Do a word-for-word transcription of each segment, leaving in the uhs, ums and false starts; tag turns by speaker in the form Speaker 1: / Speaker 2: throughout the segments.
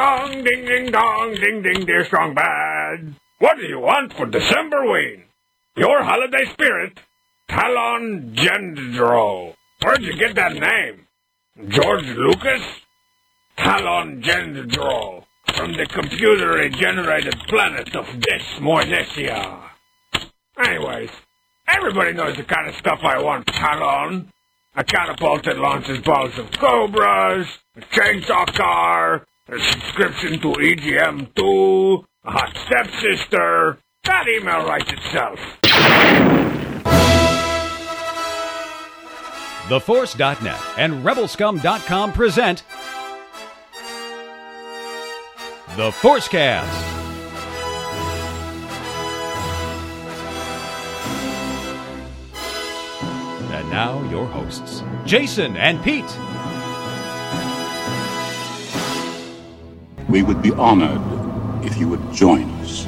Speaker 1: dong, ding ding dong, ding ding dear strong bad. What do you want for Decemberween? Your holiday spirit, Talon Gendro. Where'd you get that name? George Lucas? Talon Gendro. From the computer-generated planet of Desmonesia. Anyways, everybody knows the kind of stuff I want, Talon. A catapult that launches balls of cobras, a chainsaw car, a subscription to E G M two, a hot stepsister. That email writes itself.
Speaker 2: The Force dot net and Rebel Scum dot com present The Forcecast. And now, your hosts, Jason and Pete.
Speaker 3: We would be honored if you would join us.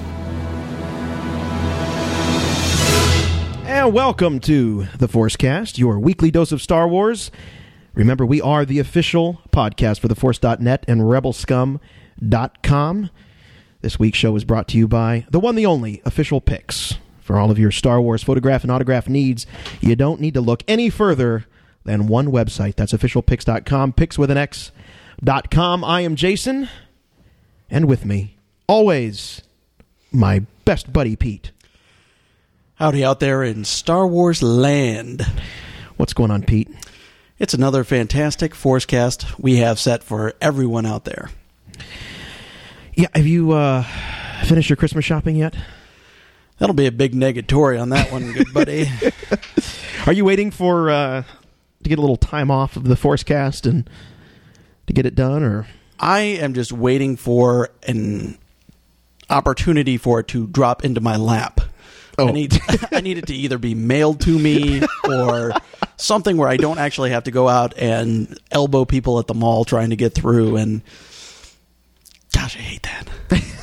Speaker 4: And welcome to The Forcecast, your weekly dose of Star Wars. Remember, we are the official podcast for The Force dot net and Rebel Scum dot com. This week's show is brought to you by the one, the only, Official Picks. For all of your Star Wars photograph and autograph needs, you don't need to look any further than one website. That's official picks dot com, picks with an X dot com. I am Jason, and with me, always, my best buddy, Pete.
Speaker 5: Howdy out there in Star Wars land.
Speaker 4: What's going on, Pete?
Speaker 5: It's another fantastic Forcecast we have set for everyone out there.
Speaker 4: Yeah, have you uh, finished your Christmas shopping yet?
Speaker 5: That'll be a big negatory on that one, good buddy.
Speaker 4: Are you waiting for uh, to get a little time off of the Forcecast and to get it done, or?
Speaker 5: I am just waiting for an opportunity for it to drop into my lap. Oh. I need I need it to either be mailed to me or something where I don't actually have to go out and elbow people at the mall trying to get through. And gosh, I hate that.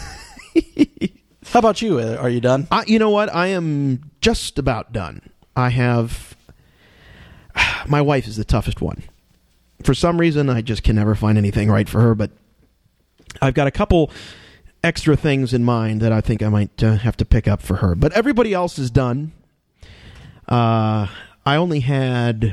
Speaker 5: How about you? Are you done?
Speaker 4: Uh, you know what? I am just about done. I have... My wife is the toughest one. For some reason, I just can never find anything right for her, but I've got a couple extra things in mind that I think I might uh, have to pick up for her. But everybody else is done. Uh, I only had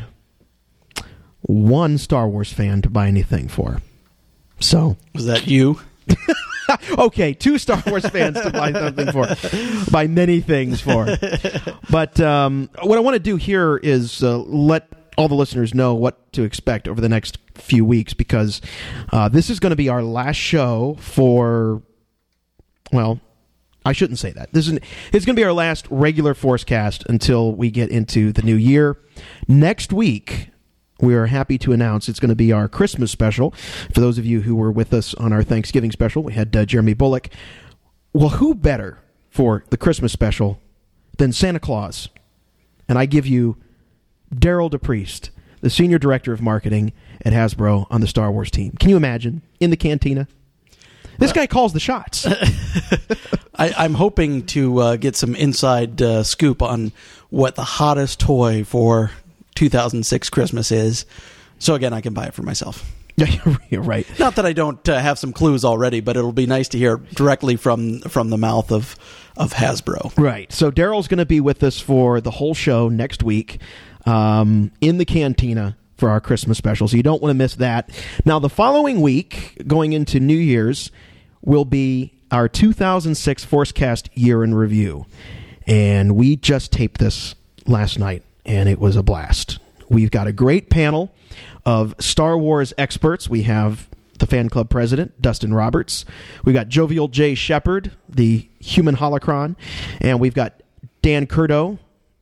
Speaker 4: one Star Wars fan to buy anything for. So...
Speaker 5: Was that you?
Speaker 4: Okay, two Star Wars fans to buy something for, buy many things for. But um, what I want to do here is uh, let all the listeners know what to expect over the next few weeks, because uh, this is going to be our last show for, well, I shouldn't say that. This is it's going to be our last regular Forcecast until we get into the new year. Next week, we are happy to announce it's going to be our Christmas special. For those of you who were with us on our Thanksgiving special, we had uh, Jeremy Bullock. Well, who better for the Christmas special than Santa Claus? And I give you Daryl DePriest, the Senior Director of Marketing at Hasbro on the Star Wars team. Can you imagine? In the cantina. This guy calls the shots.
Speaker 5: I, I'm hoping to uh, get some inside uh, scoop on what the hottest toy for two thousand six Christmas is, so again I can buy it for myself.
Speaker 4: Yeah, you're right.
Speaker 5: Not that I don't uh, have some clues already, but it'll be nice to hear directly from from the mouth of of Hasbro.
Speaker 4: Right. So Daryl's going to be with us for the whole show next week um, in the cantina for our Christmas special, so you don't want to miss that. Now, the following week, going into New Year's, will be our two thousand six Forcecast year in review, and we just taped this last night. And it was a blast. We've got a great panel of Star Wars experts. We have the fan club president, Dustin Roberts. We've got Jovial J. Shepard, the human holocron. And we've got Dan Curdo.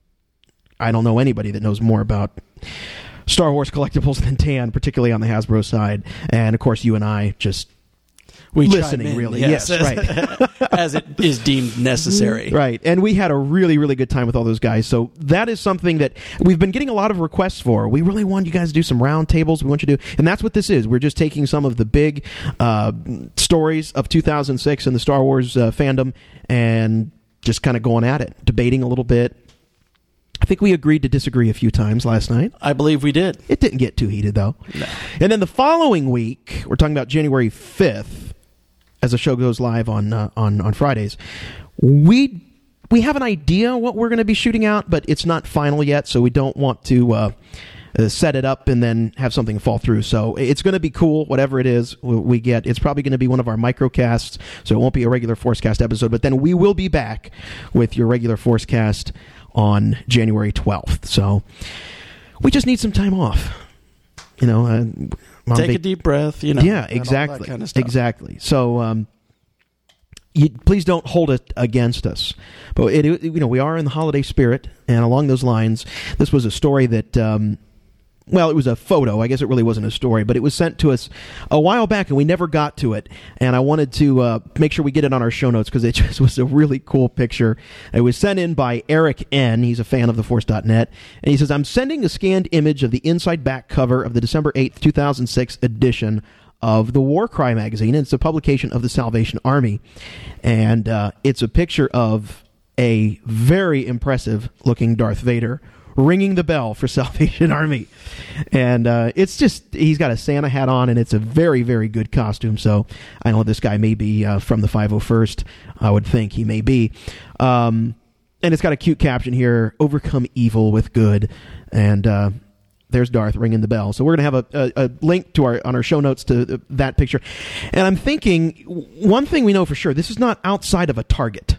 Speaker 4: I don't know anybody that knows more about Star Wars collectibles than Dan, particularly on the Hasbro side. And, of course, you and I just...
Speaker 5: We
Speaker 4: listening,
Speaker 5: in,
Speaker 4: really.
Speaker 5: Yes,
Speaker 4: yes right.
Speaker 5: As it is deemed necessary.
Speaker 4: Right. And we had a really, really good time with all those guys. So that is something that we've been getting a lot of requests for. We really want you guys to do some round tables. We want you to do, and that's what this is. We're just taking some of the big uh, stories of two thousand six in the Star Wars uh, fandom and just kind of going at it, debating a little bit. I think we agreed to disagree a few times last night.
Speaker 5: I believe we did.
Speaker 4: It didn't get too heated, though.
Speaker 5: No.
Speaker 4: And then the following week, we're talking about January fifth, as the show goes live on uh, on on Fridays. We we have an idea what we're going to be shooting out, but it's not final yet, so we don't want to uh, uh, set it up and then have something fall through. So it's going to be cool, whatever it is we get. It's probably going to be one of our microcasts, so it won't be a regular Forcecast episode. But then we will be back with your regular Forcecast on January twelfth. So we just need some time off. You know, uh,
Speaker 5: take
Speaker 4: big,
Speaker 5: a deep breath. You know,
Speaker 4: yeah, exactly,
Speaker 5: kind of stuff.
Speaker 4: exactly. So, um, you, please don't hold it against us. But it, it, you know, we are in the holiday spirit, and along those lines, this was a story that. Um, Well, it was a photo. I guess it really wasn't a story, but it was sent to us a while back, and we never got to it. And I wanted to uh, make sure we get it on our show notes because it just was a really cool picture. It was sent in by Eric N. He's a fan of the force dot net. And he says, I'm sending a scanned image of the inside back cover of the December eighth, two thousand six edition of the War Cry magazine. And it's a publication of the Salvation Army. And uh, it's a picture of a very impressive-looking Darth Vader ringing the bell for Salvation Army. And uh, it's just, he's got a Santa hat on, and it's a very, very good costume. So I know this guy may be uh, from the five oh first. I would think he may be. Um, and it's got a cute caption here, overcome evil with good. And uh, there's Darth ringing the bell. So we're going to have a, a, a link to our on our show notes to that picture. And I'm thinking, one thing we know for sure, this is not outside of a Target.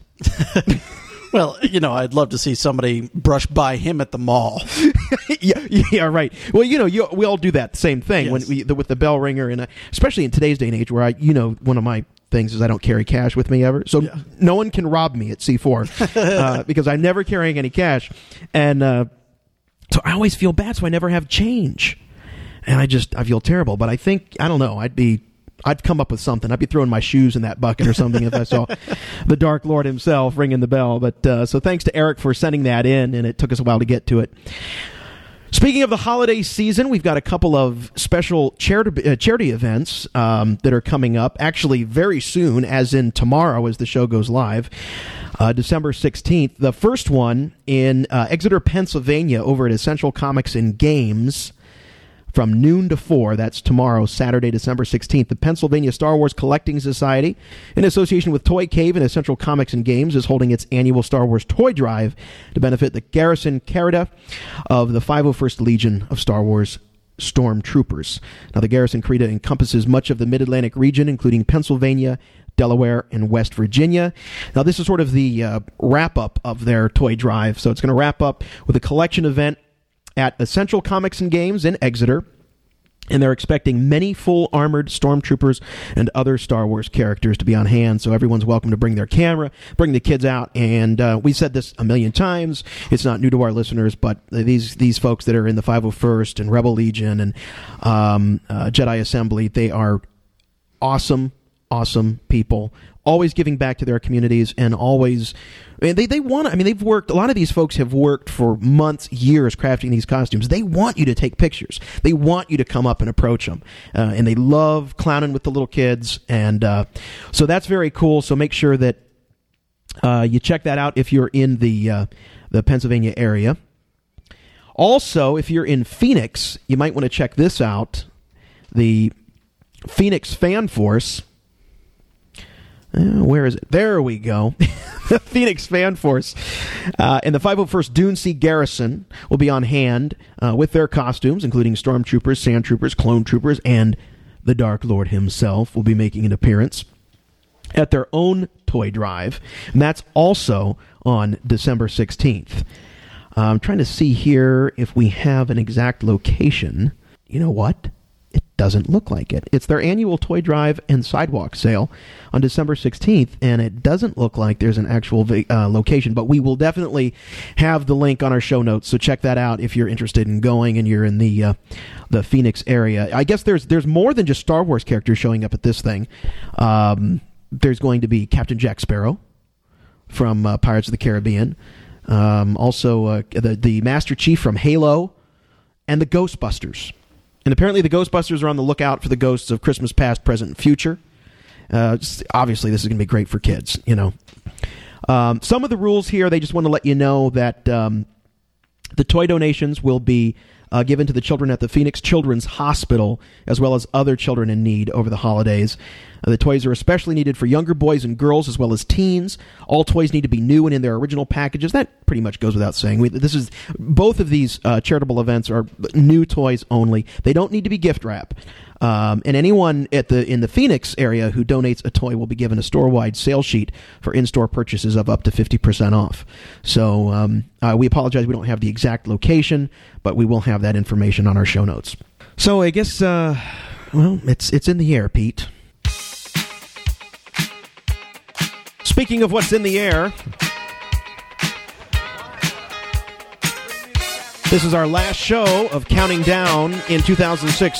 Speaker 5: Well, you know, I'd love to see somebody brush by him at the mall.
Speaker 4: yeah, yeah, right. Well, you know, you, we all do that same thing
Speaker 5: Yes.
Speaker 4: when we the, with the bell ringer, and uh, especially in today's day and age, where I, you know, one of my things is I don't carry cash with me ever, so
Speaker 5: Yeah.
Speaker 4: no one can rob me at C four uh, because I'm never carrying any cash, and uh, so I always feel bad, so I never have change, and I just I feel terrible. But I think I don't know, I'd be. I'd come up with something. I'd be throwing my shoes in that bucket or something if I saw the Dark Lord himself ringing the bell. But uh, so thanks to Eric for sending that in, and it took us a while to get to it. Speaking of the holiday season, we've got a couple of special charity, uh, charity events um, that are coming up, actually very soon, as in tomorrow as the show goes live, uh, December sixteenth. The first one in uh, Exeter, Pennsylvania, over at Essential Comics and Games. From noon to four, that's tomorrow, Saturday, December sixteenth, the Pennsylvania Star Wars Collecting Society, in association with Toy Cave and Essential Comics and Games, is holding its annual Star Wars Toy Drive to benefit the Garrison Carida of the five oh first Legion of Star Wars Stormtroopers. Now, the Garrison Carida encompasses much of the Mid-Atlantic region, including Pennsylvania, Delaware, and West Virginia. Now, this is sort of the uh, wrap-up of their Toy Drive, so it's going to wrap up with a collection event at Essential Comics and Games in Exeter, and they're expecting many full-armored stormtroopers and other Star Wars characters to be on hand, so everyone's welcome to bring their camera, bring the kids out, and uh, we said this a million times. It's not new to our listeners, but these these folks that are in the five oh first and Rebel Legion and um, uh, Jedi Assembly, they are awesome, awesome people, always giving back to their communities and always... I mean, they, they want I mean, they've worked, a lot of these folks have worked for months, years crafting these costumes. They want you to take pictures. They want you to come up and approach them. Uh, and they love clowning with the little kids. And uh, so that's very cool. So make sure that uh, you check that out if you're in the, uh, the Pennsylvania area. Also, if you're in Phoenix, you might want to check this out. The Phoenix Fan Force. Uh, where is it? There we go. The Phoenix Fan Force uh, and the five oh first Dune Sea Garrison will be on hand uh, with their costumes, including Stormtroopers, Sandtroopers, Clone Troopers, and the Dark Lord himself will be making an appearance at their own toy drive. And that's also on December sixteenth. Uh, I'm trying to see here if we have an exact location. You know what? It doesn't look like it. It's their annual toy drive and sidewalk sale on December sixteenth, and it doesn't look like there's an actual uh, location, but we will definitely have the link on our show notes, so check that out if you're interested in going and you're in the uh, the Phoenix area. I guess there's there's more than just Star Wars characters showing up at this thing. Um, there's going to be Captain Jack Sparrow from uh, Pirates of the Caribbean, um, also uh, the, the Master Chief from Halo, and the Ghostbusters. And apparently the Ghostbusters are on the lookout for the ghosts of Christmas past, present, and future. Uh, just, obviously, this is going to be great for kids, you know. Um, some of the rules here, they just want to let you know that um, the toy donations will be uh, given to the children at the Phoenix Children's Hospital, as well as other children in need over the holidays. Uh, the toys are especially needed for younger boys and girls, as well as teens. All toys need to be new and in their original packages. That pretty much goes without saying. We, this is both of these uh, charitable events are new toys only. They don't need to be gift wrap. Um, and anyone at the in the Phoenix area who donates a toy will be given a store-wide sales sheet for in-store purchases of up to fifty percent off. So um, uh, we apologize we don't have the exact location, but we will have that information on our show notes. So I guess, uh, well, it's it's in the air, Pete. Speaking of what's in the air, this is our last show of Counting Down in two thousand six.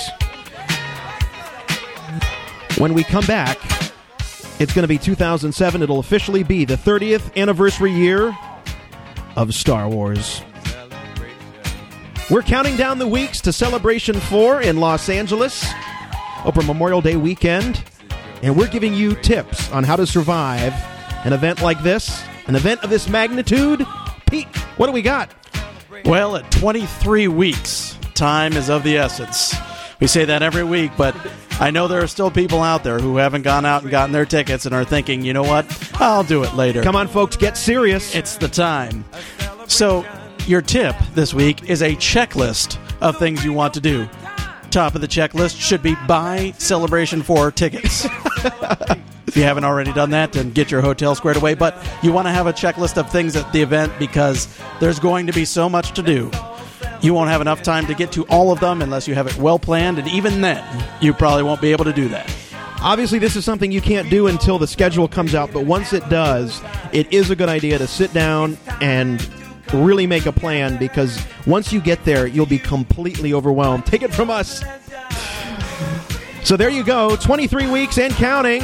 Speaker 4: When we come back, it's going to be two thousand seven. It'll officially be the thirtieth anniversary year of Star Wars. We're counting down the weeks to Celebration four in Los Angeles over Memorial Day weekend, and we're giving you tips on how to survive an event like this, an event of this magnitude. Pete, what do we got?
Speaker 5: Well, at twenty-three weeks, time is of the essence. We say that every week, but I know there are still people out there who haven't gone out and gotten their tickets and are thinking, you know what, I'll do it later.
Speaker 4: Come on, folks, get serious.
Speaker 5: It's the time. So your tip this week is a checklist of things you want to do. Top of the checklist should be buy Celebration four tickets. If you haven't already done that, then get your hotel squared away. But you want to have a checklist of things at the event because there's going to be so much to do. You won't have enough time to get to all of them unless you have it well planned, and even then, you probably won't be able to do that.
Speaker 4: Obviously, this is something you can't do until the schedule comes out, but once it does, it is a good idea to sit down and really make a plan, because once you get there, you'll be completely overwhelmed. Take it from us. So there you go, twenty-three weeks and counting.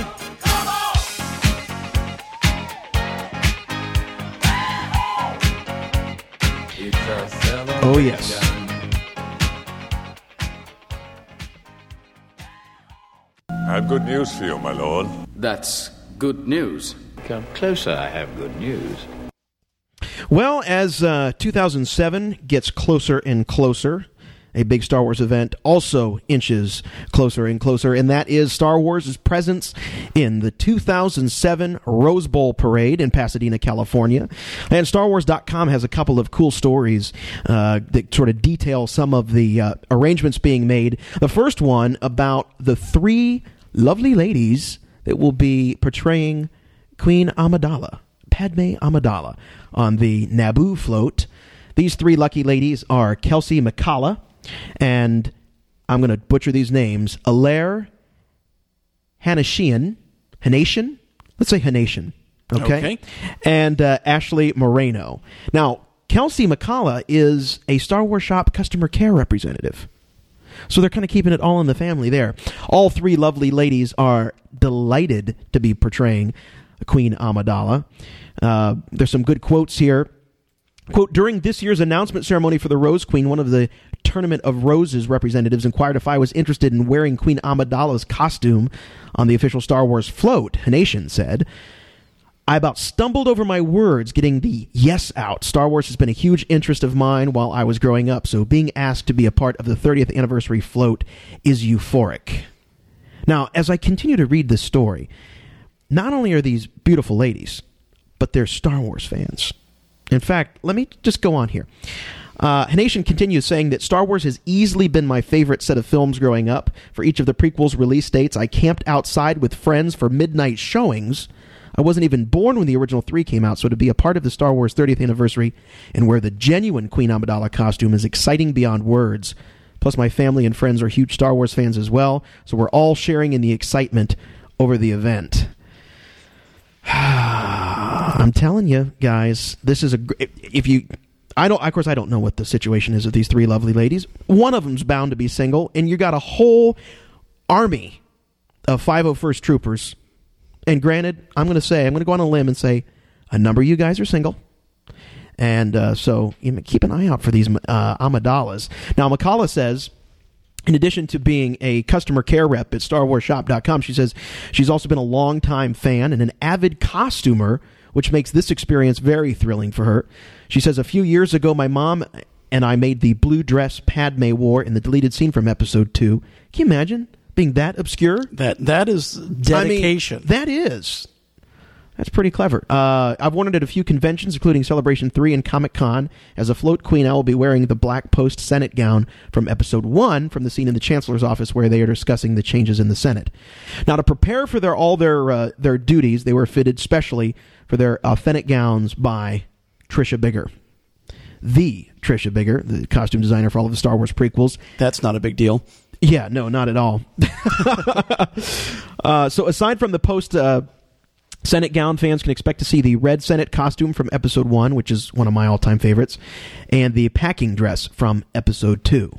Speaker 4: Oh, yes.
Speaker 6: I have good news for you, my lord.
Speaker 7: That's good news.
Speaker 8: Come closer, I have good news.
Speaker 4: Well, as uh, two thousand seven gets closer and closer, a big Star Wars event also inches closer and closer, and that is Star Wars' presence in the two thousand seven Rose Bowl Parade in Pasadena, California. And Star Wars dot com has a couple of cool stories uh, that sort of detail some of the uh, arrangements being made. The first one about the three lovely ladies that will be portraying Queen Amidala, Padme Amidala, on the Naboo float. These three lucky ladies are Kelsey McCalla, and I'm going to butcher these names, Alaire Hanashian, Hanashian? Let's say Hanashian, okay?
Speaker 5: Okay.
Speaker 4: And uh, Ashley Moreno. Now, Kelsey McCalla is a Star Wars Shop customer care representative. So they're kind of keeping it all in the family there. All three lovely ladies are delighted to be portraying Queen Amidala. Uh, there's some good quotes here. Quote, during this year's announcement ceremony for the Rose Queen, one of the Tournament of Roses representatives inquired if I was interested in wearing Queen Amidala's costume on the official Star Wars float. Hanashian said, I about stumbled over my words getting the yes out. Star Wars has been a huge interest of mine while I was growing up, so being asked to be a part of the thirtieth anniversary float is euphoric. Now, as I continue to read this story, not only are these beautiful ladies, but they're Star Wars fans. In fact, let me just go on here. Uh, Hanashian continues saying that Star Wars has easily been my favorite set of films growing up. For each of the prequels' release dates, I camped outside with friends for midnight showings. I wasn't even born when the original three came out, so to be a part of the Star Wars thirtieth anniversary and wear the genuine Queen Amidala costume is exciting beyond words. Plus, my family and friends are huge Star Wars fans as well, so we're all sharing in the excitement over the event. I'm telling you, guys, this is a. If you, I don't. Of course, I don't know what the situation is of these three lovely ladies. One of them's bound to be single, and you got a whole army of five oh first troopers. And granted, I'm going to say, I'm going to go on a limb and say, a number of you guys are single, and uh, so you know, keep an eye out for these uh, Amidalas. Now, McCalla says, in addition to being a customer care rep at Star Wars Shop dot com, she says she's also been a longtime fan and an avid costumer, which makes this experience very thrilling for her. She says, a few years ago, my mom and I made the blue dress Padme wore in the deleted scene from episode two. Can you imagine being that obscure?
Speaker 5: That That is dedication.
Speaker 4: I mean, that is. That's pretty clever. Uh, I've worn it at a few conventions, including Celebration three and Comic-Con. As a float queen, I will be wearing the black post Senate gown from episode one from the scene in the Chancellor's office where they are discussing the changes in the Senate. Now, to prepare for their all their uh, their duties, they were fitted specially for their authentic gowns by Trisha Bigger. The Trisha Bigger, the costume designer for all of the Star Wars prequels.
Speaker 5: That's not a big deal.
Speaker 4: Yeah, no, not at all. uh, so aside from the post... Uh, Senate gown, fans can expect to see the red Senate costume from episode one, which is one of my all-time favorites, and the packing dress from episode two.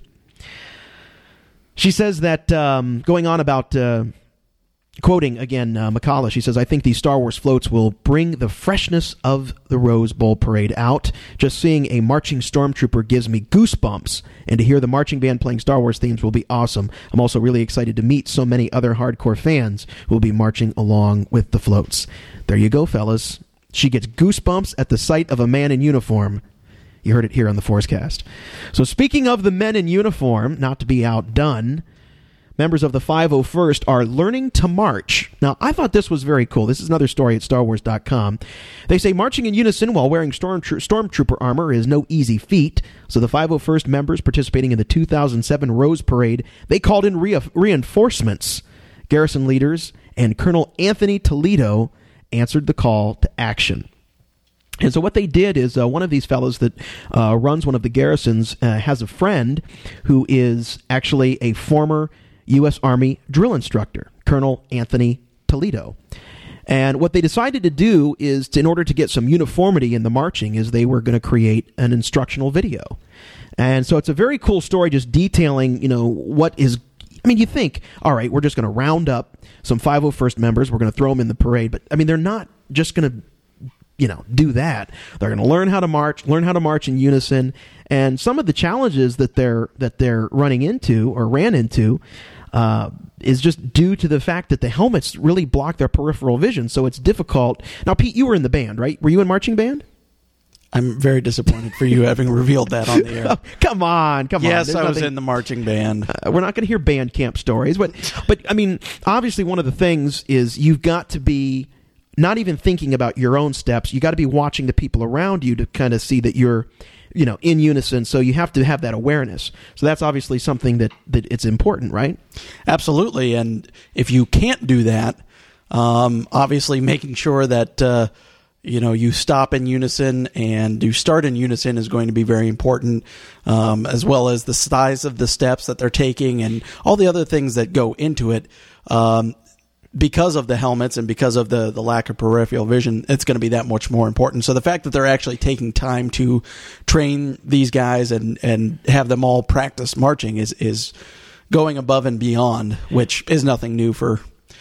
Speaker 4: She says that, um, going on about, uh, quoting again uh, McCullough, she says, I think these Star Wars floats will bring the freshness of the Rose Bowl parade out. Just seeing a marching stormtrooper gives me goosebumps, and to hear the marching band playing Star Wars themes will be awesome. I'm also really excited to meet so many other hardcore fans who will be marching along with the floats. There you go, fellas. She gets goosebumps at the sight of a man in uniform. You heard it here on the Forcecast. So speaking of the men in uniform, not to be outdone, members of the five oh first are learning to march. Now, I thought this was very cool. This is another story at Star Wars dot com. They say marching in unison while wearing stormtro- stormtrooper armor is no easy feat. So the five oh first members participating in the two thousand seven Rose Parade, they called in re- reinforcements. Garrison leaders and Colonel Anthony Toledo answered the call to action. And so what they did is uh, one of these fellows that uh, runs one of the garrisons uh, has a friend who is actually a former U S Army drill instructor, Colonel Anthony Toledo. And what they decided to do is, to, in order to get some uniformity in the marching, is they were going to create an instructional video. And so it's a very cool story just detailing, you know, what is... I mean, you think, all right, we're just going to round up some five oh first members, we're going to throw them in the parade. But, I mean, they're not just going to, you know, do that. They're going to learn how to march, learn how to march in unison. And some of the challenges that they're that they're running into or ran into uh, is just due to the fact that the helmets really block their peripheral vision, so it's difficult. Now, Pete, you were in the band, right? Were you in marching band?
Speaker 5: I'm very disappointed for you having revealed that on the air.
Speaker 4: Oh, come on, come
Speaker 5: yes,
Speaker 4: on.
Speaker 5: Yes, I was
Speaker 4: nothing,
Speaker 5: in the marching band.
Speaker 4: Uh, we're not going to hear band camp stories, but but I mean, obviously, one of the things is you've got to be not even thinking about your own steps. You got to be watching the people around you to kind of see that you're, you know, in unison. So you have to have that awareness. So that's obviously something that, that it's important, right?
Speaker 5: Absolutely. And if you can't do that, um, obviously making sure that, uh, you know, you stop in unison and you start in unison is going to be very important, um, as well as the size of the steps that they're taking and all the other things that go into it. Um, because of the helmets and because of the, the lack of peripheral vision, it's going to be that much more important. So the fact that they're actually taking time to train these guys and, and have them all practice marching is, is going above and beyond, which is nothing new for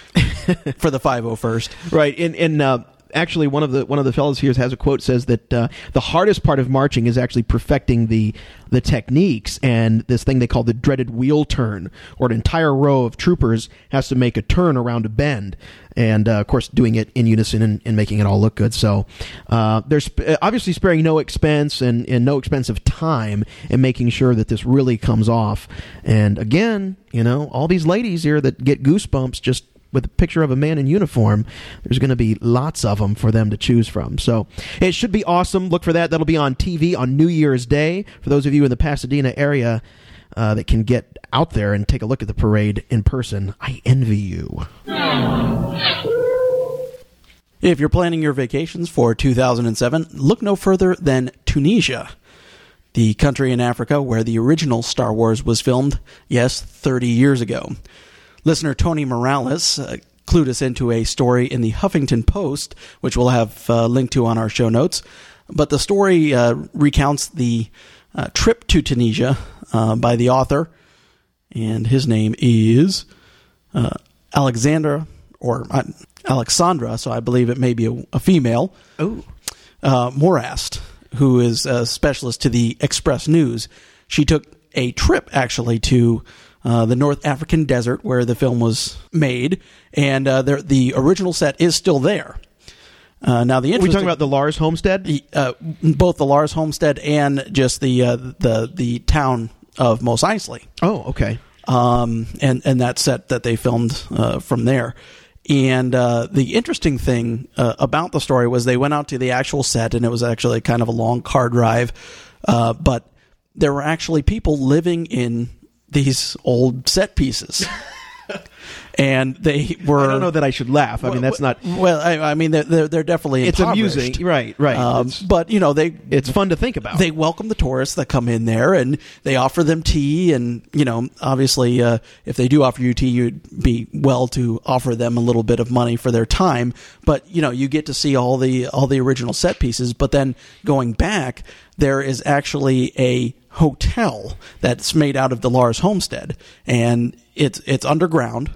Speaker 5: for the five oh first.
Speaker 4: Right. And, and uh, actually, one of the one of the fellows here has a quote, says that uh, the hardest part of marching is actually perfecting the the techniques and this thing they call the dreaded wheel turn, or an entire row of troopers has to make a turn around a bend, and uh, of course doing it in unison and, and making it all look good. So uh, there's sp- obviously sparing no expense and, and no expense of time in making sure that this really comes off. And again, you know, all these ladies here that get goosebumps just with a picture of a man in uniform, there's going to be lots of them for them to choose from. So it should be awesome. Look for that. That'll be on T V on New Year's Day. For those of you in the Pasadena area uh, that can get out there and take a look at the parade in person, I envy you.
Speaker 5: If you're planning your vacations for two thousand seven, look no further than Tunisia, the country in Africa where the original Star Wars was filmed, yes, thirty years ago. Listener Tony Morales uh, clued us into a story in the Huffington Post, which we'll have uh, linked to on our show notes. But the story uh, recounts the uh, trip to Tunisia uh, by the author, and his name is uh, Alexandra, or uh, Alexandra, so I believe it may be a, a female,
Speaker 4: Oh,
Speaker 5: uh, Morast, who is a specialist to the Express News. She took a trip, actually, to Uh, the North African desert where the film was made, and uh, the, the original set is still there. Uh, now the
Speaker 4: Are we
Speaker 5: interesting,
Speaker 4: talking about the Lars homestead?
Speaker 5: the, uh, both the Lars homestead and just the uh, the the town of Mos Eisley.
Speaker 4: Oh, okay.
Speaker 5: Um, and and that set that they filmed uh, from there. And uh, the interesting thing uh, about the story was they went out to the actual set, and it was actually kind of a long car drive, uh, but there were actually people living in these old set pieces. And they were.
Speaker 4: I don't know that I should laugh. I
Speaker 5: well,
Speaker 4: mean, that's not.
Speaker 5: Well, I, I mean, they're they're, they're definitely
Speaker 4: It's
Speaker 5: impoverished.
Speaker 4: amusing, right? Right.
Speaker 5: Um,
Speaker 4: it's,
Speaker 5: but you know, they
Speaker 4: it's fun to think about.
Speaker 5: they welcome the tourists that come in there, and they offer them tea. And you know, obviously, uh, if they do offer you tea, you'd be well to offer them a little bit of money for their time. But you know, you get to see all the all the original set pieces. But then going back, there is actually a hotel that's made out of the Lars homestead, and it's it's underground.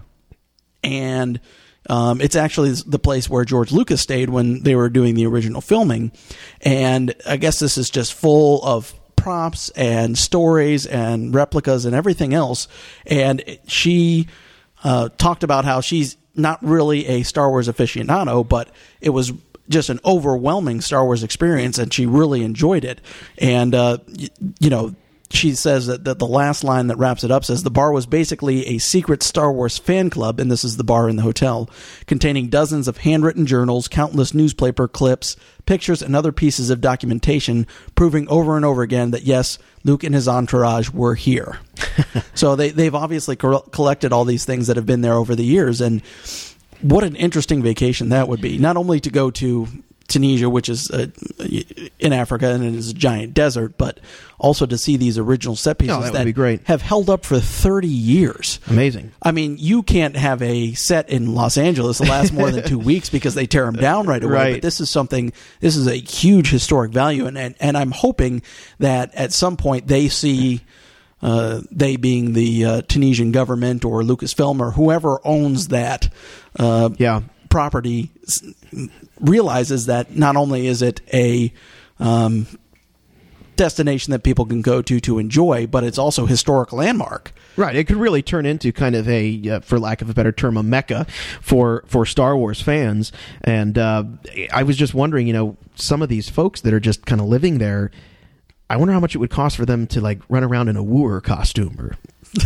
Speaker 5: And um, it's actually the place where George Lucas stayed when they were doing the original filming. And I guess this is just full of props and stories and replicas and everything else. And she uh, talked about how she's not really a Star Wars aficionado, but it was just an overwhelming Star Wars experience, and she really enjoyed it. And, uh, y- you know, she says that, that the last line that wraps it up says, the bar was basically a secret Star Wars fan club, and this is the bar in the hotel, containing dozens of handwritten journals, countless newspaper clips, pictures, and other pieces of documentation, proving over and over again that, yes, Luke and his entourage were here. So they, they've obviously co- collected all these things that have been there over the years, and what an interesting vacation that would be. Not only to go to Tunisia, which is uh, in Africa and it is a giant desert, but also to see these original set pieces
Speaker 4: Oh, that would
Speaker 5: that
Speaker 4: be great.
Speaker 5: have held up for thirty years.
Speaker 4: Amazing.
Speaker 5: I mean, you can't have a set in Los Angeles that lasts more than two weeks because they tear them down right away.
Speaker 4: Right.
Speaker 5: But this is something, this is a huge historic value, and, and, and I'm hoping that at some point they see, uh, they being the uh, Tunisian government or Lucasfilm or whoever owns that uh,
Speaker 4: Yeah.
Speaker 5: property, realizes that not only is it a um, destination that people can go to to enjoy, but it's also a historic landmark.
Speaker 4: Right. It could really turn into kind of a, uh, for lack of a better term, a mecca for, for Star Wars fans. And uh, I was just wondering, you know, some of these folks that are just kind of living there, I wonder how much it would cost for them to like run around in a wooer costume. Or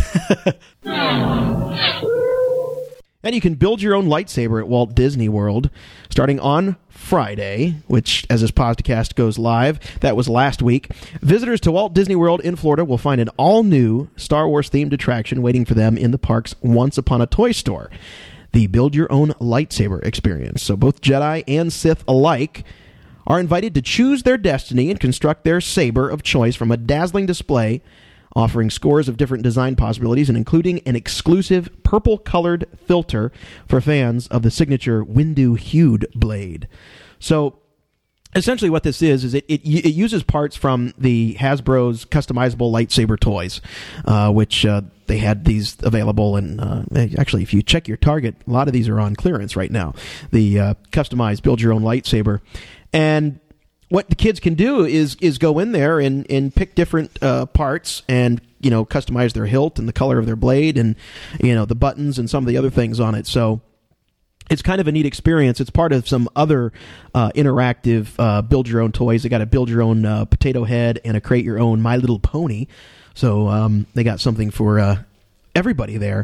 Speaker 4: And you can build your own lightsaber at Walt Disney World starting on Friday, which, as this podcast goes live, that was last week. Visitors to Walt Disney World in Florida will find an all-new Star Wars-themed attraction waiting for them in the park's Once Upon a Toy Store, the Build Your Own Lightsaber experience. So both Jedi and Sith alike are invited to choose their destiny and construct their saber of choice from a dazzling display offering scores of different design possibilities and including an exclusive purple-colored filter for fans of the signature Windu-hued blade. So essentially what this is, is it, it, it uses parts from the Hasbro's customizable lightsaber toys, uh, which uh, they had these available. And uh, actually, if you check your Target, a lot of these are on clearance right now. The uh, customized build-your-own lightsaber. And what the kids can do is is go in there and, and pick different uh, parts and, you know, customize their hilt and the color of their blade and, you know, the buttons and some of the other things on it. So it's kind of a neat experience. It's part of some other uh, interactive uh, build-your-own toys. They got a build-your-own uh, potato head and a create-your-own My Little Pony. So um, they got something for uh, everybody there.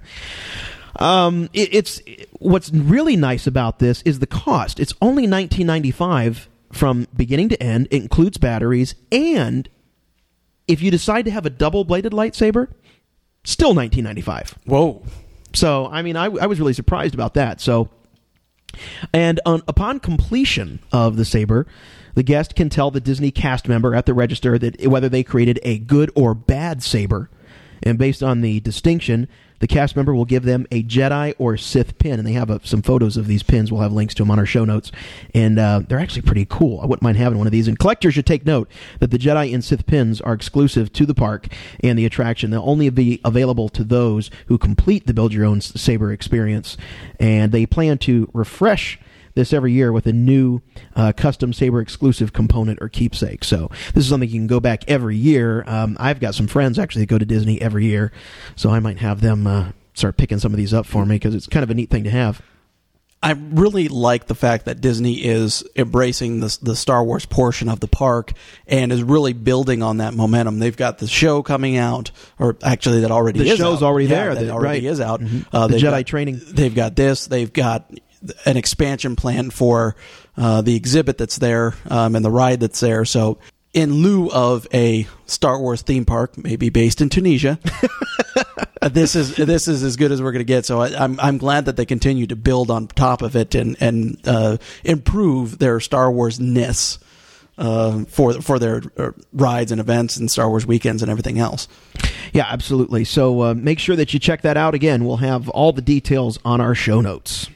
Speaker 4: Um, it, it's what's really nice about this is the cost. It's only nineteen ninety-five dollars from beginning to end. It includes batteries, and if you decide to have a double-bladed lightsaber, still nineteen ninety-five dollars.
Speaker 5: Whoa.
Speaker 4: So, I mean, I, I was really surprised about that. So, and on, upon completion of the saber, the guest can tell the Disney cast member at the register that whether they created a good or bad saber. And based on the distinction, the cast member will give them a Jedi or Sith pin. And they have a, some photos of these pins. We'll have links to them on our show notes. And uh, they're actually pretty cool. I wouldn't mind having one of these. And collectors should take note that the Jedi and Sith pins are exclusive to the park and the attraction. They'll only be available to those who complete the Build Your Own Saber experience. And they plan to refresh this every year with a new uh, custom saber exclusive component or keepsake. So this is something you can go back every year. Um, I've got some friends actually that go to Disney every year, so I might have them uh, start picking some of these up for me because it's kind of a neat thing to have.
Speaker 5: I really like the fact that Disney is embracing the, the Star Wars portion of the park and is really building on that momentum. They've got the show coming out, or actually that already
Speaker 4: the
Speaker 5: is
Speaker 4: show's
Speaker 5: out.
Speaker 4: already
Speaker 5: yeah,
Speaker 4: there.
Speaker 5: That
Speaker 4: the,
Speaker 5: already
Speaker 4: right.
Speaker 5: is out.
Speaker 4: Mm-hmm.
Speaker 5: Uh,
Speaker 4: the Jedi
Speaker 5: got,
Speaker 4: training.
Speaker 5: They've got this. They've got an expansion plan for uh, the exhibit that's there um, and the ride that's there. So in lieu of a Star Wars theme park, maybe based in Tunisia, this is this is as good as we're going to get. So I, I'm I'm glad that they continue to build on top of it and and uh, improve their Star Wars-ness uh, for for their uh, rides and events and Star Wars weekends and everything else.
Speaker 4: Yeah, absolutely. So uh, make sure that you check that out. Again, we'll have all the details on our show notes.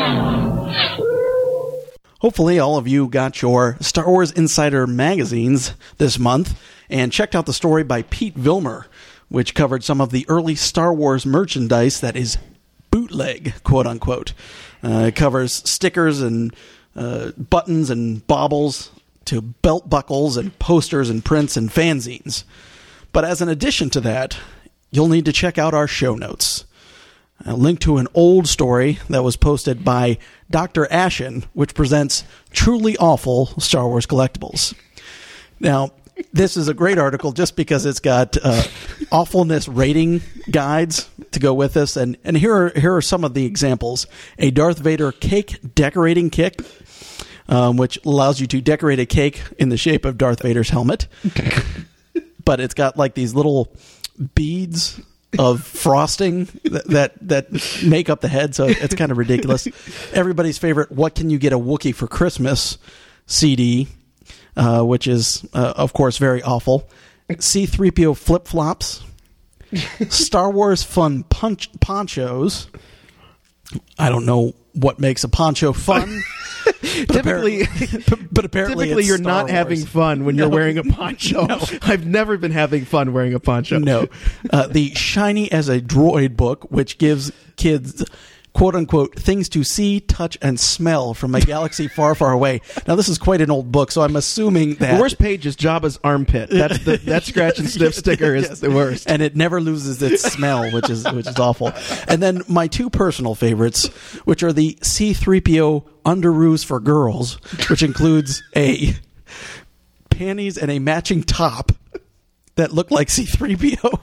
Speaker 5: Hopefully all of you got your Star Wars Insider magazines this month and checked out the story by Pete Vilmer, which covered some of the early Star Wars merchandise that is bootleg, quote-unquote. Uh, it covers stickers and uh, buttons and baubles to belt buckles and posters and prints and fanzines. But as an addition to that, you'll need to check out our show notes. A link to an old story that was posted by Doctor Ashen, which presents Truly Awful Star Wars Collectibles. Now, this is a great article just because it's got uh, awfulness rating guides to go with this. And, and here are, here are some of the examples. A Darth Vader cake decorating kit, um, which allows you to decorate a cake in the shape of Darth Vader's helmet. But it's got like these little beads of frosting that, that that make up the head, so it's kind of ridiculous. Everybody's favorite What Can You Get a Wookiee for Christmas C D, uh, which is, uh, of course, very awful. C three P O flip-flops. Star Wars fun punch ponchos. I don't know what makes a poncho fun.
Speaker 4: typically,
Speaker 5: but apparently
Speaker 4: typically
Speaker 5: it's
Speaker 4: you're
Speaker 5: Star
Speaker 4: not
Speaker 5: Wars.
Speaker 4: having fun when you're
Speaker 5: No.
Speaker 4: wearing a poncho.
Speaker 5: No.
Speaker 4: I've never been having fun wearing a poncho.
Speaker 5: No. Uh, the Shiny as a Droid book, which gives kids, quote unquote, things to see, touch, and smell from a galaxy far, far away. Now, this is quite an old book, so I'm assuming that.
Speaker 4: The worst page is Jabba's armpit. That's the that scratch and sniff sticker is
Speaker 5: Yes.
Speaker 4: the worst.
Speaker 5: And it never loses its smell, which is which is awful. And then my two personal favorites, which are the C three P O underoos for girls, which includes a panties and a matching top that look like C three P O.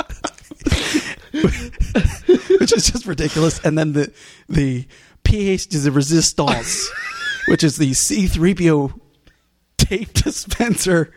Speaker 5: Which is just ridiculous. And then the the pièce de résistance, which is the C three P O tape dispenser,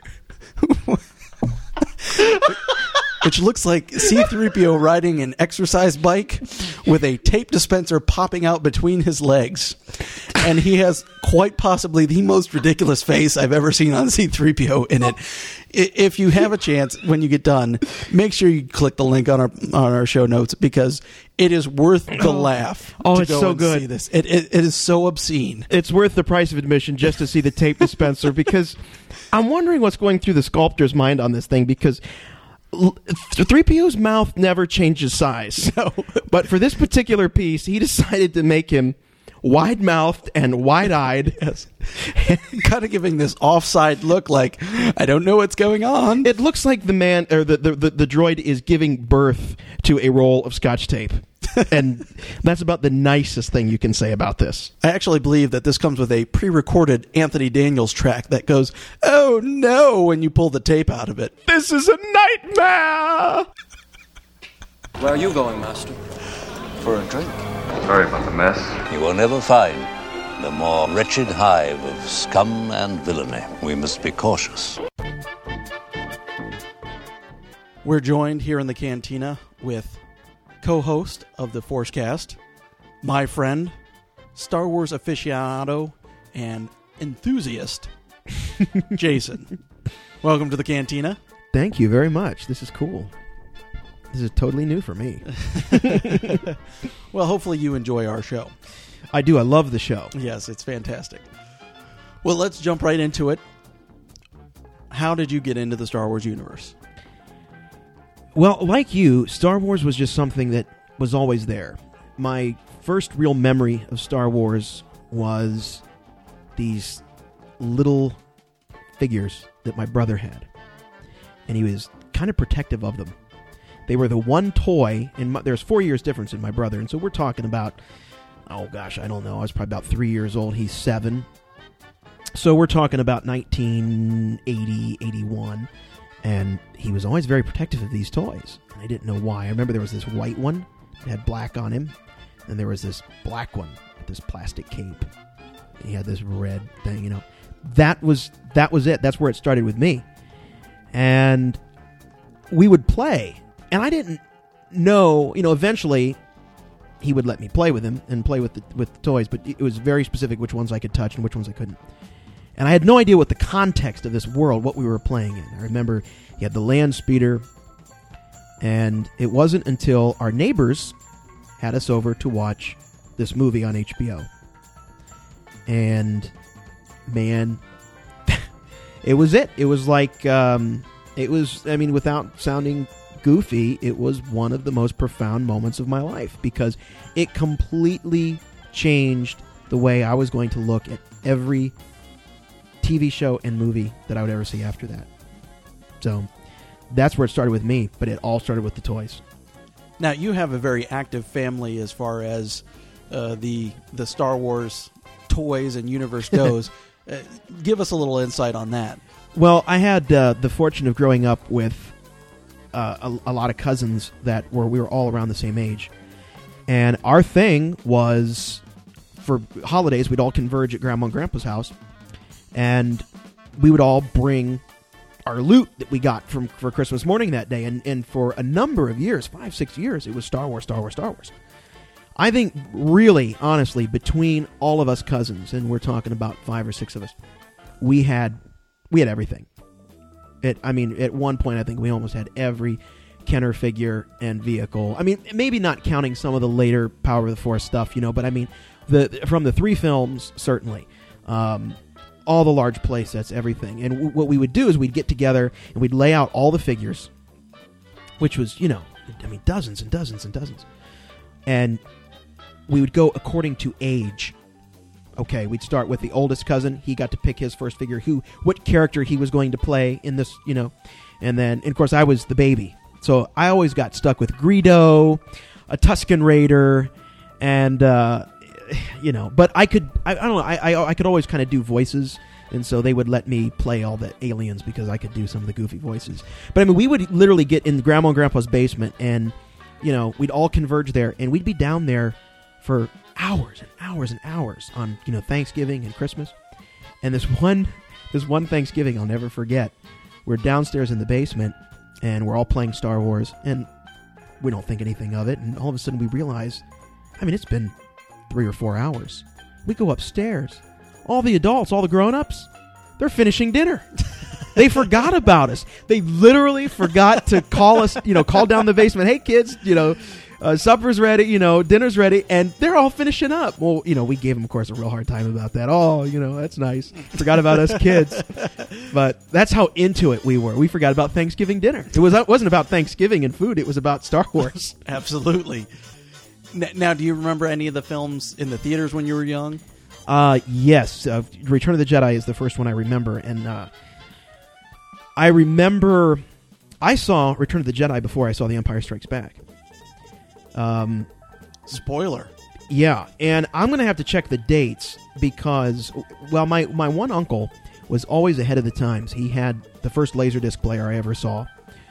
Speaker 5: which looks like C three P O riding an exercise bike with a tape dispenser popping out between his legs. And he has quite possibly the most ridiculous face I've ever seen on C three P O in it. If you have a chance, when you get done, make sure you click the link on our on our show notes because it is worth the laugh.
Speaker 4: Oh,
Speaker 5: to
Speaker 4: it's
Speaker 5: go
Speaker 4: so
Speaker 5: and
Speaker 4: good.
Speaker 5: See this. It, it it is so obscene.
Speaker 4: It's worth the price of admission just to see the tape dispenser because I'm wondering what's going through the sculptor's mind on this thing because three P O's mouth never changes size.
Speaker 5: No.
Speaker 4: But for this particular piece, he decided to make him wide-mouthed and wide-eyed.
Speaker 5: Yes. Kind of giving this offside look like, I don't know what's going on.
Speaker 4: It looks like the man or the, the, the, the droid is giving birth to a roll of Scotch tape. And that's about the nicest thing you can say about this.
Speaker 5: I actually believe that this comes with a pre-recorded Anthony Daniels track that goes, oh no, when you pull the tape out of it.
Speaker 4: This is a nightmare!
Speaker 9: Where are you going, Master?
Speaker 10: For a drink.
Speaker 11: Sorry about the mess.
Speaker 10: You will never find the more wretched hive of scum and villainy. We must be cautious.
Speaker 5: We're joined here in the cantina with co-host of the Forcecast, my friend, Star Wars aficionado, and enthusiast, Jason. Welcome to the cantina.
Speaker 4: Thank you very much. This is cool. This is totally new for me.
Speaker 5: Well, hopefully you enjoy our show.
Speaker 4: I do. I love the show.
Speaker 5: Yes, it's fantastic. Well, let's jump right into it. How did you get into the Star Wars universe?
Speaker 4: Well, like you, Star Wars was just something that was always there. My first real memory of Star Wars was these little figures that my brother had. And he was kind of protective of them. They were the one toy, and there's four years difference in my brother, and so we're talking about oh gosh, I don't know. I was probably about three years old. He's seven. So we're talking about nineteen eighty, eighty-one. And he was always very protective of these toys. And I didn't know why. I remember there was this white one that had black on him. And there was this black one with this plastic cape. And he had this red thing, you know. That was that was it. That's where it started with me. And we would play. And I didn't know, you know, eventually he would let me play with him and play with the, with the toys. But it was very specific which ones I could touch and which ones I couldn't. And I had no idea what the context of this world, what we were playing in. I remember he had the land speeder. And it wasn't until our neighbors had us over to watch this movie on H B O. And, man, it was it. It was like, um, it was, I mean, without sounding goofy, it was one of the most profound moments of my life. Because it completely changed the way I was going to look at every T V show and movie that I would ever see after that. So that's where it started with me, but it all started with the toys.
Speaker 5: Now, you have a very active family as far as uh, the the Star Wars toys and universe goes. uh, give us a little insight on that.
Speaker 4: Well, I had uh, the fortune of growing up with uh, a, a lot of cousins that were we were all around the same age. And our thing was, for holidays, we'd all converge at Grandma and Grandpa's house. And we would all bring our loot that we got from for Christmas morning that day. And, and for a number of years, five, six years, it was Star Wars, Star Wars, Star Wars. I think, really, honestly, between all of us cousins, and we're talking about five or six of us, we had we had everything. It, I mean, at one point, I think we almost had every Kenner figure and vehicle. I mean, maybe not counting some of the later Power of the Force stuff, you know, but I mean, the from the three films, certainly. Um... all the large play sets, everything. And w- what we would do is we'd get together and we'd lay out all the figures, which was, you know, I mean, dozens and dozens and dozens. And we would go according to age. Okay, we'd start with the oldest cousin. He got to pick his first figure, who, what character he was going to play in this, you know. And then, and of course, I was the baby. So I always got stuck with Greedo, a Tusken Raider, and, uh, you know, but I could, I, I don't know, I, I, I could always kind of do voices, and so they would let me play all the aliens because I could do some of the goofy voices. But I mean, we would literally get in Grandma and Grandpa's basement, and, you know, we'd all converge there, and we'd be down there for hours and hours and hours on, you know, Thanksgiving and Christmas. And this one, this one Thanksgiving I'll never forget. We're downstairs in the basement, and we're all playing Star Wars, and we don't think anything of it, and all of a sudden we realize, I mean, it's been three or four hours. We go upstairs. All the adults, all the grown-ups, they're finishing dinner. They forgot about us. They literally forgot to call us, you know, call down the basement. Hey, kids, you know, uh, supper's ready, you know, dinner's ready, and they're all finishing up. Well, you know, we gave them, of course, a real hard time about that. Oh, you know, that's nice. Forgot about us kids. But that's how into it we were. We forgot about Thanksgiving dinner. It, was, it wasn't about Thanksgiving and food. It was about Star Wars.
Speaker 5: Absolutely. Now, do you remember any of the films in the theaters when you were young?
Speaker 4: Uh, yes. Uh, Return of the Jedi is the first one I remember. And uh, I remember I saw Return of the Jedi before I saw The Empire Strikes Back. Um,
Speaker 5: Spoiler.
Speaker 4: Yeah. And I'm going to have to check the dates because, well, my, my one uncle was always ahead of the times. He had the first Laserdisc player I ever saw.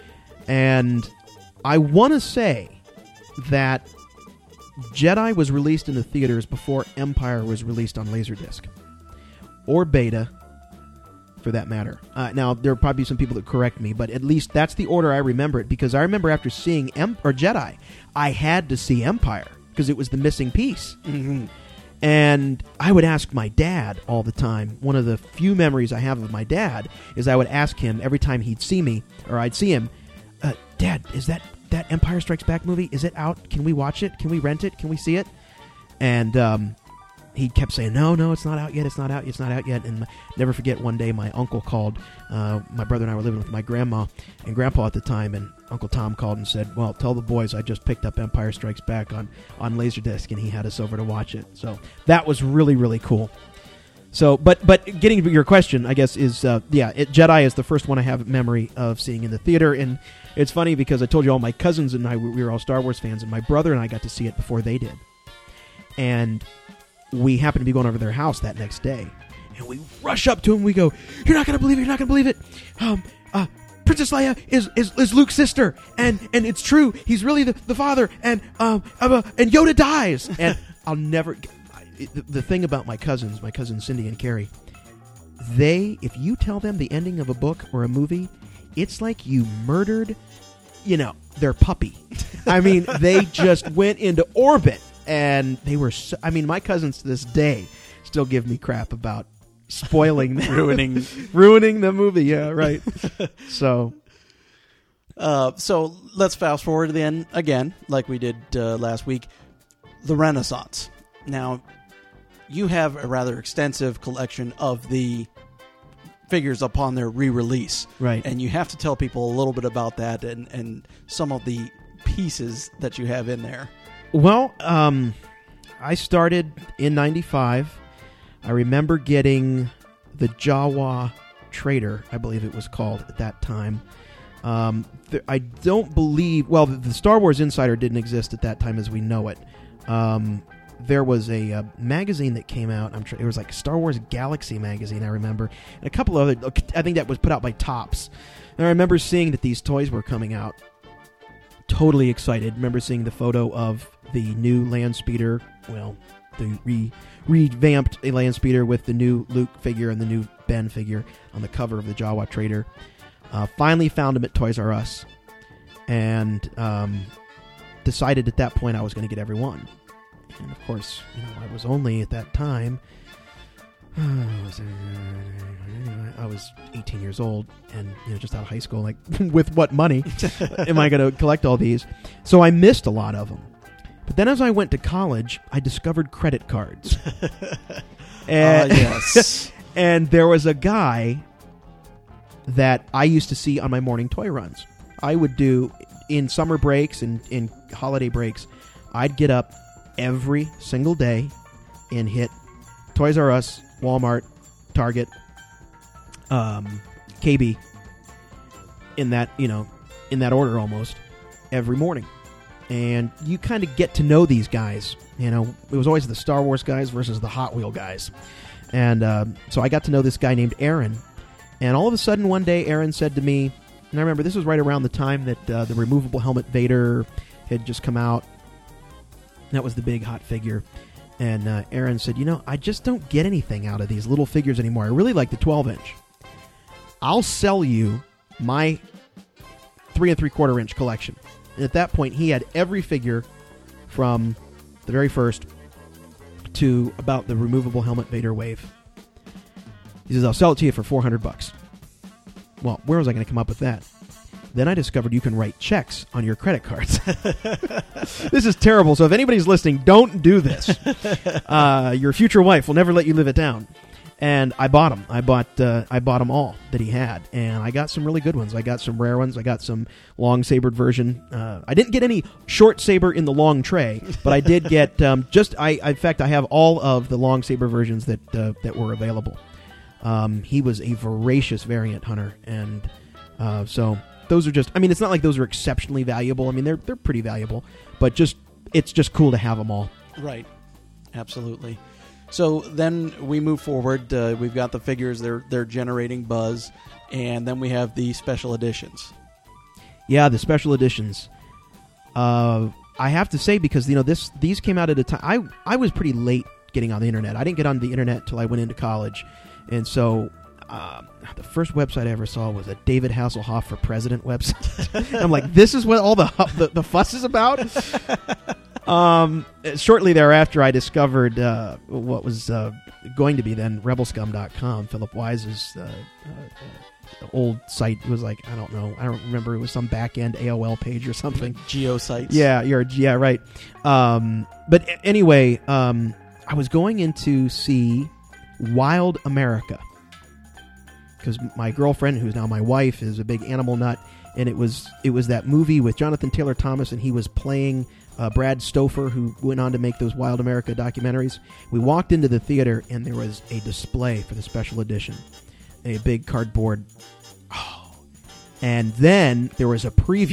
Speaker 4: And I want to say that Jedi was released in the theaters before Empire was released on Laserdisc. Or Beta, for that matter. Uh, now, there will probably be some people that correct me, but at least that's the order I remember it, because I remember after seeing em- or Jedi, I had to see Empire, because it was the missing piece.
Speaker 5: Mm-hmm.
Speaker 4: And I would ask my dad all the time. One of the few memories I have of my dad is I would ask him every time he'd see me, or I'd see him, uh, Dad, is that... that Empire Strikes Back movie, is it out? Can we watch it? Can we rent it? Can we see it? And um, he kept saying, no, no, it's not out yet. It's not out. It's not out yet. And never forget, one day my uncle called. Uh, my brother and I were living with my grandma and grandpa at the time, and Uncle Tom called and said, well, tell the boys I just picked up Empire Strikes Back on, on Laserdisc, and he had us over to watch it. So that was really, really cool. So, but but getting to your question, I guess, is, uh, yeah, it, Jedi is the first one I have memory of seeing in the theater. And it's funny because I told you all my cousins and I, we were all Star Wars fans, and my brother and I got to see it before they did. and we happened to be going over to their house that next day, and we rush up to him. We go, "You're not gonna believe it! You're not gonna believe it! Um, uh, Princess Leia is, is is Luke's sister, and and it's true. He's really the, the father, and um uh, and Yoda dies." And I'll never. The, the thing about my cousins, my cousins Cindy and Carrie, they, if you tell them the ending of a book or a movie, it's like you murdered, you know, their puppy. I mean, they just went into orbit, and they were. So, I mean, my cousins to this day still give me crap about spoiling,
Speaker 5: ruining,
Speaker 4: ruining the movie. Yeah, right. So,
Speaker 5: uh, so let's fast forward then again, like we did uh, last week. The Renaissance. Now, you have a rather extensive collection of the figures upon their re-release,
Speaker 4: right?
Speaker 5: And you have to tell people a little bit about that and and some of the pieces that you have in there.
Speaker 4: Well, um, I started in ninety-five. I remember getting the Jawa Trader, I believe it was called at that time. Um, th- I don't believe... Well, the, the Star Wars Insider didn't exist at that time as we know it. Um, there was a, a magazine that came out. I'm tr- It was like Star Wars Galaxy magazine, I remember. And a couple other... I think that was put out by Topps. And I remember seeing that these toys were coming out. Totally excited. Remember seeing the photo of the new Land Speeder, well, the re revamped Land Speeder with the new Luke figure and the new Ben figure on the cover of the Jawa Trader. Uh, finally found him at Toys R Us, and um, decided at that point I was going to get every one. And of course, you know, I was only at that time. I was eighteen years old, and you know, just out of high school. Like, with what money am I going to collect all these? So I missed a lot of them. But then, as I went to college, I discovered credit cards. and,
Speaker 5: uh, yes,
Speaker 4: and there was a guy that I used to see on my morning toy runs. I would do in summer breaks and in holiday breaks. I'd get up every single day and hit Toys R Us, Walmart, Target, um, K B, in that, you know, in that order almost, every morning. And you kind of get to know these guys. You know, it was always the Star Wars guys versus the Hot Wheel guys. And uh, so I got to know this guy named Aaron. And all of a sudden one day Aaron said to me, and I remember this was right around the time that uh, the removable helmet Vader had just come out. That was the big hot figure. And uh, Aaron said, you know, I just don't get anything out of these little figures anymore. I really like the twelve inch. I'll sell you my three and three quarter inch collection. And at that point, he had every figure from the very first to about the removable helmet Vader wave. He says, I'll sell it to you for four hundred bucks. Well, where was I going to come up with that? Then I discovered you can write checks on your credit cards. This is terrible. So if anybody's listening, don't do this. Uh, your future wife will never let you live it down. And I bought them. I bought uh, I bought them all that he had, and I got some really good ones. I got some rare ones. I got some long sabered version. Uh, I didn't get any short saber in the long tray, but I did get um, just. I in fact I have all of the long saber versions that uh, that were available. Um, he was a voracious variant hunter, and uh, so those are just. I mean, it's not like those are exceptionally valuable. I mean, they're they're pretty valuable, but just it's just cool to have them all.
Speaker 5: Right. Absolutely. So then we move forward. Uh, we've got the figures; they're they're generating buzz, and then we have the special editions.
Speaker 4: Yeah, the special editions. Uh, I have to say, because you know this these came out at a time. I I was pretty late getting on the internet. I didn't get on the internet till I went into college, and so uh, the first website I ever saw was a David Hasselhoff for President website. I'm like, this is what all the the, the fuss is about. Um, shortly thereafter, I discovered uh, what was uh, going to be then rebel scum dot com. Philip Wise's uh, uh, old site. It was like, I don't know. I don't remember. It was some back-end A O L page or something.
Speaker 5: Geosites.
Speaker 4: Yeah, you're, yeah, right. Um, but anyway, um, I was going in to see Wild America because my girlfriend, who's now my wife, is a big animal nut, and it was it was that movie with Jonathan Taylor Thomas, and he was playing Uh, Brad Stouffer, who went on to make those Wild America documentaries. We walked into the theater, and there was a display for the special edition, a big cardboard. Oh. And then there was a preview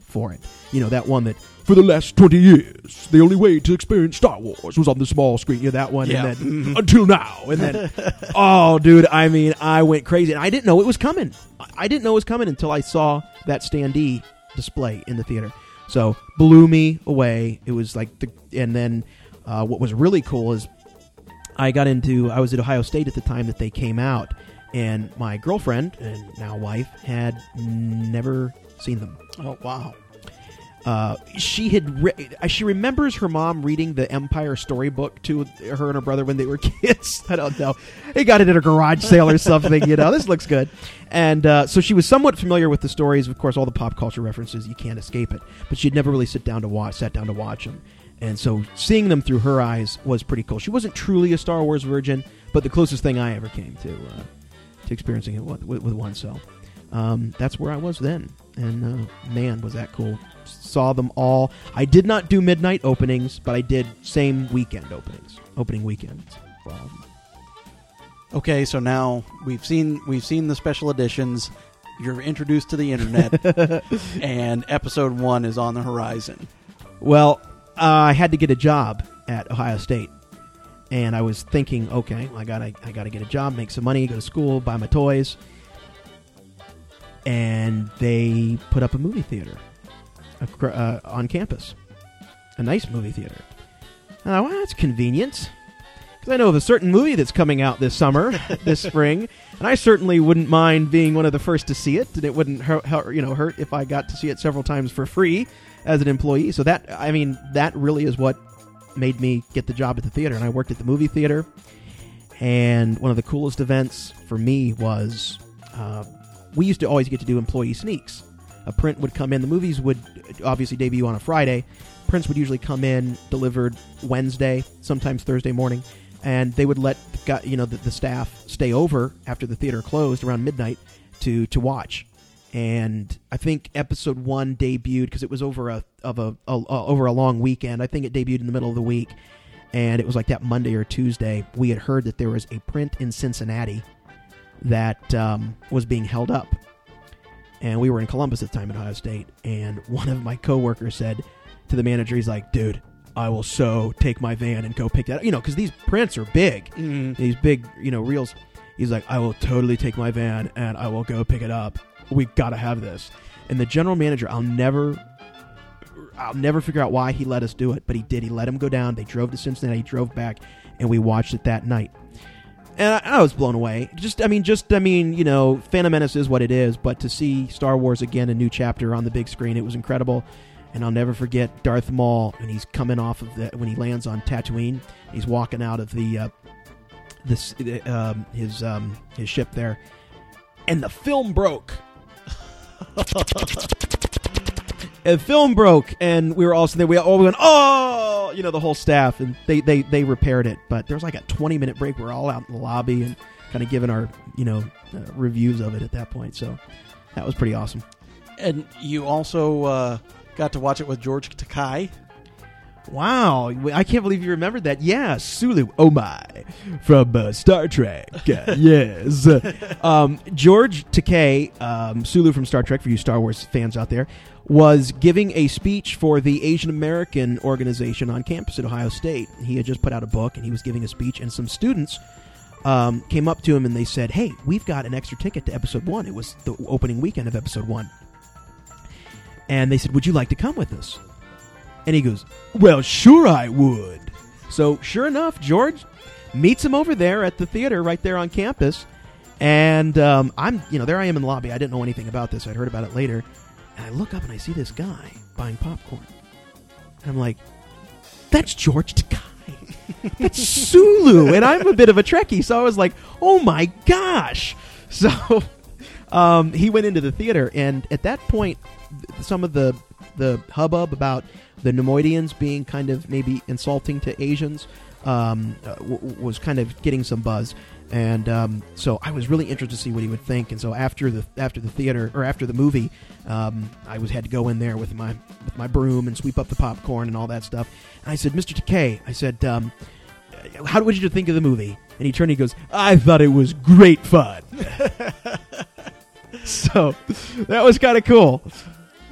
Speaker 4: for it. You know, that one that, for the last twenty years, the only way to experience Star Wars was on the small screen. You know, that one.
Speaker 5: Yeah.
Speaker 4: And then, until now. And then, oh, dude, I mean, I went crazy. And I didn't know it was coming. I didn't know it was coming until I saw that standee display in the theater. So, blew me away. It was like, the, and then uh, what was really cool is I got into, I was at Ohio State at the time that they came out, and my girlfriend, and now wife, had never seen them.
Speaker 5: Oh, wow.
Speaker 4: Uh, she had re- she remembers her mom reading the Empire storybook to her and her brother when they were kids. I don't know. They got it at a garage sale or something. You know, this looks good. And uh, so she was somewhat familiar with the stories. Of course, all the pop culture references, you can't escape it. But she'd never really sit down to watch, sat down to watch them. And so seeing them through her eyes was pretty cool. She wasn't truly a Star Wars virgin, but the closest thing I ever came to uh, to experiencing it with, with one. So um, that's where I was then. And uh, man, was that cool. Saw them all. I did not do midnight openings, but I did same weekend openings, opening weekends. For all of them.
Speaker 5: Okay, so now we've seen we've seen the special editions. You're introduced to the internet, and episode one is on the horizon.
Speaker 4: Well, uh, I had to get a job at Ohio State, and I was thinking, okay, I gotta I gotta get a job, make some money, go to school, buy my toys, and they put up a movie theater. Uh, on campus, a nice movie theater. And I thought, well, that's convenient, because I know of a certain movie that's coming out this summer, this spring, and I certainly wouldn't mind being one of the first to see it, and it wouldn't hurt, hurt, you know, hurt if I got to see it several times for free as an employee. So that, I mean, that really is what made me get the job at the theater. And I worked at the movie theater, and one of the coolest events for me was uh, we used to always get to do employee sneaks. A print would come in. The movies would obviously debut on a Friday. Prints would usually come in delivered Wednesday, sometimes Thursday morning, and they would let you know the, the staff stay over after the theater closed around midnight to to watch. And I think episode one debuted because it was over a of a, a, a over a long weekend. I think it debuted in the middle of the week, and it was like that Monday or Tuesday. We had heard that there was a print in Cincinnati that um, was being held up. And we were in Columbus at the time at Ohio State, and one of my coworkers said to the manager, he's like, dude, I will so take my van and go pick that up. You know, because these prints are big. Mm. These big, you know, reels. He's like, I will totally take my van, and I will go pick it up. We got to have this. And the general manager, I'll never, I'll never figure out why he let us do it, but he did. He let him go down. They drove to Cincinnati, drove back, and we watched it that night. And I, I was blown away. Just, I mean, just, I mean, you know, Phantom Menace is what it is, but to see Star Wars again, a new chapter on the big screen, it was incredible. And I'll never forget Darth Maul when he's coming off of the, when he lands on Tatooine, he's walking out of the, uh, this, um, his, um, his ship there, and the film broke. The film broke, and we were all sitting there. We all went, oh, you know, the whole staff, and they, they, they repaired it. But there was like a twenty minute break. We were all out in the lobby and kind of giving our, you know, uh, reviews of it at that point. So that was pretty awesome.
Speaker 5: And you also uh, got to watch it with George Takei.
Speaker 4: Wow, I can't believe you remembered that. Yeah, Sulu, oh my, from uh, Star Trek. Uh, yes. um, George Takei, um, Sulu from Star Trek, for you Star Wars fans out there, was giving a speech for the Asian American organization on campus at Ohio State. He had just put out a book, and he was giving a speech, and some students um, came up to him, and they said, hey, we've got an extra ticket to episode one. It was the opening weekend of episode one. And they said, would you like to come with us? And he goes, well, sure I would. So sure enough, George meets him over there at the theater right there on campus. And um, I'm, you know, there I am in the lobby. I didn't know anything about this. I'd heard about it later. And I look up and I see this guy buying popcorn. And I'm like, that's George Takei. That's Sulu. And I'm a bit of a Trekkie. So I was like, oh my gosh. So um, he went into the theater. And at that point, some of the, the hubbub about the Nemoidians being kind of maybe insulting to Asians um, uh, w- was kind of getting some buzz. And um, so I was really interested to see what he would think. And so after the after the theater or after the movie, um, I was had to go in there with my with my broom and sweep up the popcorn and all that stuff. And I said, Mister Takei, I said, um, how did you think of the movie? And he turned and he goes, I thought it was great fun. So that was kind of cool.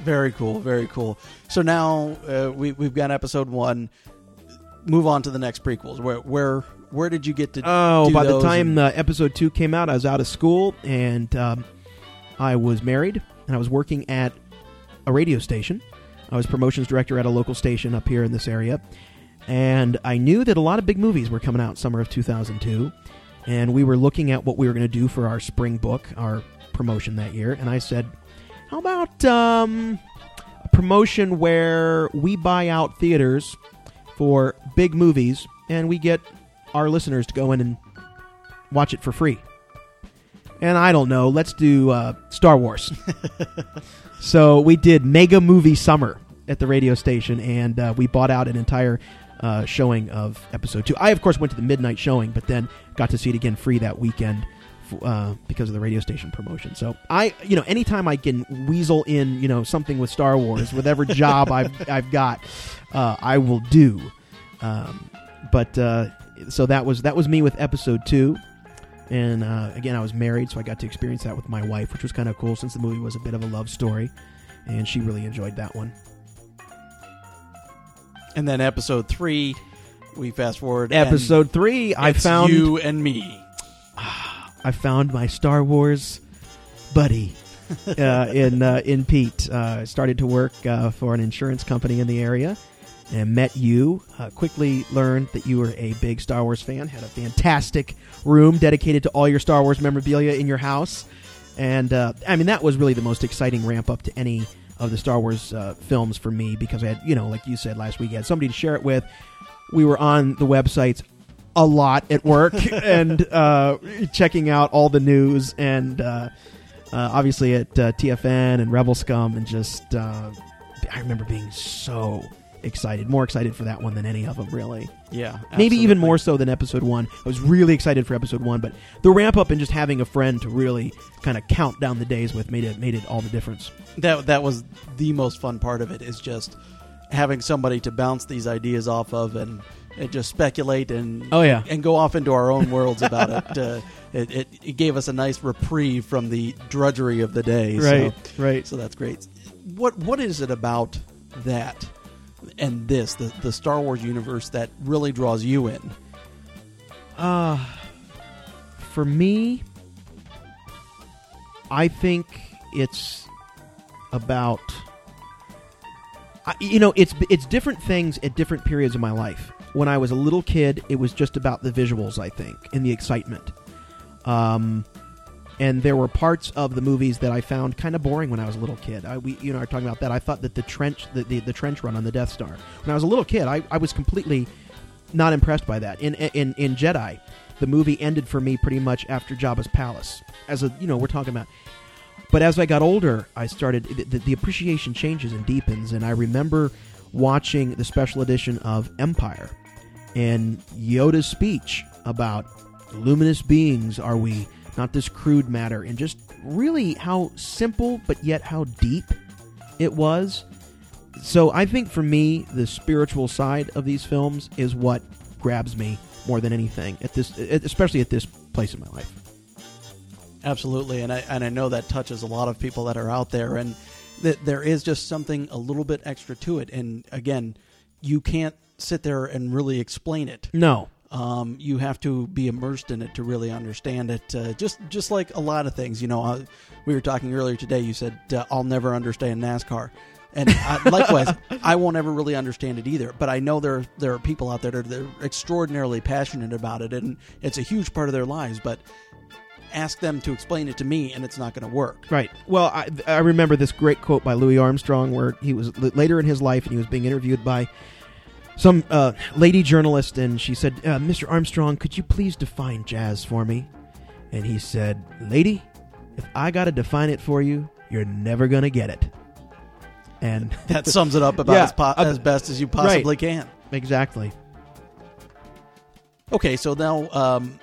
Speaker 5: Very cool, very cool. So now uh, we, we've got episode one. Move on to the next prequels. Where where where did you get to?
Speaker 4: Oh,
Speaker 5: do
Speaker 4: by the
Speaker 5: those
Speaker 4: time
Speaker 5: and-
Speaker 4: uh, episode two came out, I was out of school and um, I was married and I was working at a radio station. I was promotions director at a local station up here in this area, and I knew that a lot of big movies were coming out in summer of two thousand two, and we were looking at what we were going to do for our spring book, our promotion that year, and I said, how about um, a promotion where we buy out theaters for big movies and we get our listeners to go in and watch it for free? And I don't know, let's do uh, Star Wars. So we did Mega Movie Summer at the radio station, and uh, we bought out an entire uh, showing of episode two. I, of course, went to the midnight showing, but then got to see it again free that weekend uh, because of the radio station promotion. So I, you know, anytime I can weasel in, you know, something with Star Wars, whatever job I've I've got, uh, I will do. Um, but uh, so that was that was me with episode two. And uh, again, I was married, so I got to experience that with my wife, which was kind of cool since the movie was a bit of a love story. And she really enjoyed that one.
Speaker 5: And then episode three, we fast forward.
Speaker 4: Episode three, I found
Speaker 5: you and me.
Speaker 4: I found my Star Wars buddy uh, in uh, in Pete. Uh, I started to work uh, for an insurance company in the area. And met you, uh, quickly learned that you were a big Star Wars fan, had a fantastic room dedicated to all your Star Wars memorabilia in your house. And, uh, I mean, that was really the most exciting ramp up to any of the Star Wars uh, films for me, because I had, you know, like you said last week, I had somebody to share it with. We were on the websites a lot at work and uh, checking out all the news, and uh, uh, obviously at uh, T F N and Rebel Scum, and just, uh, I remember being so excited, more excited for that one than any of them, really.
Speaker 5: Yeah, absolutely.
Speaker 4: Maybe even more so than episode one. I was really excited for episode one, but the ramp up and just having a friend to really kind of count down the days with made it made it all the difference.
Speaker 5: That that was the most fun part of it, is just having somebody to bounce these ideas off of and, and just speculate and
Speaker 4: oh yeah
Speaker 5: and go off into our own worlds about it. Uh, it, it. It gave us a nice reprieve from the drudgery of the day.
Speaker 4: Right,
Speaker 5: so,
Speaker 4: right.
Speaker 5: So that's great. What what is it about that and this, the, the Star Wars universe, that really draws you in?
Speaker 4: Uh, for me, I think it's about, I, you know, it's it's different things at different periods of my life. When I was a little kid, it was just about the visuals, I think, and the excitement. Um, and there were parts of the movies that I found kind of boring when I was a little kid. I, we, you know, are talking about that. I thought that the trench, the, the, the trench run on the Death Star, when I was a little kid, I, I was completely not impressed by that. In, in in Jedi, the movie ended for me pretty much after Jabba's palace. As a, you know, we're talking about. But as I got older, I started the, the appreciation changes and deepens, and I remember watching the special edition of Empire and Yoda's speech about luminous beings are we, not this crude matter, and just really how simple but yet how deep it was. So I think for me, the spiritual side of these films is what grabs me more than anything, at this, especially at this place in my life.
Speaker 5: Absolutely, and I and I know that touches a lot of people that are out there, and that there is just something a little bit extra to it. And again, you can't sit there and really explain it.
Speaker 4: No.
Speaker 5: Um, you have to be immersed in it to really understand it. Uh, just just like a lot of things, you know. Uh, we were talking earlier today. You said uh, I'll never understand NASCAR, and I, likewise, I won't ever really understand it either. But I know there there are people out there that are, that are extraordinarily passionate about it, and it's a huge part of their lives. But ask them to explain it to me, and it's not going to work.
Speaker 4: Right. Well, I, I remember this great quote by Louis Armstrong, where he was l- later in his life, and he was being interviewed by some uh, lady journalist, and she said, uh, Mister Armstrong, could you please define jazz for me? And he said, lady, if I got to define it for you, you're never going to get it. And
Speaker 5: that sums it up about
Speaker 4: yeah,
Speaker 5: as, po-
Speaker 4: uh,
Speaker 5: as best as you possibly
Speaker 4: right.
Speaker 5: can.
Speaker 4: Exactly.
Speaker 5: Okay, so now um,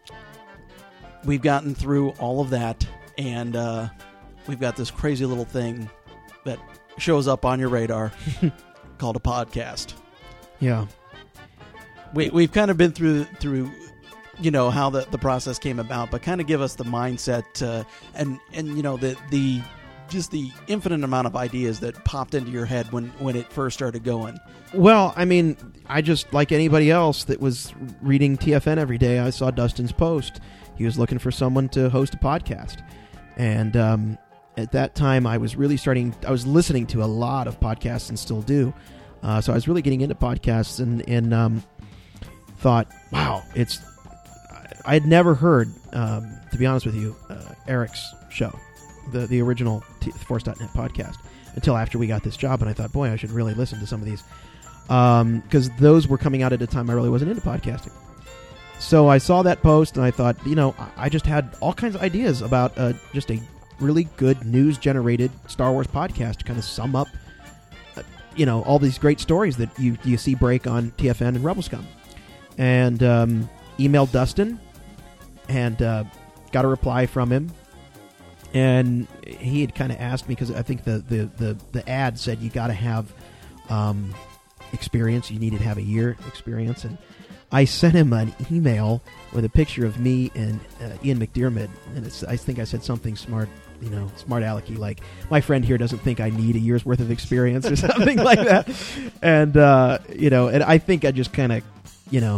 Speaker 5: we've gotten through all of that, and uh, we've got this crazy little thing that shows up on your radar called a podcast.
Speaker 4: Yeah.
Speaker 5: We, we've kind of been through, through you know, how the, the process came about, but kind of give us the mindset uh, and, and, you know, the, the just the infinite amount of ideas that popped into your head when, when it first started going.
Speaker 4: Well, I mean, I just, like anybody else that was reading T F N every day, I saw Dustin's post. He was looking for someone to host a podcast. And um, at that time, I was really starting, I was listening to a lot of podcasts and still do. Uh, so I was really getting into podcasts and, and um, thought, wow, it's, I had never heard, um, to be honest with you, uh, Eric's show, the, the original T- Force dot net podcast, until after we got this job. And I thought, boy, I should really listen to some of these. Because um, those were coming out at a time I really wasn't into podcasting. So I saw that post, and I thought, you know, I just had all kinds of ideas about uh, just a really good news-generated Star Wars podcast to kind of sum up, uh, you know, all these great stories that you, you see break on T F N and Rebel Scum. And um, emailed Dustin, and uh, got a reply from him. And he had kind of asked me, because I think the, the, the, the ad said you got to have um, experience. You needed to have a year experience. And I sent him an email with a picture of me and uh, Ian McDiarmid. And it's, I think I said something smart, you know, smart alecky, like, my friend here doesn't think I need a year's worth of experience or something like that. And, uh, you know, and I think I just kind of, you know,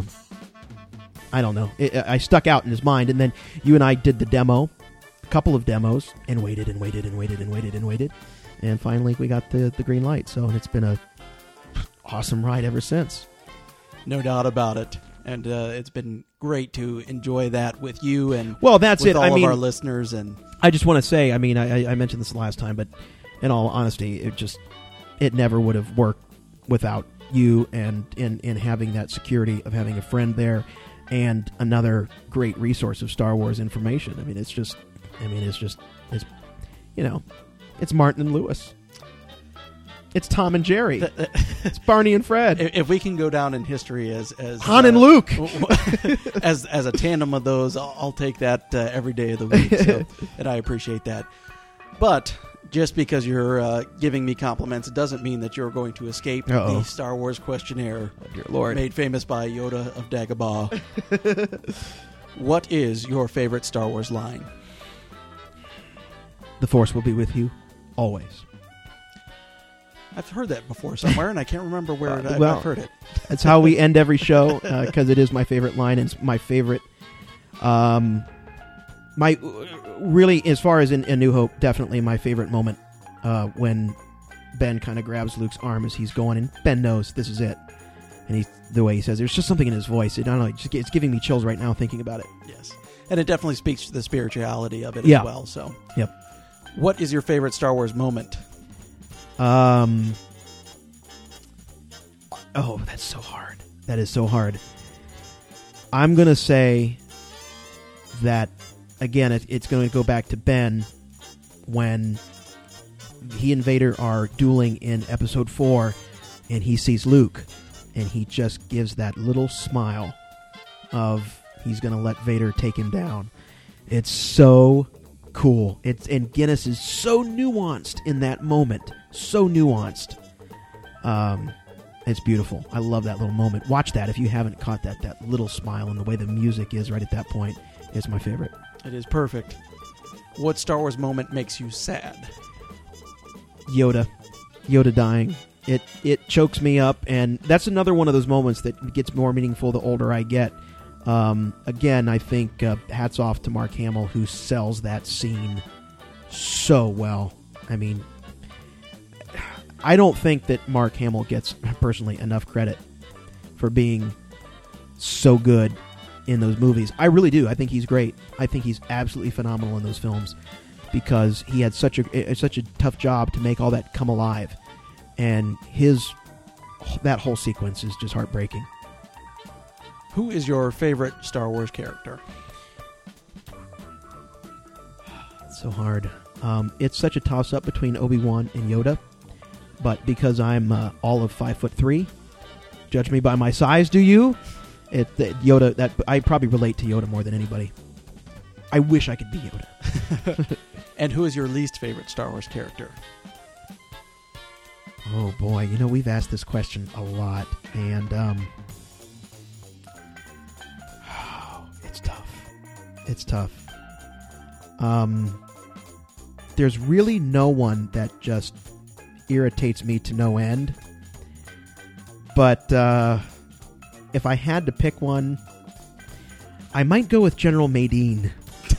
Speaker 4: I don't know. It, I stuck out in his mind. And then you and I did the demo. Couple of demos, and waited and waited and waited and waited and waited, and finally we got the the green light. So it's been a awesome ride ever since.
Speaker 5: No doubt about it, and uh, it's been great to enjoy that with you and
Speaker 4: well, that's
Speaker 5: with
Speaker 4: it.
Speaker 5: all
Speaker 4: I
Speaker 5: of
Speaker 4: mean,
Speaker 5: our listeners. And
Speaker 4: I just want to say, I mean, I, I mentioned this last time, but in all honesty, it just it never would have worked without you and in in having that security of having a friend there and another great resource of Star Wars information. I mean, it's just. I mean, it's just, it's, you know, it's Martin and Lewis. It's Tom and Jerry. It's Barney and Fred.
Speaker 5: If we can go down in history as as
Speaker 4: Han
Speaker 5: uh,
Speaker 4: and Luke,
Speaker 5: as as a tandem of those, I'll, I'll take that uh, every day of the week, so, and I appreciate that. But just because you're uh, giving me compliments, it doesn't mean that you're going to escape Uh-oh. the Star Wars questionnaire,
Speaker 4: oh, dear Lord,
Speaker 5: made famous by Yoda of Dagobah. What is your favorite Star Wars line?
Speaker 4: The Force will be with you, always.
Speaker 5: I've heard that before somewhere, and I can't remember where uh, I've,
Speaker 4: well,
Speaker 5: I've heard it.
Speaker 4: That's how we end every show, because uh, it is my favorite line, and it's my favorite. Um, my really, as far as in, in New Hope, definitely my favorite moment uh, when Ben kind of grabs Luke's arm as he's going, and Ben knows this is it. And he, the way he says, there's just something in his voice. It, I don't know, just, it's giving me chills right now thinking about it.
Speaker 5: Yes, and it definitely speaks to the spirituality of it
Speaker 4: yeah.
Speaker 5: as well. So,
Speaker 4: yep.
Speaker 5: What is your favorite Star Wars moment?
Speaker 4: Um. Oh, that's so hard. That is so hard. I'm going to say that, again, it, it's going to go back to Ben when he and Vader are dueling in Episode four, and he sees Luke, and he just gives that little smile of he's going to let Vader take him down. It's so cool. It's and Guinness is so nuanced in that moment. So nuanced. Um, it's beautiful. I love that little moment. Watch that if you haven't caught that. That little smile and the way the music is right at that point is my favorite.
Speaker 5: It is perfect. What Star Wars moment makes you sad?
Speaker 4: Yoda. Yoda dying. It it chokes me up, and that's another one of those moments that gets more meaningful the older I get. Um, again, I think uh, hats off to Mark Hamill, who sells that scene so well. I mean, I don't think that Mark Hamill gets, personally, enough credit for being so good in those movies. I really do. I think he's great. I think he's absolutely phenomenal in those films because he had such a such a tough job to make all that come alive, and his that whole sequence is just heartbreaking.
Speaker 5: Who is your favorite Star Wars character?
Speaker 4: It's so hard. Um, it's such a toss-up between Obi-Wan and Yoda, but because I'm uh, all of five foot three, judge me by my size, do you? It, it Yoda. That I probably relate to Yoda more than anybody. I wish I could be Yoda.
Speaker 5: And who is your least favorite Star Wars character?
Speaker 4: Oh boy, you know we've asked this question a lot, and um. It's tough. Um, there's really no one that just irritates me to no end. But uh, if I had to pick one, I might go with General Madine.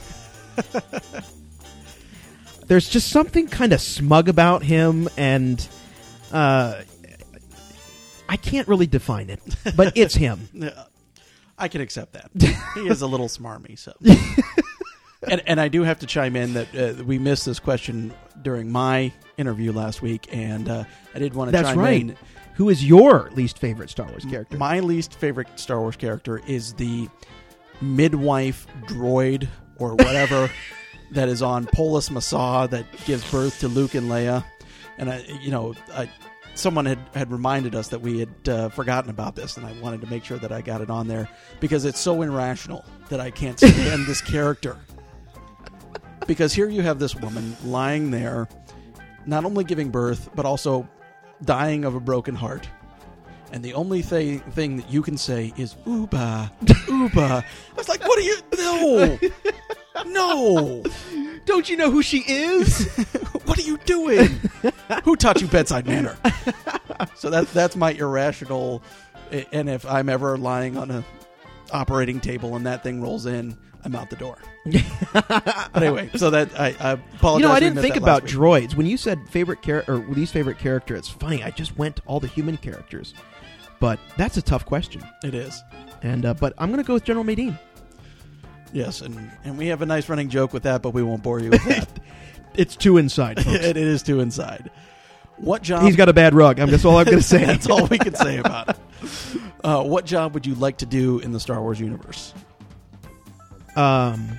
Speaker 4: There's just something kind of smug about him, and uh, I can't really define it, but it's him.
Speaker 5: I can accept that. He is a little smarmy, so. and and I do have to chime in that uh, we missed this question during my interview last week, and uh, I did want to
Speaker 4: That's
Speaker 5: chime
Speaker 4: right.
Speaker 5: in.
Speaker 4: Who is your least favorite Star Wars character?
Speaker 5: My least favorite Star Wars character is the midwife droid or whatever that is on Polis Massa that gives birth to Luke and Leia. And, I, you know, I, someone had, had reminded us that we had uh, forgotten about this, and I wanted to make sure that I got it on there because it's so irrational that I can't stand this character. Because here you have this woman lying there, not only giving birth, but also dying of a broken heart. And the only th- thing that you can say is, Uba, Uba. I was like, what are you? No. No.
Speaker 4: Don't you know who she is?
Speaker 5: What are you doing? Who taught you bedside manner? So that that's my irrational. And if I'm ever lying on a operating table and that thing rolls in, I'm out the door. But anyway, so that I, I apologize.
Speaker 4: You know, I didn't think about droids. When you said favorite character or least favorite character, it's funny. I just went to all the human characters. But that's a tough question.
Speaker 5: It is.
Speaker 4: And uh, but I'm going to go with General Madine.
Speaker 5: Yes, and, and we have a nice running joke with that, but we won't bore you with that.
Speaker 4: It's too inside, folks.
Speaker 5: it, it is too inside. What job?
Speaker 4: He's got a bad rug. I'm That's all I'm going to say.
Speaker 5: That's all we can say about it. Uh, what job would you like to do in the Star Wars universe?
Speaker 4: Um,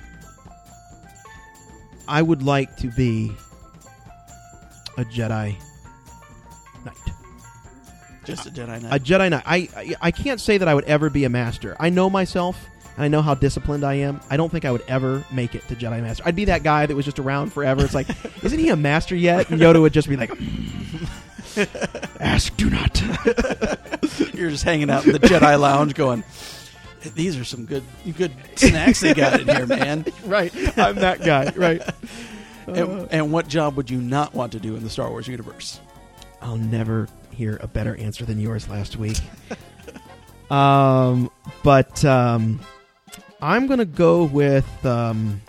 Speaker 4: I would like to be a Jedi Knight.
Speaker 5: Just a Jedi Knight.
Speaker 4: A Jedi Knight. I, I I can't say that I would ever be a master. I know myself, and I know how disciplined I am. I don't think I would ever make it to Jedi Master. I'd be that guy that was just around forever. It's like, isn't he a master yet? And Yoda would just be like, ask, do not.
Speaker 5: You're just hanging out in the Jedi Lounge going, these are some good good snacks they got in here, man.
Speaker 4: Right. I'm that guy. Right.
Speaker 5: And, and what job would you not want to do in the Star Wars universe?
Speaker 4: I'll never hear a better answer than yours last week. um, but um, I'm going to go with... Um,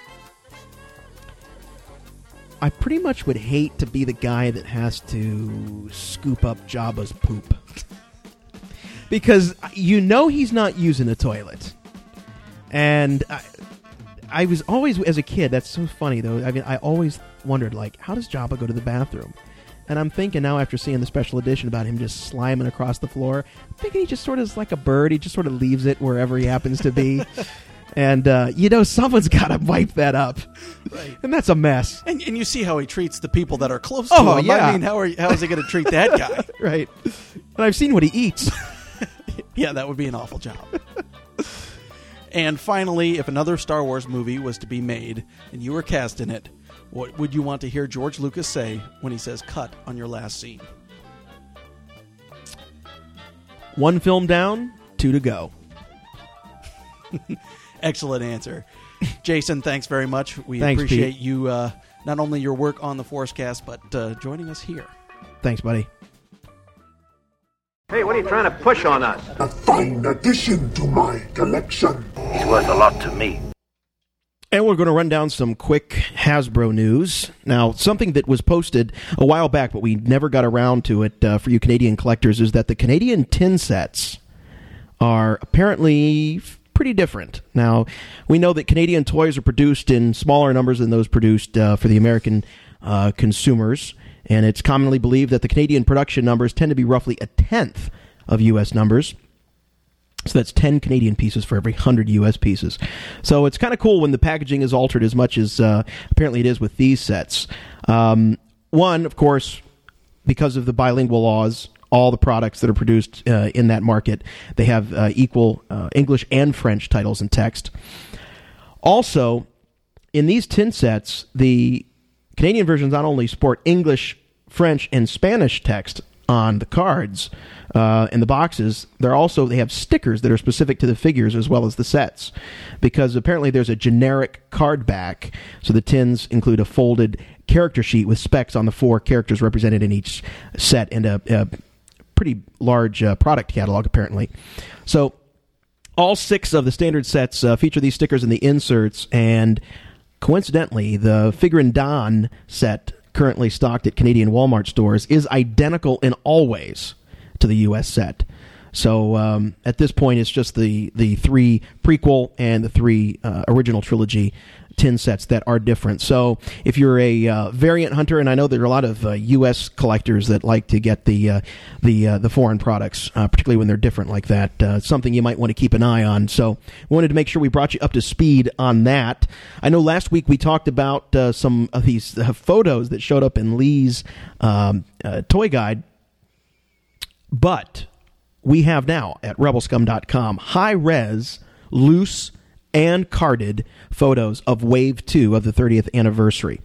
Speaker 4: I pretty much would hate to be the guy that has to scoop up Jabba's poop. Because you know he's not using a toilet. And I, I was always, as a kid, that's so funny, though. I mean, I always wondered, like, how does Jabba go to the bathroom? And I'm thinking now, after seeing the special edition about him just sliming across the floor, I'm thinking he just sort of is like a bird. He just sort of leaves it wherever he happens to be. And, uh, you know, someone's got to wipe that up. Right. And that's a mess.
Speaker 5: And, and you see how he treats the people that are close to
Speaker 4: oh,
Speaker 5: him.
Speaker 4: Yeah.
Speaker 5: I mean, how, are, how is he going to treat that guy?
Speaker 4: Right. And I've seen what he eats.
Speaker 5: Yeah, that would be an awful job. And finally, if another Star Wars movie was to be made and you were cast in it, what would you want to hear George Lucas say when he says cut on your last scene?
Speaker 4: One film down, two to go.
Speaker 5: Excellent answer. Jason, thanks very much. We
Speaker 4: thanks,
Speaker 5: appreciate
Speaker 4: Pete.
Speaker 5: you, uh, not only your work on the Forcecast, but uh, joining us here.
Speaker 4: Thanks, buddy.
Speaker 11: Hey, what are you trying to push on us?
Speaker 12: A fine addition to my collection.
Speaker 11: He's worth a lot to me.
Speaker 4: And we're going to run down some quick Hasbro news. Now, something that was posted a while back, but we never got around to it uh, for you Canadian collectors, is that the Canadian tin sets are apparently pretty different. Now, we know that Canadian toys are produced in smaller numbers than those produced uh, for the American uh, consumers, and it's commonly believed that the Canadian production numbers tend to be roughly a tenth of U S numbers. So that's ten Canadian pieces for every one hundred U S pieces. So it's kind of cool when the packaging is altered as much as uh, apparently it is with these sets. Um, one, of course, because of the bilingual laws, all the products that are produced uh, in that market, they have uh, equal uh, English and French titles and text. Also, in these tin sets, the Canadian versions not only sport English, French, and Spanish text on the cards uh, and the boxes. They're also they have stickers that are specific to the figures as well as the sets, because apparently there's a generic card back. So the tins include a folded character sheet with specs on the four characters represented in each set and a, a pretty large uh, product catalog apparently. So all six of the standard sets uh, feature these stickers in the inserts, and coincidentally, the Figurin Don set currently stocked at Canadian Walmart stores is identical in all ways to the U S set. So um, at this point, it's just the, the three prequel and the three uh, original trilogy tin sets that are different. So if you're a uh, variant hunter, and I know there are a lot of uh, U S collectors that like to get the uh, the uh, the foreign products, uh, particularly when they're different like that, uh, something you might want to keep an eye on. So we wanted to make sure we brought you up to speed on that. I know last week we talked about uh, some of these uh, photos that showed up in Lee's um, uh, toy guide, but we have now at rebel scum dot com high-res, loose, and carded photos of Wave two of the thirtieth anniversary.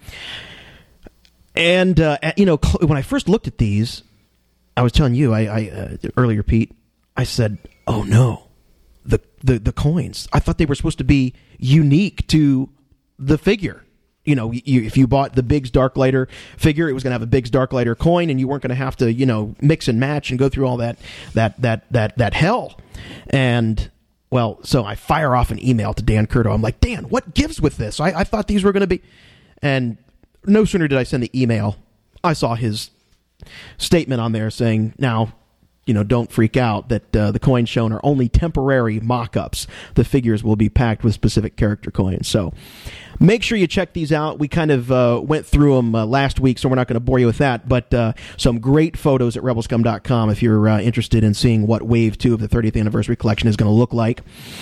Speaker 4: And, uh, you know, when I first looked at these, I was telling you I, I uh, earlier, Pete, I said, oh, no, the, the, the coins. I thought they were supposed to be unique to the figure. You know, you, if you bought the Biggs Darklighter figure, it was going to have a Biggs Darklighter coin, and you weren't going to have to, you know, mix and match and go through all that that that that that hell. And well, so I fire off an email to Dan Curto. I'm like, Dan, what gives with this? I, I thought these were going to be, and no sooner did I send the email, I saw his statement on there saying, now, you know, don't freak out that uh, the coins shown are only temporary mock-ups. The figures will be packed with specific character coins. So make sure you check these out. We kind of uh, went through them uh, last week, so we're not going to bore you with that. But uh, some great photos at rebel scum dot com if you're uh, interested in seeing what Wave two of the thirtieth Anniversary Collection is going to look like.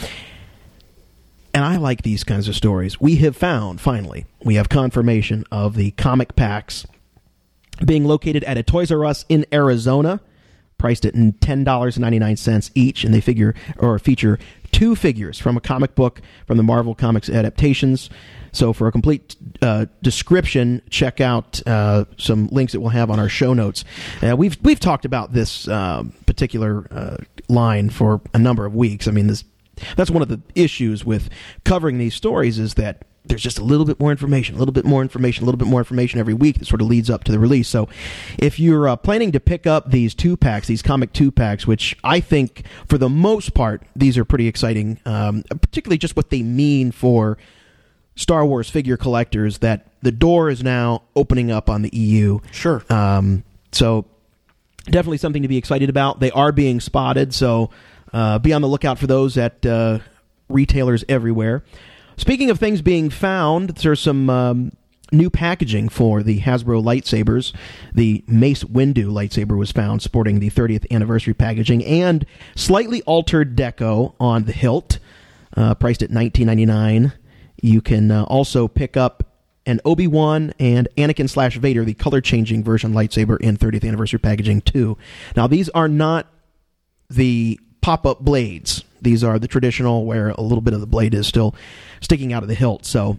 Speaker 4: And I like these kinds of stories. We have found, finally, we have confirmation of the comic packs being located at a Toys R Us in Arizona, priced at ten dollars and ninety-nine cents each, and they figure or feature two figures from a comic book from the Marvel Comics adaptations. So for a complete uh, description, check out uh, some links that we'll have on our show notes. Uh, we've we've talked about this uh, particular uh, line for a number of weeks. I mean, this that's one of the issues with covering these stories is that there's just a little bit more information, a little bit more information, a little bit more information every week that sort of leads up to the release. So if you're uh, planning to pick up these two-packs, these comic two-packs, which I think for the most part, these are pretty exciting, um, particularly just what they mean for Star Wars figure collectors, that the door is now opening up on the E U.
Speaker 5: Sure.
Speaker 4: Um, so definitely something to be excited about. They are being spotted, so uh, be on the lookout for those at uh, retailers everywhere. Speaking of things being found, there's some um, new packaging for the Hasbro lightsabers. The Mace Windu lightsaber was found sporting the thirtieth anniversary packaging and slightly altered deco on the hilt, uh, priced at nineteen ninety-nine dollars. You can uh, also pick up an Obi-Wan and Anakin slash Vader, the color-changing version lightsaber in thirtieth anniversary packaging too. Now, these are not the pop-up blades. These are the traditional where a little bit of the blade is still sticking out of the hilt. So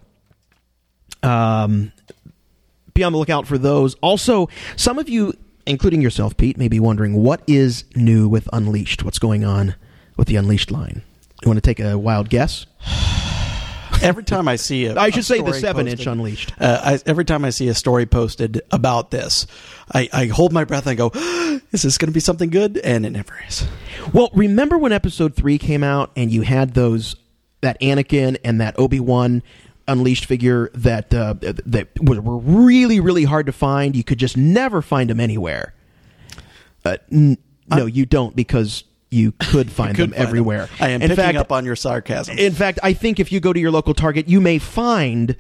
Speaker 4: um, be on the lookout for those. Also, some of you, including yourself, Pete, may be wondering, what is new with Unleashed? What's going on with the Unleashed line? You want to take a wild guess?
Speaker 5: Every time I see a,
Speaker 4: I should
Speaker 5: a
Speaker 4: say the
Speaker 5: story
Speaker 4: seven-inch
Speaker 5: posted,
Speaker 4: Unleashed.
Speaker 5: Uh, I, every time I see a story posted about this, I, I hold my breath and I go, is this going to be something good? And it never is.
Speaker 4: Well, remember when Episode three came out and you had those that Anakin and that Obi-Wan Unleashed figure that uh, that were really, really hard to find? You could just never find them anywhere. Uh, n- no, you don't, because you could find you could them find everywhere.
Speaker 5: Them. I am
Speaker 4: in
Speaker 5: picking
Speaker 4: fact,
Speaker 5: up on your sarcasm.
Speaker 4: In fact, I think if you go to your local Target, you may find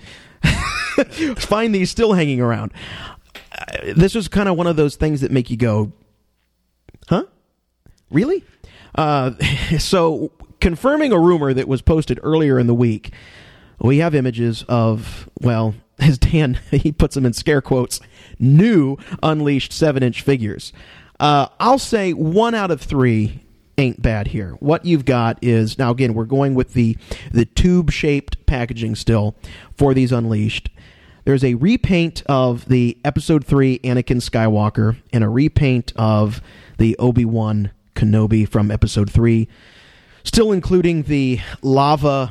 Speaker 4: find these still hanging around. Uh, this was kind of one of those things that make you go, huh? Really? Uh, so, confirming a rumor that was posted earlier in the week, we have images of, well, as Dan, he puts them in scare quotes, new Unleashed seven-inch figures. Uh, I'll say one out of three ain't bad here. What you've got is, now again, we're going with the the tube-shaped packaging still for these Unleashed. There's a repaint of the Episode three Anakin Skywalker and a repaint of the Obi-Wan Kenobi from Episode three, still including the lava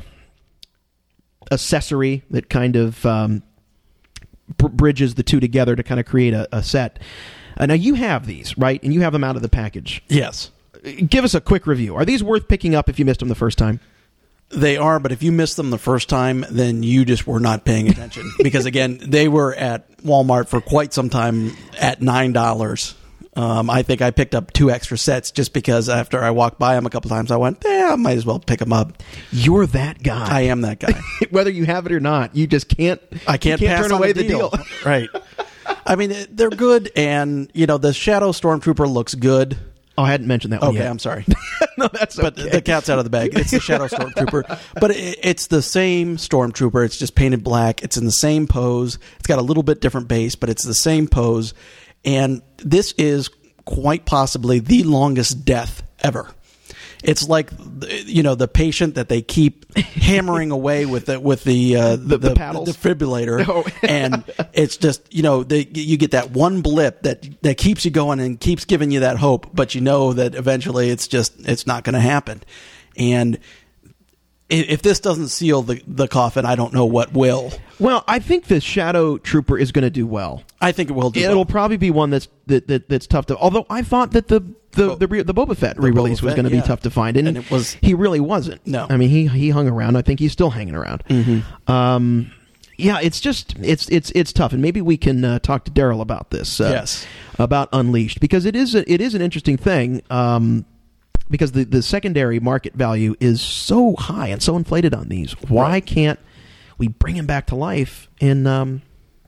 Speaker 4: accessory that kind of um, br- bridges the two together to kind of create a, a set. Uh, now, you have these, right? And you have them out of the package.
Speaker 5: Yes.
Speaker 4: Give us a quick review. Are these worth picking up if you missed them the first time?
Speaker 5: They are, but if you missed them the first time, then you just were not paying attention. Because, again, they were at Walmart for quite some time at nine dollars. Um, I think I picked up two extra sets just because after I walked by them a couple times, I went, yeah, I might as well pick them up.
Speaker 4: You're that guy.
Speaker 5: I am that guy.
Speaker 4: Whether you have it or not, you just can't
Speaker 5: I can't,
Speaker 4: you can't
Speaker 5: pass
Speaker 4: turn
Speaker 5: on
Speaker 4: away
Speaker 5: the
Speaker 4: the
Speaker 5: deal.
Speaker 4: deal.
Speaker 5: Right. I mean, they're good, and, you know, the Shadow Stormtrooper looks good.
Speaker 4: Oh, I hadn't mentioned that one
Speaker 5: okay,
Speaker 4: yet.
Speaker 5: I'm sorry.
Speaker 4: No, that's okay.
Speaker 5: But the cat's out of the bag. It's the Shadow Stormtrooper. But it, it's the same Stormtrooper. It's just painted black. It's in the same pose. It's got a little bit different base, but it's the same pose. And this is quite possibly the longest death ever. It's like, you know, the patient that they keep hammering away with the with the uh,
Speaker 4: the, the, the paddles,
Speaker 5: the defibrillator,
Speaker 4: oh.
Speaker 5: and it's just, you know, they, you get that one blip that that keeps you going and keeps giving you that hope, but you know that eventually it's just it's not going to happen. And if this doesn't seal the the coffin, I don't know what will.
Speaker 4: Well, I think the Shadow Trooper is going to do well.
Speaker 5: I think it will do.
Speaker 4: It'll
Speaker 5: well.
Speaker 4: probably be one that's that, that that's tough to. Although I thought that the the the, the Boba Fett re-release was going to
Speaker 5: yeah.
Speaker 4: be tough to find, and,
Speaker 5: and it was.
Speaker 4: He really wasn't.
Speaker 5: No,
Speaker 4: I mean he he hung around. I think he's still hanging around.
Speaker 5: Mm-hmm.
Speaker 4: Um, yeah, it's just it's it's it's tough, and maybe we can uh, talk to Daryl about this. Uh,
Speaker 5: yes,
Speaker 4: about Unleashed, because it is a, it is an interesting thing. Um, because the the secondary market value is so high and so inflated on these. Why
Speaker 5: right.
Speaker 4: can't we bring him back to life in um,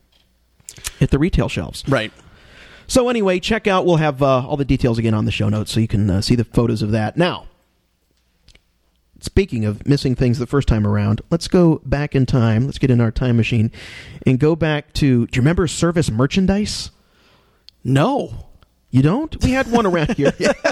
Speaker 4: at the retail shelves?
Speaker 5: Right.
Speaker 4: So anyway, check out. We'll have uh, all the details again on the show notes, so you can uh, see the photos of that. Now, speaking of missing things the first time around, let's go back in time. Let's get in our time machine and go back to. Do you remember Service Merchandise?
Speaker 5: No,
Speaker 4: you don't. We had one around here.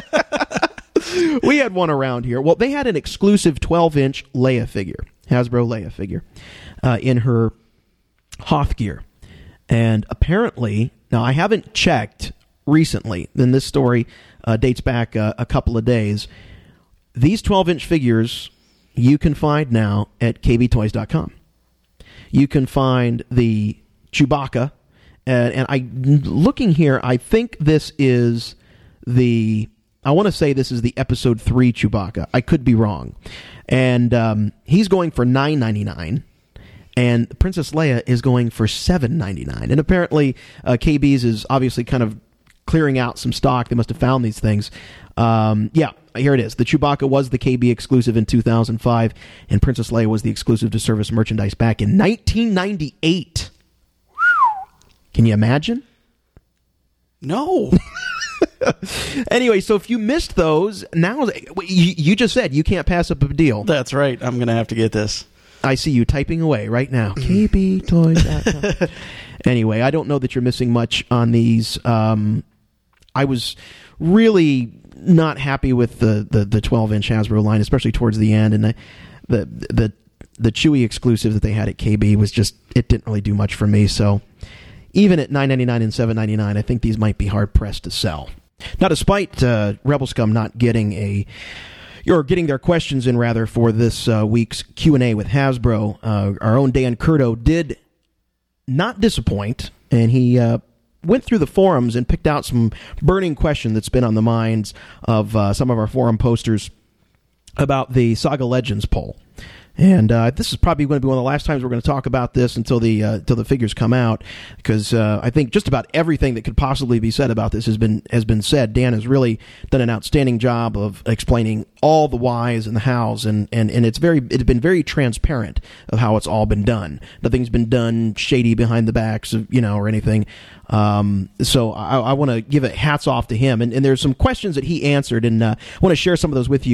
Speaker 4: We had one around here. Well, they had an exclusive twelve-inch Leia figure, Hasbro Leia figure, uh, in her Hoth gear. And apparently, now I haven't checked recently, then this story uh, dates back uh, a couple of days. These twelve-inch figures you can find now at k b toys dot com. You can find the Chewbacca, and, and I looking here, I think this is the... I want to say this is the Episode three Chewbacca. I could be wrong. And um, he's going for nine ninety-nine, and Princess Leia is going for seven ninety-nine. And apparently, uh, K B's is obviously kind of clearing out some stock. They must have found these things. Um, yeah, here it is. The Chewbacca was the K B exclusive in two thousand five, and Princess Leia was the exclusive to Service Merchandise back in nineteen ninety-eight. Can you imagine?
Speaker 5: No.
Speaker 4: Anyway, so if you missed those, now you, you just said you can't pass up a deal.
Speaker 5: That's right. I'm going to have to get this.
Speaker 4: I see you typing away right now. k b toys dot com. Anyway, I don't know that you're missing much on these. Um, I was really not happy with the, the, the twelve-inch Hasbro line, especially towards the end, and the the the, the Chewy exclusive that they had at K B was just, it didn't really do much for me. So even at nine ninety-nine and seven ninety-nine, I think these might be hard pressed to sell. Now, despite uh, Rebel Scum not getting a, or getting their questions in rather for this uh, week's Q and A with Hasbro, uh, our own Dan Curto did not disappoint, and he uh, went through the forums and picked out some burning question that's been on the minds of uh, some of our forum posters about the Saga Legends poll. And uh, this is probably going to be one of the last times we're going to talk about this until the uh, until the figures come out, because uh, I think just about everything that could possibly be said about this has been has been said. Dan has really done an outstanding job of explaining all the whys and the hows, and, and, and it's very it's been very transparent of how it's all been done. Nothing's been done shady behind the backs of, you know, or anything. Um, so I, I want to give a hats off to him, and, and there's some questions that he answered, and uh, I want to share some of those with you.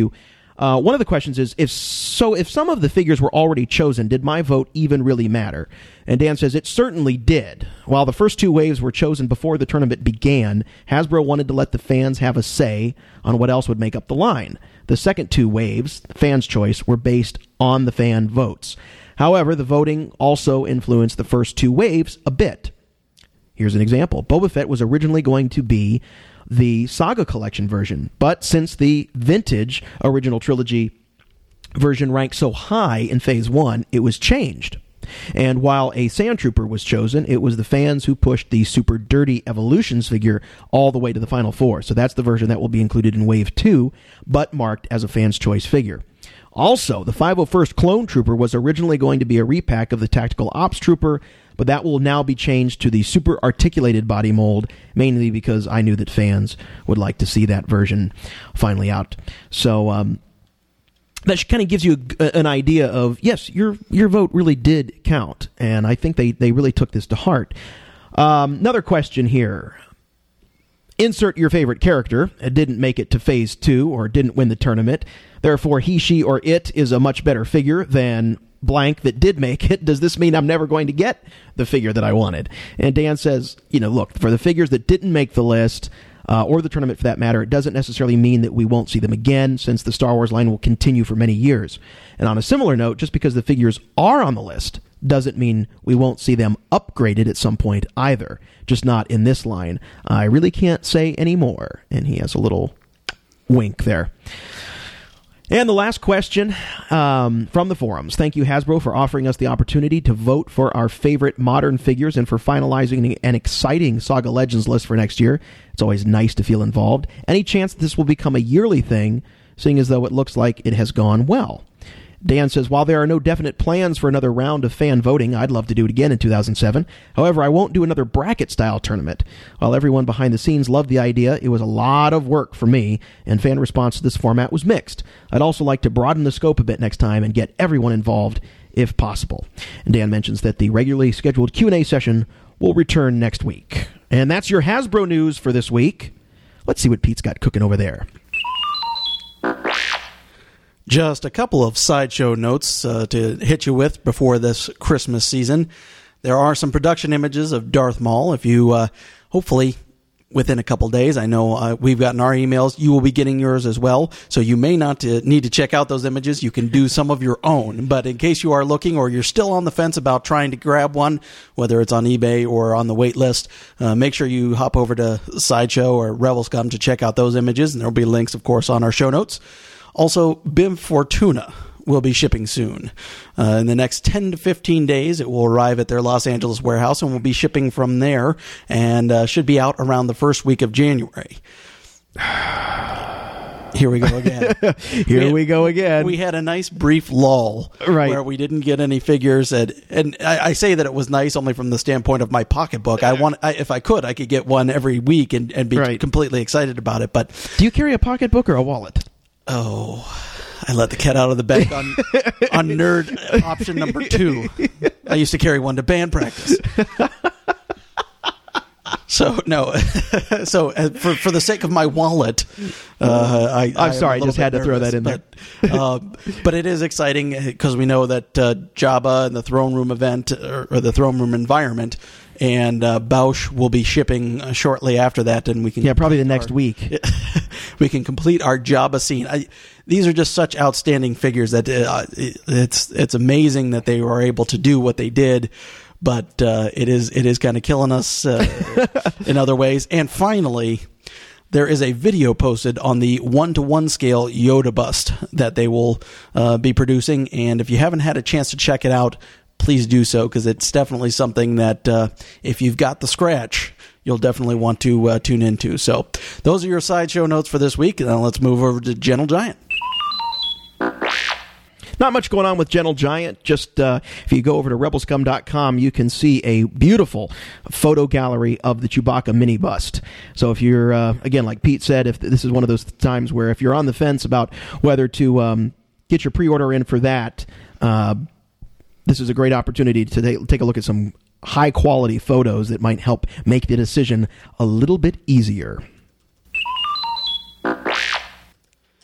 Speaker 4: Uh, one of the questions is, if so, if some of the figures were already chosen, did my vote even really matter? And Dan says, it certainly did. While the first two waves were chosen before the tournament began, Hasbro wanted to let the fans have a say on what else would make up the line. The second two waves, fans' choice, were based on the fan votes. However, the voting also influenced the first two waves a bit. Here's an example. Boba Fett was originally going to be the Saga Collection version, but since the vintage original trilogy version ranked so high in Phase one, it was changed. And while a Sand Trooper was chosen, it was the fans who pushed the Super Dirty Evolutions figure all the way to the Final Four. So that's the version that will be included in Wave two, but marked as a fan's choice figure. Also, the five oh first Clone Trooper was originally going to be a repack of the Tactical Ops Trooper, but that will now be changed to the super articulated body mold, mainly because I knew that fans would like to see that version finally out. So um, that kind of gives you a, an idea of, yes, your your vote really did count, and I think they, they really took this to heart. Um, another question here. Insert your favorite character. It didn't make it to Phase two or didn't win the tournament. Therefore, he, she, or it is a much better figure than blank that did make it. Does this mean I'm never going to get the figure that I wanted? And Dan says, you know, look, for the figures that didn't make the list, uh, or the tournament for that matter, it doesn't necessarily mean that we won't see them again, since the Star Wars line will continue for many years. And on a similar note, just because the figures are on the list doesn't mean we won't see them upgraded at some point either, just not in this line. I really can't say any more. And he has a little wink there. And the last question um, from the forums. Thank you, Hasbro, for offering us the opportunity to vote for our favorite modern figures and for finalizing an exciting Saga Legends list for next year. It's always nice to feel involved. Any chance that this will become a yearly thing, seeing as though it looks like it has gone well? Dan says, while there are no definite plans for another round of fan voting, I'd love to do it again in two thousand seven. However, I won't do another bracket-style tournament. While everyone behind the scenes loved the idea, it was a lot of work for me, and fan response to this format was mixed. I'd also like to broaden the scope a bit next time and get everyone involved if possible. And Dan mentions that the regularly scheduled Q and A session will return next week. And that's your Hasbro news for this week. Let's see what Pete's got cooking over there.
Speaker 5: Just a couple of sideshow notes uh, to hit you with before this Christmas season. There are some production images of Darth Maul. If you, uh, hopefully, within a couple days, I know uh, we've gotten our emails. You will be getting yours as well. So you may not uh, need to check out those images. You can do some of your own. But in case you are looking or you're still on the fence about trying to grab one, whether it's on eBay or on the wait list, uh, make sure you hop over to Sideshow or Rebel Scum to check out those images. And there will be links, of course, on our show notes. Also, Bib Fortuna will be shipping soon. Uh, in the next ten to fifteen days, it will arrive at their Los Angeles warehouse and will be shipping from there and uh, should be out around the first week of January. Here we go again.
Speaker 4: Here we, had, we go again.
Speaker 5: We had a nice brief lull
Speaker 4: right.
Speaker 5: where we didn't get any figures. And, and I, I say that it was nice only from the standpoint of my pocketbook. I want, I, if I could, I could get one every week and, and be right. completely excited about it. But
Speaker 4: do you carry a pocketbook or a wallet?
Speaker 5: Oh, I let the cat out of the bag on on nerd option number two. I used to carry one to band practice. So no, so uh, for for the sake of my wallet, uh, I,
Speaker 4: I'm
Speaker 5: I
Speaker 4: sorry, I just had to
Speaker 5: nervous,
Speaker 4: throw that in
Speaker 5: but,
Speaker 4: there.
Speaker 5: uh, but it is exciting because we know that uh, Jabba and the Throne Room event or, or the Throne Room environment. And uh, Bausch will be shipping uh, shortly after that, and we can
Speaker 4: yeah probably the next our, week.
Speaker 5: We can complete our Jabba scene. I, these are just such outstanding figures that uh, it, it's it's amazing that they were able to do what they did, but uh, it is it is kind of killing us uh, in other ways. And finally, there is a video posted on the one-to-one scale Yoda bust that they will uh, be producing, and if you haven't had a chance to check it out, please do so, because it's definitely something that uh, if you've got the scratch, you'll definitely want to uh, tune into. So those are your sideshow notes for this week. And now let's move over to Gentle Giant.
Speaker 4: Not much going on with Gentle Giant. Just uh, if you go over to rebel scum dot com, you can see a beautiful photo gallery of the Chewbacca mini bust. So if you're, uh, again, like Pete said, if this is one of those times where if you're on the fence about whether to um, get your pre-order in for that, uh, this is a great opportunity to take, take a look at some high-quality photos that might help make the decision a little bit easier.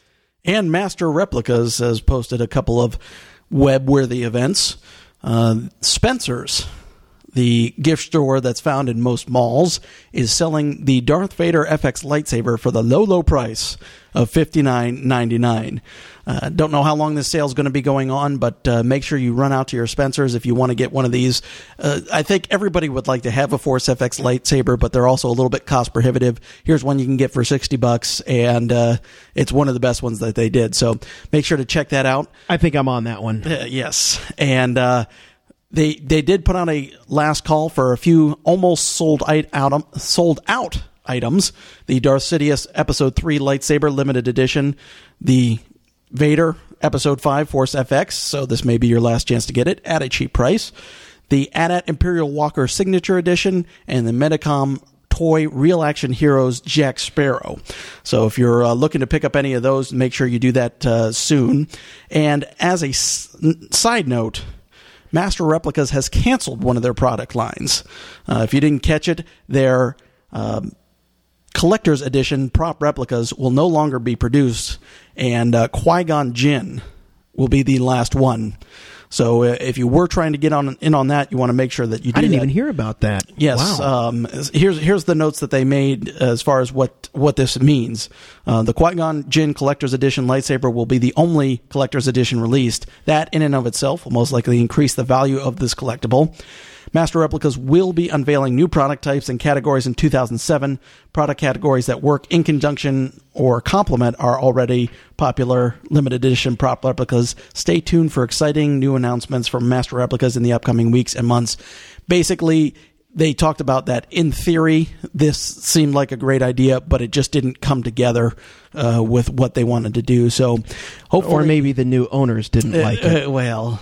Speaker 5: And Master Replicas has posted a couple of web-worthy events. Uh, Spencer's, the gift store that's found in most malls, is selling the Darth Vader F X lightsaber for the low, low price of fifty-nine ninety-nine. Uh, don't know how long this sale is going to be going on, but uh, make sure you run out to your Spencer's if you want to get one of these. Uh, I think everybody would like to have a Force F X lightsaber, but they're also a little bit cost prohibitive. Here's one you can get for sixty bucks, and uh, it's one of the best ones that they did. So make sure to check that out.
Speaker 4: I think I'm on that one.
Speaker 5: Uh, yes, and uh, they they did put out a last call for a few almost sold out sold out items. The Darth Sidious Episode three lightsaber limited edition, the Vader Episode five Force F X, so this may be your last chance to get it at a cheap price. The A T A T Imperial Walker Signature Edition, and the Medicom Toy Real Action Heroes Jack Sparrow. So if you're uh, looking to pick up any of those, make sure you do that uh, soon. And as a s- side note, Master Replicas has canceled one of their product lines. Uh, if you didn't catch it, their um, collector's edition prop replicas will no longer be produced, and uh, Qui-Gon Jinn will be the last one. So uh, if you were trying to get on in on that, you want to make sure that you do
Speaker 4: I didn't
Speaker 5: that.
Speaker 4: even hear about that.
Speaker 5: Yes.
Speaker 4: Wow.
Speaker 5: Um, here's here's the notes that they made as far as what, what this means. Uh, the Qui-Gon Jinn Collector's Edition lightsaber will be the only Collector's Edition released. That, in and of itself, will most likely increase the value of this collectible. Master Replicas will be unveiling new product types and categories in two thousand seven. Product categories that work in conjunction or complement our already popular limited edition prop replicas. Stay tuned for exciting new announcements from Master Replicas in the upcoming weeks and months. Basically, they talked about that in theory, this seemed like a great idea, but it just didn't come together uh, with what they wanted to do. So, hopefully,
Speaker 4: or maybe the new owners didn't
Speaker 5: uh,
Speaker 4: like it.
Speaker 5: Uh, well.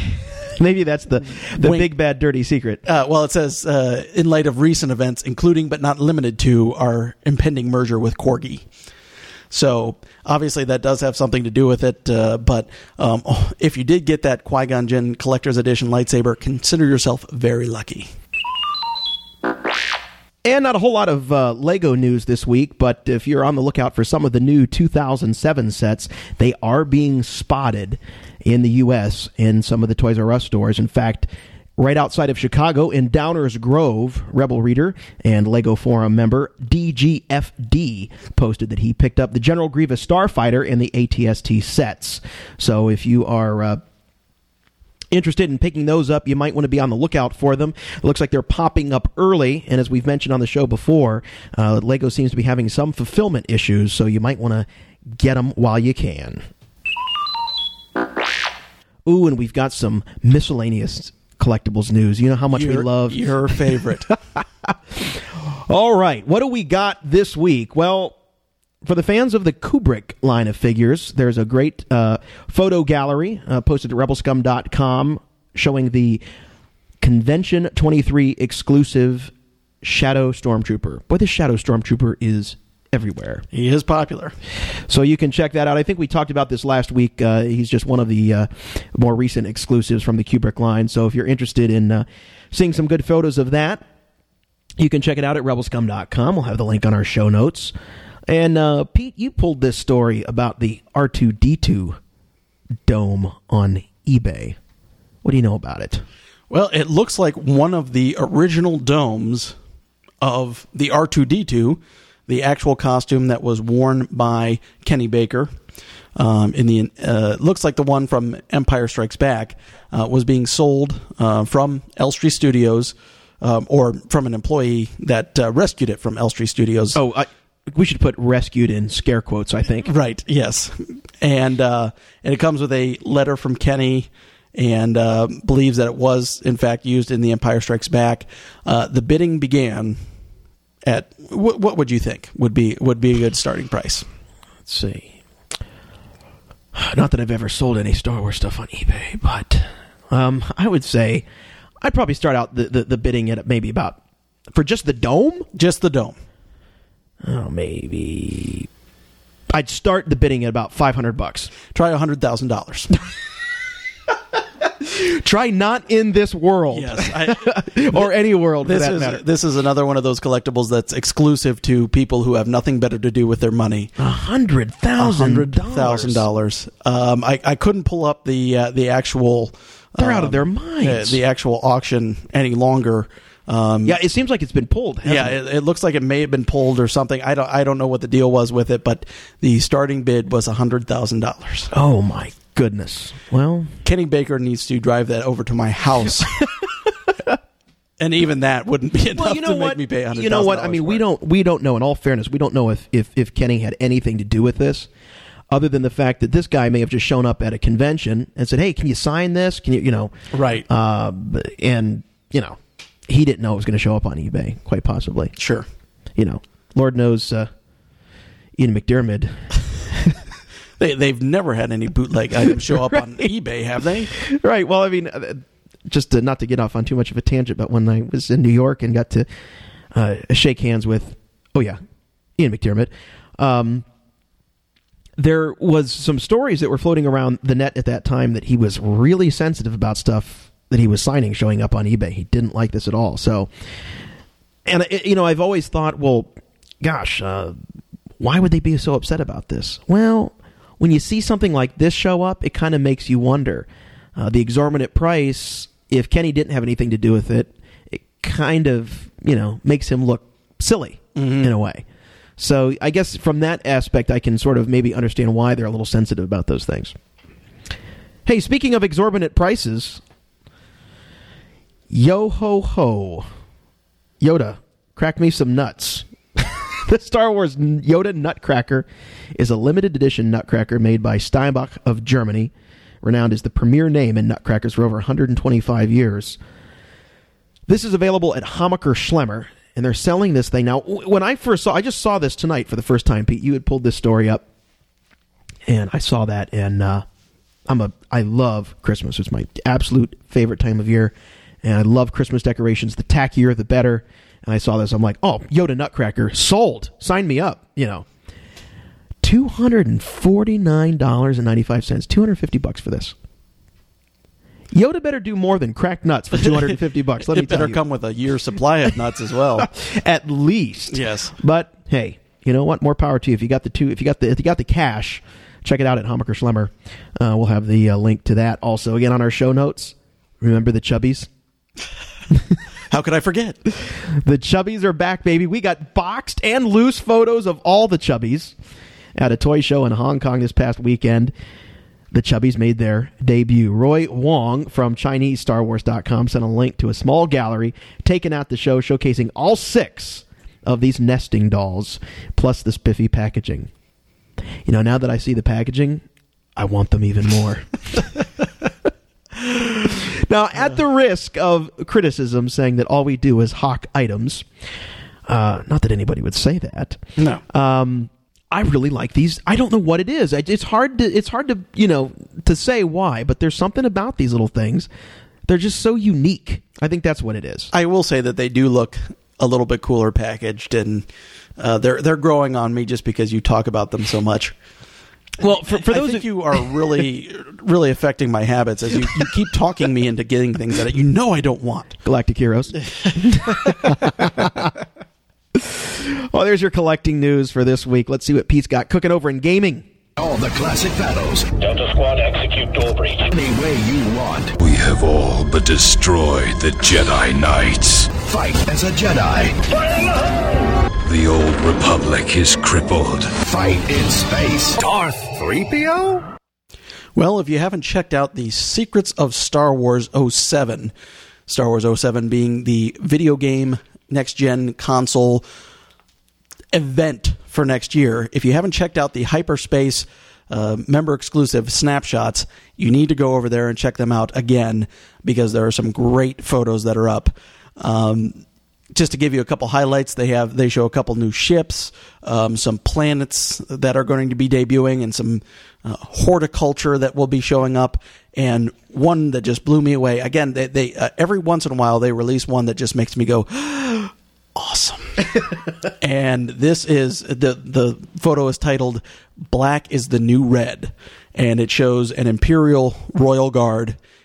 Speaker 4: Maybe that's the, the
Speaker 5: Wink.
Speaker 4: big, bad, dirty secret.
Speaker 5: Uh, well, it says, uh, in light of recent events, including but not limited to our impending merger with Corgi. So, obviously, that does have something to do with it. Uh, but um, if you did get that Qui-Gon Jinn Collector's Edition lightsaber, consider yourself very lucky.
Speaker 4: And not a whole lot of uh, Lego news this week, but if you're on the lookout for some of the new two thousand seven sets, they are being spotted in the U S in some of the Toys R Us stores. In fact, right outside of Chicago in Downers Grove, Rebel Reader and Lego Forum member D G F D posted that he picked up the General Grievous Starfighter in the A T S T sets. So if you are uh, interested in picking those up, you might want to be on the lookout for them. It looks like they're popping up early, and as we've mentioned on the show before, uh, Lego seems to be having some fulfillment issues, so you might want to get them while you can. Ooh, and we've got some miscellaneous collectibles news. You know how much
Speaker 5: your,
Speaker 4: we love
Speaker 5: your favorite.
Speaker 4: All right, what do we got this week? Well, for the fans of the Kubrick line of figures, there's a great uh, photo gallery uh, posted at rebel scum dot com showing the Convention twenty-three exclusive Shadow Stormtrooper. Boy, this Shadow Stormtrooper is everywhere.
Speaker 5: He is popular.
Speaker 4: So you can check that out. I think we talked about this last week. Uh, he's just one of the uh, more recent exclusives from the Kubrick line. So if you're interested in uh, seeing some good photos of that, you can check it out at rebel scum dot com. We'll have the link on our show notes. And, uh, Pete, you pulled this story about the R two D two dome on eBay. What do you know about it?
Speaker 5: Well, it looks like one of the original domes of the R two D two, the actual costume that was worn by Kenny Baker. Um, in the uh, looks like the one from Empire Strikes Back uh, was being sold uh, from Elstree Studios, um, or from an employee that uh, rescued it from Elstree Studios.
Speaker 4: Oh, I... We should put rescued in scare quotes, I think.
Speaker 5: Right, yes. And uh, and it comes with a letter from Kenny, and uh, believes that it was, in fact, used in The Empire Strikes Back. Uh, the bidding began at, wh- what would you think would be would be a good starting price?
Speaker 4: Let's see. Not that I've ever sold any Star Wars stuff on eBay, but um, I would say I'd probably start out the, the, the bidding at maybe about, for just the dome?
Speaker 5: Just the dome.
Speaker 4: Oh, maybe I'd start the bidding at about five hundred bucks.
Speaker 5: Try one hundred thousand dollars.
Speaker 4: Try not in this world.
Speaker 5: Yes, I,
Speaker 4: or any world
Speaker 5: this
Speaker 4: for that
Speaker 5: is,
Speaker 4: matter.
Speaker 5: This is another one of those collectibles that's exclusive to people who have nothing better to do with their money.
Speaker 4: A hundred thousand dollars.
Speaker 5: Thousand dollars. Um, I I couldn't pull up the uh, the actual.
Speaker 4: They're
Speaker 5: um,
Speaker 4: out of their minds.
Speaker 5: The, the actual auction any longer. Um,
Speaker 4: yeah, it seems like it's been pulled.
Speaker 5: Yeah,
Speaker 4: it?
Speaker 5: It, it looks like it may have been pulled or something. I don't. I don't know what the deal was with it, but the starting bid was a hundred thousand dollars.
Speaker 4: Oh my goodness! Well,
Speaker 5: Kenny Baker needs to drive that over to my house, and even that wouldn't be enough
Speaker 4: well, you know
Speaker 5: to
Speaker 4: what?
Speaker 5: make me pay hundred.
Speaker 4: You know what? I mean, we don't. We don't know. In all fairness, we don't know if, if if Kenny had anything to do with this, other than the fact that this guy may have just shown up at a convention and said, "Hey, can you sign this? Can you, you know?"
Speaker 5: Right.
Speaker 4: Uh, and you know. He didn't know it was going to show up on eBay, quite possibly.
Speaker 5: Sure.
Speaker 4: You know, Lord knows uh, Ian McDiarmid.
Speaker 5: they, they've never had any bootleg items show up right. on eBay, have they?
Speaker 4: Right. Well, I mean, uh, just to, not to get off on too much of a tangent, but when I was in New York and got to uh, shake hands with, oh yeah, Ian McDiarmid, um, there was some stories that were floating around the net at that time that he was really sensitive about stuff that he was signing showing up on eBay. He didn't like this at all. So, and you know, I've always thought, well, gosh, uh, why would they be so upset about this? Well, when you see something like this show up, it kind of makes you wonder. Uh, the exorbitant price, if Kenny didn't have anything to do with it, it kind of, you know, makes him look silly mm-hmm. in a way. So I guess from that aspect, I can sort of maybe understand why they're a little sensitive about those things. Hey, speaking of exorbitant prices, yo ho ho, Yoda, crack me some nuts. The Star Wars Yoda Nutcracker is a limited edition nutcracker made by Steinbach of Germany, renowned as the premier name in nutcrackers for over one hundred twenty-five years. This is available at Hammacher Schlemmer, and they're selling this thing now. When I first saw, I just saw this tonight for the first time. Pete, you had pulled this story up, and I saw that, and uh, I'm a I love Christmas. It's my absolute favorite time of year. And I love Christmas decorations. The tackier, the better. And I saw this. I'm like, oh, Yoda Nutcracker, sold. Sign me up. You know, two hundred forty-nine dollars and ninety-five cents. two hundred fifty bucks for this. Yoda better do more than crack nuts for two hundred fifty bucks. Let
Speaker 5: it
Speaker 4: me tell
Speaker 5: better
Speaker 4: you.
Speaker 5: come with a year's supply of nuts as well.
Speaker 4: At least.
Speaker 5: Yes.
Speaker 4: But hey, you know what? More power to you. If you got the two, if you got the, if you got the cash, check it out at Hammacher Schlemmer. Uh, we'll have the uh, link to that also again on our show notes. Remember the Chubbies?
Speaker 5: How could I forget?
Speaker 4: The Chubbies are back, baby. We got boxed and loose photos of all the Chubbies at a toy show in Hong Kong this past weekend. The Chubbies made their debut. Roy Wong from Chinese Star Wars dot com sent a link to a small gallery taken at the show showcasing all six of these nesting dolls, plus the spiffy packaging. You know, now that I see the packaging, I want them even more. Now, at the risk of criticism saying that all we do is hawk items, uh, not that anybody would say that.
Speaker 5: No.
Speaker 4: Um, I really like these. I don't know what it is. It's hard to, it's hard to, you know, to say why, but there's something about these little things. They're just so unique. I think that's what it is.
Speaker 5: I will say that they do look a little bit cooler packaged, and uh, they're they're growing on me just because you talk about them so much.
Speaker 4: Well, for, for those
Speaker 5: I think of you are really, really affecting my habits as you, you keep talking me into getting things that you know I don't want.
Speaker 4: Galactic Heroes. Well, there's your collecting news for this week. Let's see what Pete's got cooking over in gaming.
Speaker 13: All the classic battles.
Speaker 14: Delta Squad, execute door breach.
Speaker 13: Any way you want.
Speaker 15: We have all but destroyed the Jedi Knights.
Speaker 13: Fight as a Jedi.
Speaker 14: Fire in the hole!
Speaker 15: The old Republic is crippled.
Speaker 13: Fight in space.
Speaker 14: Darth three P O?
Speaker 5: Well, if you haven't checked out the Secrets of Star Wars oh seven, Star Wars oh seven being the video game next-gen console event for next year, if you haven't checked out the Hyperspace uh, member-exclusive snapshots, you need to go over there and check them out again because there are some great photos that are up. Um, just to give you a couple highlights, they have they show a couple new ships, um, some planets that are going to be debuting, and some uh, horticulture that will be showing up. And one that just blew me away. Again, they, they uh, every once in a while they release one that just makes me go, awesome. And this is the the photo is titled "Black is the New Red," and it shows an Imperial Royal Guard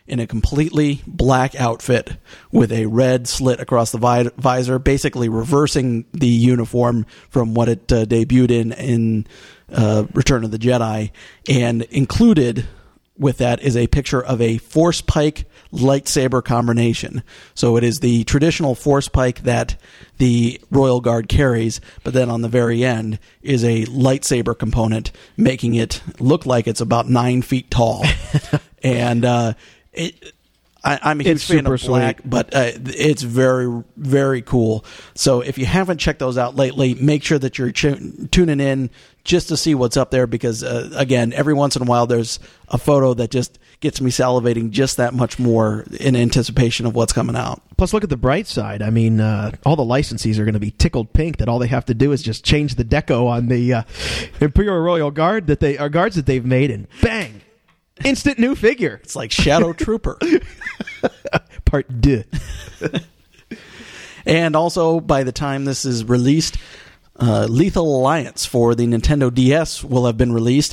Speaker 5: in a completely black outfit with a red slit across the vi- visor, basically reversing the uniform from what it uh, debuted in in uh, Return of the Jedi, and included with that is a picture of a Force Pike lightsaber combination. So it is the traditional Force Pike that the Royal Guard carries, but then on the very end is a lightsaber component, making it look like it's about nine feet tall. and uh, it, I, I'm a huge
Speaker 4: It's
Speaker 5: fan
Speaker 4: super
Speaker 5: of black,
Speaker 4: sweet.
Speaker 5: but uh, it's very, very cool. So if you haven't checked those out lately, make sure that you're ch- tuning in just to see what's up there, because, uh, again, every once in a while there's a photo that just gets me salivating just that much more in anticipation of what's coming out.
Speaker 4: Plus, look at the bright side. I mean, uh, all the licensees are going to be tickled pink that all they have to do is just change the deco on the uh, Imperial Royal Guard that they are guards that they've made, and bang, instant new figure.
Speaker 5: It's like Shadow Trooper.
Speaker 4: Part deux.
Speaker 5: And also, by the time this is released, uh, Lethal Alliance for the Nintendo D S will have been released.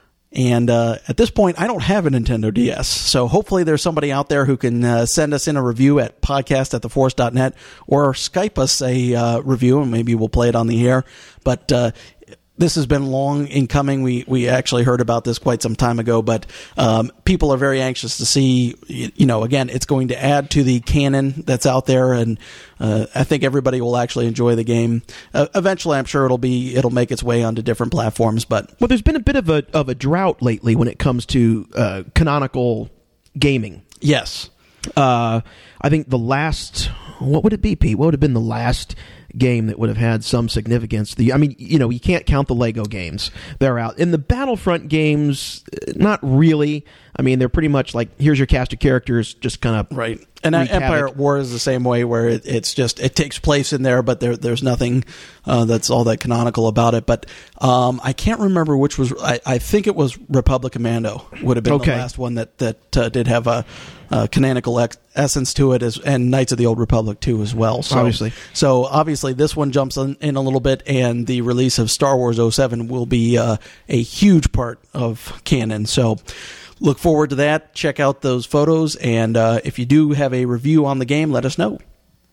Speaker 5: And uh, at this point, I don't have a Nintendo D S. So hopefully there's somebody out there who can uh, send us in a review at podcast at the force dot net or Skype us a uh, review, and maybe we'll play it on the air. But uh, this has been long in coming. We we actually heard about this quite some time ago, but um, people are very anxious to see, you know, again, it's going to add to the canon that's out there, and uh, I think everybody will actually enjoy the game. Uh, eventually, I'm sure it'll be it'll make its way onto different platforms, but
Speaker 4: Well, there's been a bit of a of a drought lately when it comes to uh, canonical gaming.
Speaker 5: yes.
Speaker 4: Uh, I think the last, what would it be, Pete? What would have been the last game that would have had some significance? The, I mean, you know, you can't count the Lego games. They're out. In the Battlefront games, not really. I mean, they're pretty much like, here's your cast of characters, just kind of
Speaker 5: right. And uh, Empire at War is the same way, where it, it's just it takes place in there, but there there's nothing uh, that's all that canonical about it. But um, I can't remember which was. I, I think it was Republic Commando would have been
Speaker 4: Okay.
Speaker 5: the last one that that uh, did have a, a canonical ex- essence to it, as and Knights of the Old Republic too as well. So,
Speaker 4: Obviously.
Speaker 5: so obviously this one jumps in, in a little bit, and the release of Star Wars oh seven will be uh, a huge part of canon. So. Look forward to that. Check out those photos, and uh, if you do have a review on the game, let us know.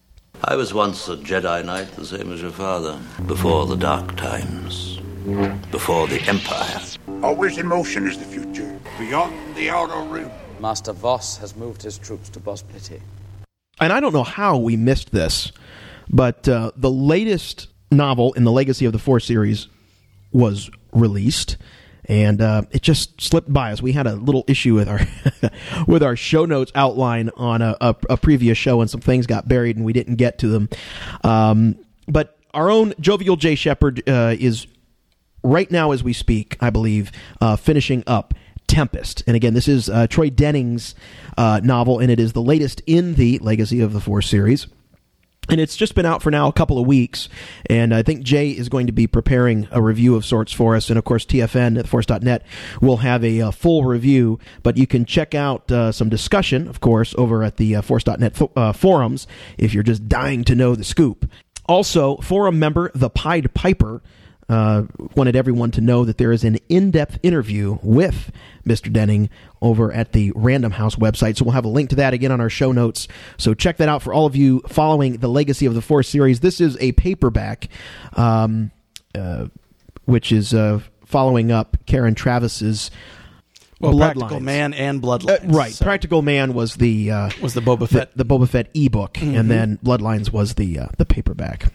Speaker 10: I was once a Jedi Knight, the same as your father, before the dark times, before the Empire.
Speaker 12: Always in motion is the future. Beyond the outer rim.
Speaker 8: Master Voss has moved his troops to Bos Pliti.
Speaker 4: And I don't know how we missed this, but uh, the latest novel in the Legacy of the Force series was released, and uh, it just slipped by us. We had a little issue with our with our show notes outline on a, a, a previous show, and some things got buried, and we didn't get to them. Um, but our own Jovial J. Shepard uh, is right now, as we speak, I believe, uh, finishing up Tempest. And again, this is uh, Troy Denning's uh, novel, and it is the latest in the Legacy of the Force series. And it's just been out for now a couple of weeks, and I think Jay is going to be preparing a review of sorts for us, and of course T F N at the force dot net will have a uh, full review, but you can check out uh, some discussion, of course, over at the uh, force dot net fo- uh, forums if you're just dying to know the scoop. Also, forum member The Pied Piper uh, wanted everyone to know that there is an in-depth interview with Mister Denning over at the Random House website. So we'll have a link to that again on our show notes. So check that out for all of you following the Legacy of the Force series. This is a paperback, um, uh, which is uh, following up Karen Travis's
Speaker 5: well,
Speaker 4: Bloodlines.
Speaker 5: Practical Man and Bloodlines.
Speaker 4: Uh, right. So. Practical Man was the uh,
Speaker 5: was the Boba Fett
Speaker 4: the, the Boba Fett ebook,
Speaker 5: mm-hmm.
Speaker 4: and then Bloodlines was the uh, the paperback.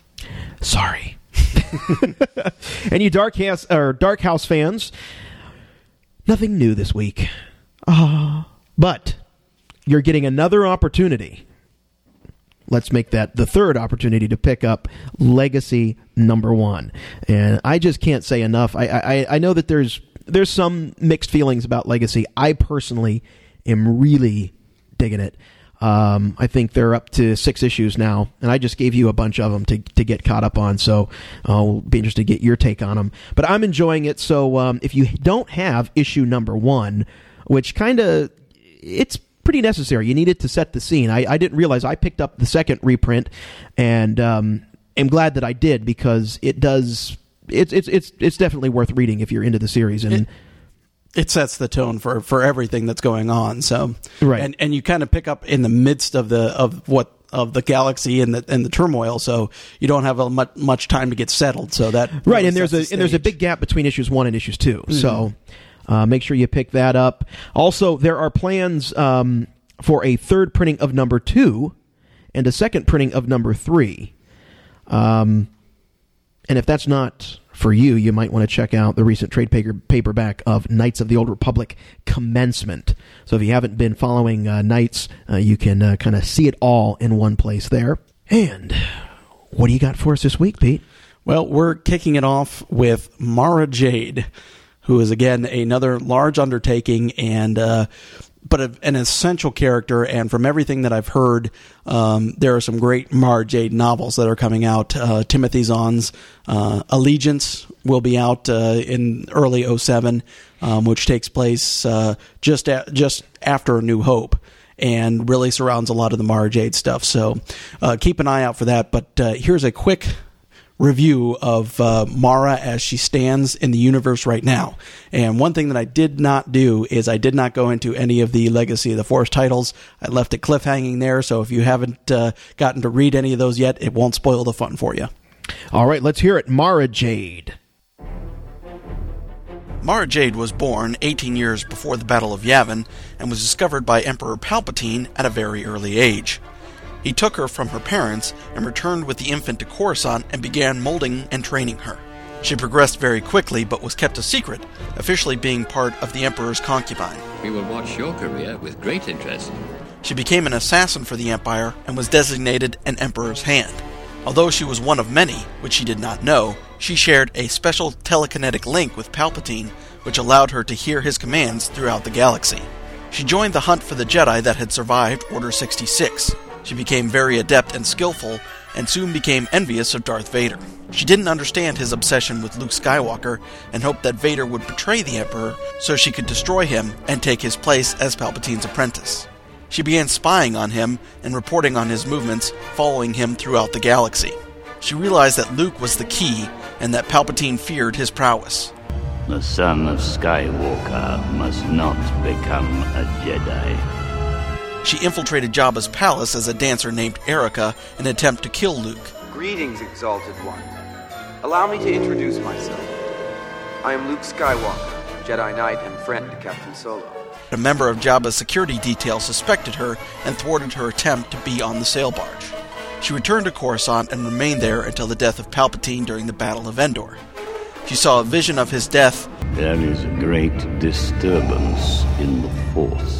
Speaker 4: Sorry. And you Dark House or Dark House fans, nothing new this week. Ah, but you're getting another opportunity. Let's make that the third opportunity to pick up Legacy number one. And I just can't say enough. I I, I know that there's there's some mixed feelings about Legacy. I personally am really digging it. Um, I think they're up to six issues now, and I just gave you a bunch of them to to get caught up on, so I'll be interested to get your take on them. But I'm enjoying it, so um, if you don't have issue number one, which kind of, it's pretty necessary. You need it to set the scene. I, I didn't realize I picked up the second reprint, and um, am glad that I did, because it does, it's it's it's it's definitely worth reading if you're into the series. And
Speaker 5: it, it sets the tone for, for everything that's going on. So,
Speaker 4: right.
Speaker 5: And and you kind of pick up in the midst of the of what of the galaxy and the and the turmoil. So you don't have a much much time to get settled. So that
Speaker 4: right.
Speaker 5: That
Speaker 4: and there's a
Speaker 5: the
Speaker 4: and there's a big gap between issues one and issues two. Mm-hmm. So uh, make sure you pick that up. Also, there are plans um, for a third printing of number two and a second printing of number three. Um, and if that's not for you, you might want to check out the recent trade paper, paperback of Knights of the Old Republic Commencement. So if you haven't been following uh, Knights, uh, you can uh, kind of see it all in one place there. And what do you got for us this week, Pete?
Speaker 5: Well, we're kicking it off with Mara Jade, who is, again, another large undertaking and uh, but a, an essential character. And from everything that I've heard, um, there are some great Mara Jade novels that are coming out. Uh, Timothy Zahn's uh, Allegiance will be out uh, in early oh seven, um, which takes place uh, just a, just after A New Hope, and really surrounds a lot of the Mara Jade stuff. So uh, keep an eye out for that. But uh, here's a quick review of uh, Mara as she stands in the universe right now. And one thing that I did not do is I did not go into any of the Legacy of the Force titles. I left it cliffhanging there, so if you haven't uh, gotten to read any of those yet, it won't spoil the fun for you.
Speaker 4: All right, let's hear it. Mara Jade.
Speaker 5: Mara Jade was born eighteen years before the Battle of Yavin and was discovered by Emperor Palpatine at a very early age. He took her from her parents and returned with the infant to Coruscant and began molding and training her. She progressed very quickly but was kept a secret, officially being part of the Emperor's concubine.
Speaker 16: We will watch your career with great interest.
Speaker 5: She became an assassin for the Empire and was designated an Emperor's Hand. Although she was one of many, which she did not know, she shared a special telekinetic link with Palpatine, which allowed her to hear his commands throughout the galaxy. She joined the hunt for the Jedi that had survived Order sixty-six. She became very adept and skillful, and soon became envious of Darth Vader. She didn't understand his obsession with Luke Skywalker, and hoped that Vader would betray the Emperor so she could destroy him and take his place as Palpatine's apprentice. She began spying on him and reporting on his movements, following him throughout the galaxy. She realized that Luke was the key, and that Palpatine feared his prowess.
Speaker 10: The son of Skywalker must not become a Jedi.
Speaker 5: She infiltrated Jabba's palace as a dancer named Erica in an attempt to kill Luke.
Speaker 17: Greetings, Exalted One. Allow me to introduce myself. I am Luke Skywalker, Jedi Knight and friend to Captain Solo.
Speaker 5: A member of Jabba's security detail suspected her and thwarted her attempt to be on the sail barge. She returned to Coruscant and remained there until the death of Palpatine during the Battle of Endor. She saw a vision of his death.
Speaker 10: There is a great disturbance in the Force.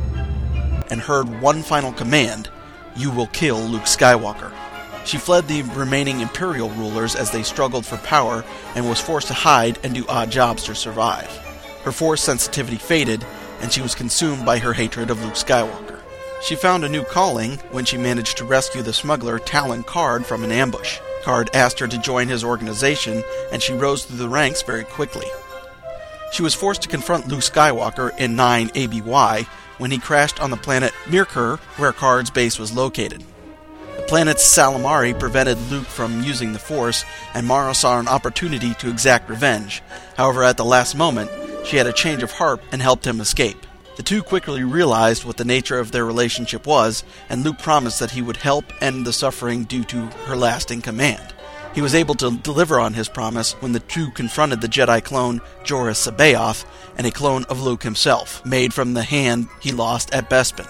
Speaker 5: And heard one final command: you will kill Luke Skywalker. She fled the remaining Imperial rulers as they struggled for power and was forced to hide and do odd jobs to survive. Her Force sensitivity faded, and she was consumed by her hatred of Luke Skywalker. She found a new calling when she managed to rescue the smuggler Talon Karrde from an ambush. Karrde asked her to join his organization, and she rose through the ranks very quickly. She was forced to confront Luke Skywalker in nine A B Y when he crashed on the planet Mirkur, where Karrde's base was located. The planet's Salamari prevented Luke from using the Force, and Mara saw an opportunity to exact revenge. However, at the last moment, she had a change of heart and helped him escape. The two quickly realized what the nature of their relationship was, and Luke promised that he would help end the suffering due to her lasting command. He was able to deliver on his promise when the two confronted the Jedi clone Joruus C'baoth, and a clone of Luke himself, made from the hand he lost at Bespin.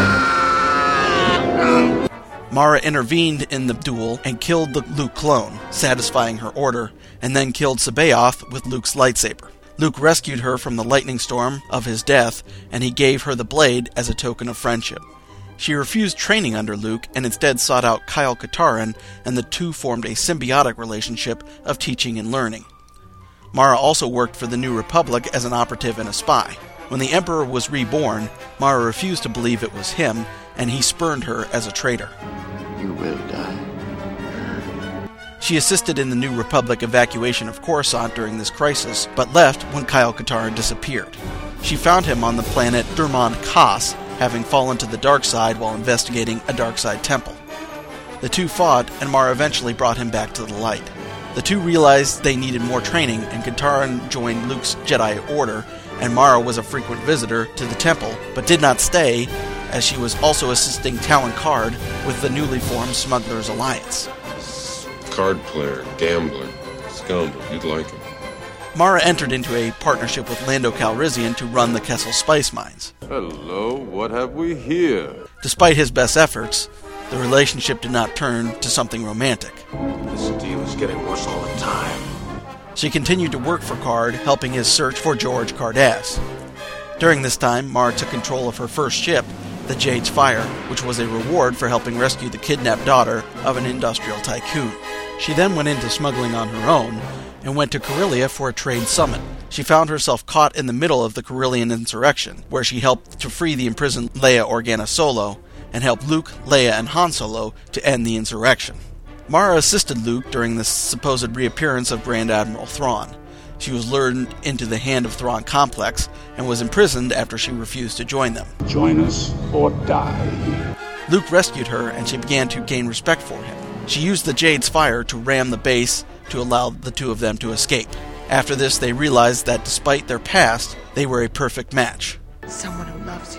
Speaker 5: Mara intervened in the duel and killed the Luke clone, satisfying her order, and then killed C'baoth with Luke's lightsaber. Luke rescued her from the lightning storm of his death, and he gave her the blade as a token of friendship. She refused training under Luke and instead sought out Kyle Katarn, and the two formed a symbiotic relationship of teaching and learning. Mara also worked for the New Republic as an operative and a spy. When the Emperor was reborn, Mara refused to believe it was him, and he spurned her as a traitor.
Speaker 10: You will die.
Speaker 5: She assisted in the New Republic evacuation of Coruscant during this crisis, but left when Kyle Katarn disappeared. She found him on the planet Durmon Khas, having fallen to the dark side while investigating a dark side temple. The two fought, and Mara eventually brought him back to the light. The two realized they needed more training, and Katarn joined Luke's Jedi Order and Mara was a frequent visitor to the temple, but did not stay, as she was also assisting Talon Card with the newly formed Smugglers Alliance.
Speaker 6: Card player, gambler, scoundrel, you'd like him.
Speaker 5: Mara entered into a partnership with Lando Calrissian to run the Kessel spice mines.
Speaker 6: Hello, what have we here?
Speaker 5: Despite his best efforts, the relationship did not turn to something romantic.
Speaker 12: This deal is getting worse all the time.
Speaker 5: She continued to work for Card, helping his search for George Cardass. During this time, Mara took control of her first ship, the Jade's Fire, which was a reward for helping rescue the kidnapped daughter of an industrial tycoon. She then went into smuggling on her own, and went to Corellia for a trade summit. She found herself caught in the middle of the Corellian insurrection, where she helped to free the imprisoned Leia Organa Solo, and helped Luke, Leia, and Han Solo to end the insurrection. Mara assisted Luke during the supposed reappearance of Grand Admiral Thrawn. She was lured into the Hand of Thrawn complex, and was imprisoned after she refused to join them.
Speaker 3: Join us or die.
Speaker 5: Luke rescued her, and she began to gain respect for him. She used the Jade's Fire to ram the base to allow the two of them to escape. After this, they realized that despite their past, they were a perfect match.
Speaker 18: Someone who loves you.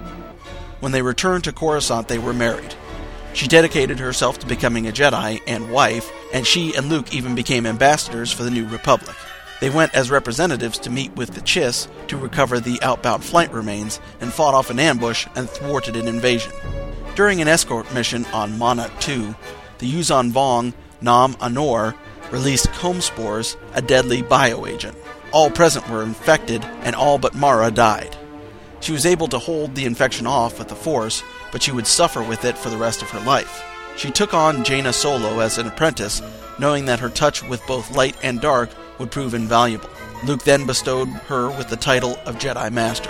Speaker 5: When they returned to Coruscant, they were married. She dedicated herself to becoming a Jedi and wife, and she and Luke even became ambassadors for the New Republic. They went as representatives to meet with the Chiss to recover the outbound flight remains, and fought off an ambush and thwarted an invasion. During an escort mission on Monarch two, the Yuuzhan Vong Nam Anor released comb spores, a deadly bioagent. All present were infected, and all but Mara died. She was able to hold the infection off with the Force, but she would suffer with it for the rest of her life. She took on Jaina Solo as an apprentice, knowing that her touch with both light and dark would prove invaluable. Luke then bestowed her with the title of Jedi Master.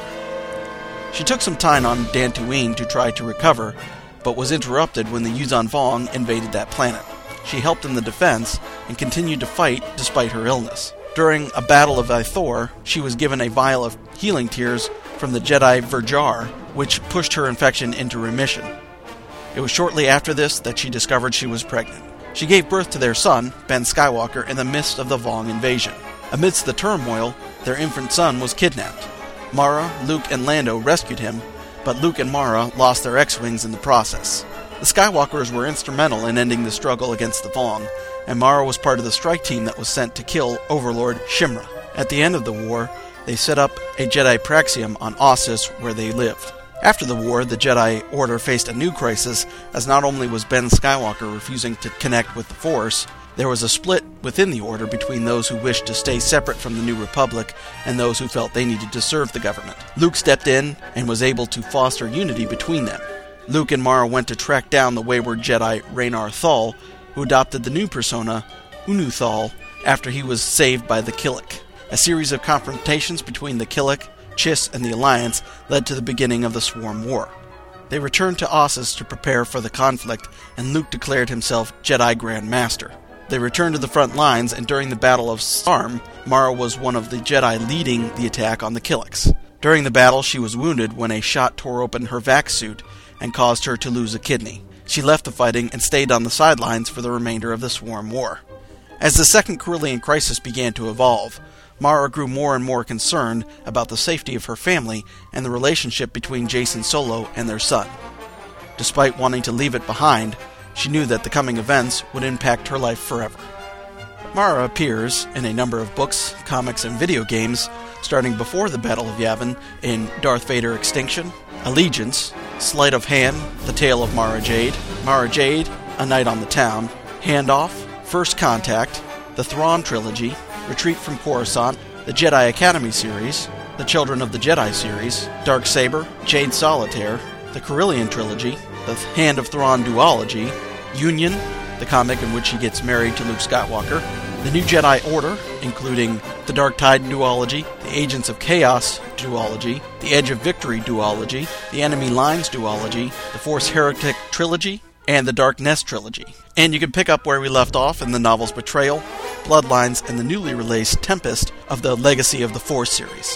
Speaker 5: She took some time on Dantooine to try to recover, but was interrupted when the Yuuzhan Vong invaded that planet. She helped in the defense, and continued to fight despite her illness. During a battle of Ithor, she was given a vial of healing tears from the Jedi Verjar, which pushed her infection into remission. It was shortly after this that she discovered she was pregnant. She gave birth to their son, Ben Skywalker, in the midst of the Vong invasion. Amidst the turmoil, their infant son was kidnapped. Mara, Luke, and Lando rescued him, but Luke and Mara lost their X-Wings in the process. The Skywalkers were instrumental in ending the struggle against the Vong, and Mara was part of the strike team that was sent to kill Overlord Shimra. At the end of the war, they set up a Jedi Praxium on Ossus where they lived. After the war, the Jedi Order faced a new crisis, as not only was Ben Skywalker refusing to connect with the Force, there was a split within the Order between those who wished to stay separate from the New Republic and those who felt they needed to serve the government. Luke stepped in and was able to foster unity between them. Luke and Mara went to track down the wayward Jedi Raynar Thal, who adopted the new persona, Unu Thal, after he was saved by the Killik. A series of confrontations between the Killik, Chiss, and the Alliance led to the beginning of the Swarm War. They returned to Ossus to prepare for the conflict, and Luke declared himself Jedi Grand Master. They returned to the front lines, and during the Battle of Sarm, Mara was one of the Jedi leading the attack on the Killiks. During the battle, she was wounded when a shot tore open her vac suit and caused her to lose a kidney. She left the fighting and stayed on the sidelines for the remainder of the Swarm War. As the Second Corellian Crisis began to evolve, Mara grew more and more concerned about the safety of her family and the relationship between Jacen Solo and their son. Despite wanting to leave it behind, she knew that the coming events would impact her life forever. Mara appears in a number of books, comics, and video games, starting before the Battle of Yavin in Darth Vader Extinction, Allegiance, Sleight of Hand, The Tale of Mara Jade, Mara Jade, A Night on the Town, Handoff, First Contact, The Thrawn Trilogy, Retreat from Coruscant, the Jedi Academy series, the Children of the Jedi series, Dark Saber, Jade Solitaire, the Corellian Trilogy, the Hand of Thrawn duology, Union, the comic in which he gets married to Luke Skywalker, the New Jedi Order, including the Dark Tide duology, the Agents of Chaos duology, the Edge of Victory duology, the Enemy Lines duology, the Force Heretic trilogy, and the Dark Nest trilogy. And you can pick up where we left off in the novels Betrayal, Bloodlines, and the newly released Tempest of the Legacy of the Force series.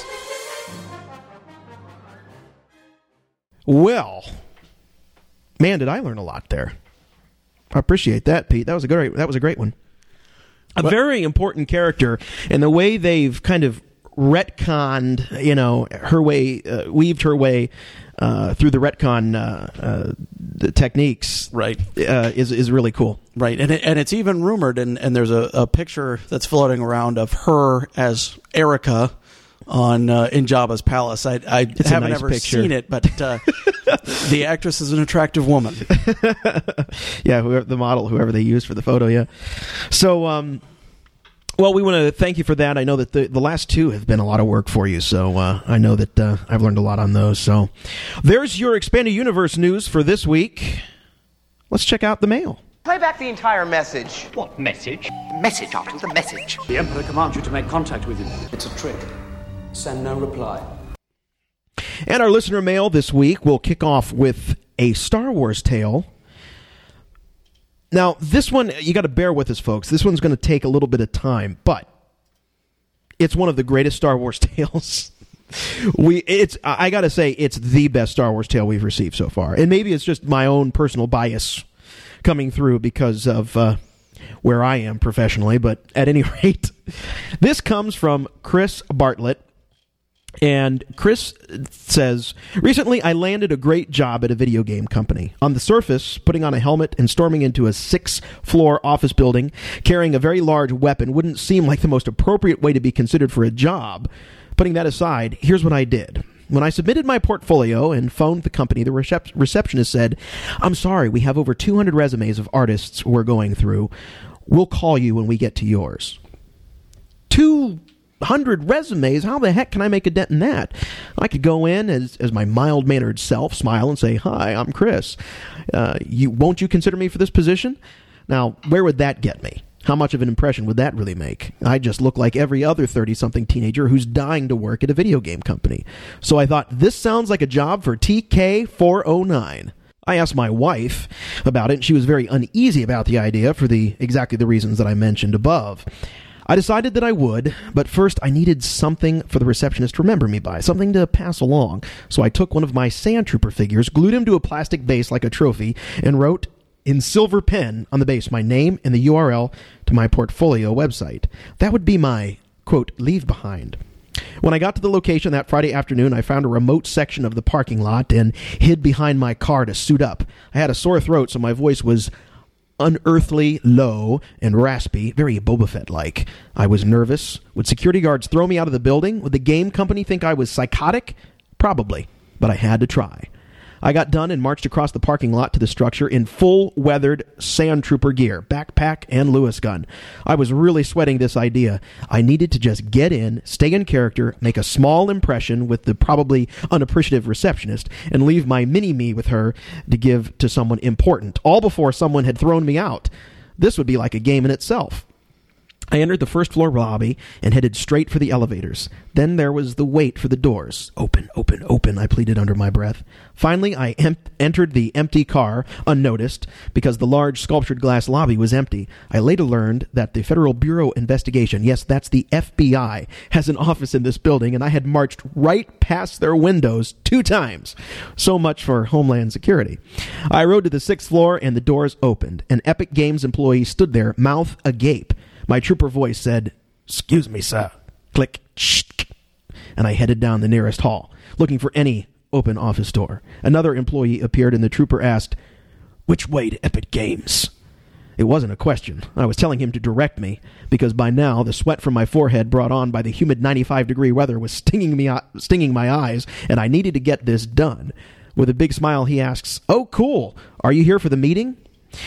Speaker 4: Well, man, did I learn a lot there. I appreciate that, Pete. That was a great. That was a great one. A what? Very important character, and the way they've kind of retconned, you know, her way, uh, weaved her way uh, through the retcon uh, uh, the techniques,
Speaker 5: right,
Speaker 4: uh, is is really cool.
Speaker 5: Right, and it, and it's even rumored, and, and there's a, a picture that's floating around of her as Erica on uh, in Jabba's palace. I, I haven't
Speaker 4: nice
Speaker 5: ever
Speaker 4: picture.
Speaker 5: seen it, but uh, the actress is an attractive woman.
Speaker 4: Yeah, whoever, the model, whoever they used for the photo, yeah. So, um, well, we want to thank you for that. I know that the, the last two have been a lot of work for you, so uh, I know that uh, I've learned a lot on those. So there's your Expanded Universe news for this week. Let's check out the mail.
Speaker 18: Play back the entire message.
Speaker 14: What message?
Speaker 18: Message, Otto, the message.
Speaker 9: The Emperor commands you to make contact with him.
Speaker 8: It's a trick. Send no reply.
Speaker 4: And our listener mail this week will kick off with a Star Wars tale. Now, this one, you got to bear with us, folks. This one's going to take a little bit of time, but it's one of the greatest Star Wars tales. we, it's, I got to say, it's the best Star Wars tale we've received so far. And maybe it's just my own personal bias coming through because of uh, where I am professionally, but at any rate, this comes from Chris Bartlett. And Chris says, recently I landed a great job at a video game company. On the surface, putting on a helmet and storming into a six-floor office building carrying a very large weapon wouldn't seem like the most appropriate way to be considered for a job. Putting that aside, here's what I did. When I submitted my portfolio and phoned the company, the recep- receptionist said, I'm sorry, we have over two hundred resumes of artists we're going through. We'll call you when we get to yours. Two hundred resumes? How the heck can I make a dent in that? I could go in as as my mild-mannered self, smile, and say, hi, I'm Chris. Uh, you won't you consider me for this position? Now, where would that get me? How much of an impression would that really make? I just look like every other thirty-something teenager who's dying to work at a video game company. So I thought, this sounds like a job for T K four oh nine. I asked my wife about it, and she was very uneasy about the idea for the exactly the reasons that I mentioned above. I decided that I would, but first I needed something for the receptionist to remember me by, something to pass along. So I took one of my Sand Trooper figures, glued him to a plastic base like a trophy, and wrote in silver pen on the base my name and the U R L to my portfolio website. That would be my, quote, leave behind. When I got to the location that Friday afternoon, I found a remote section of the parking lot and hid behind my car to suit up. I had a sore throat, so my voice was unearthly, low, and raspy, very Boba Fett-like. I was nervous. Would security guards throw me out of the building? Would the game company think I was psychotic? Probably, but I had to try. I got done and marched across the parking lot to the structure in full weathered Sand Trooper gear, backpack, and Lewis gun. I was really sweating this idea. I needed to just get in, stay in character, make a small impression with the probably unappreciative receptionist, and leave my mini-me with her to give to someone important, all before someone had thrown me out. This would be like a game in itself. I entered the first floor lobby and headed straight for the elevators. Then there was the wait for the doors. Open, open, open, I pleaded under my breath. Finally, I em- entered the empty car, unnoticed, because the large sculptured glass lobby was empty. I later learned that the Federal Bureau of Investigation, yes, that's the F B I, has an office in this building, and I had marched right past their windows two times. So much for Homeland Security. I rode to the sixth floor, and the doors opened. An Epic Games employee stood there, mouth agape. My trooper voice said, "Excuse me, sir." Click. Shh. And I headed down the nearest hall, looking for any open office door. Another employee appeared, and the trooper asked, "Which way to Epic Games?" It wasn't a question. I was telling him to direct me, because by now the sweat from my forehead brought on by the humid ninety-five degree weather was stinging me, stinging my eyes, and I needed to get this done. With a big smile, he asks, "Oh, cool. Are you here for the meeting?"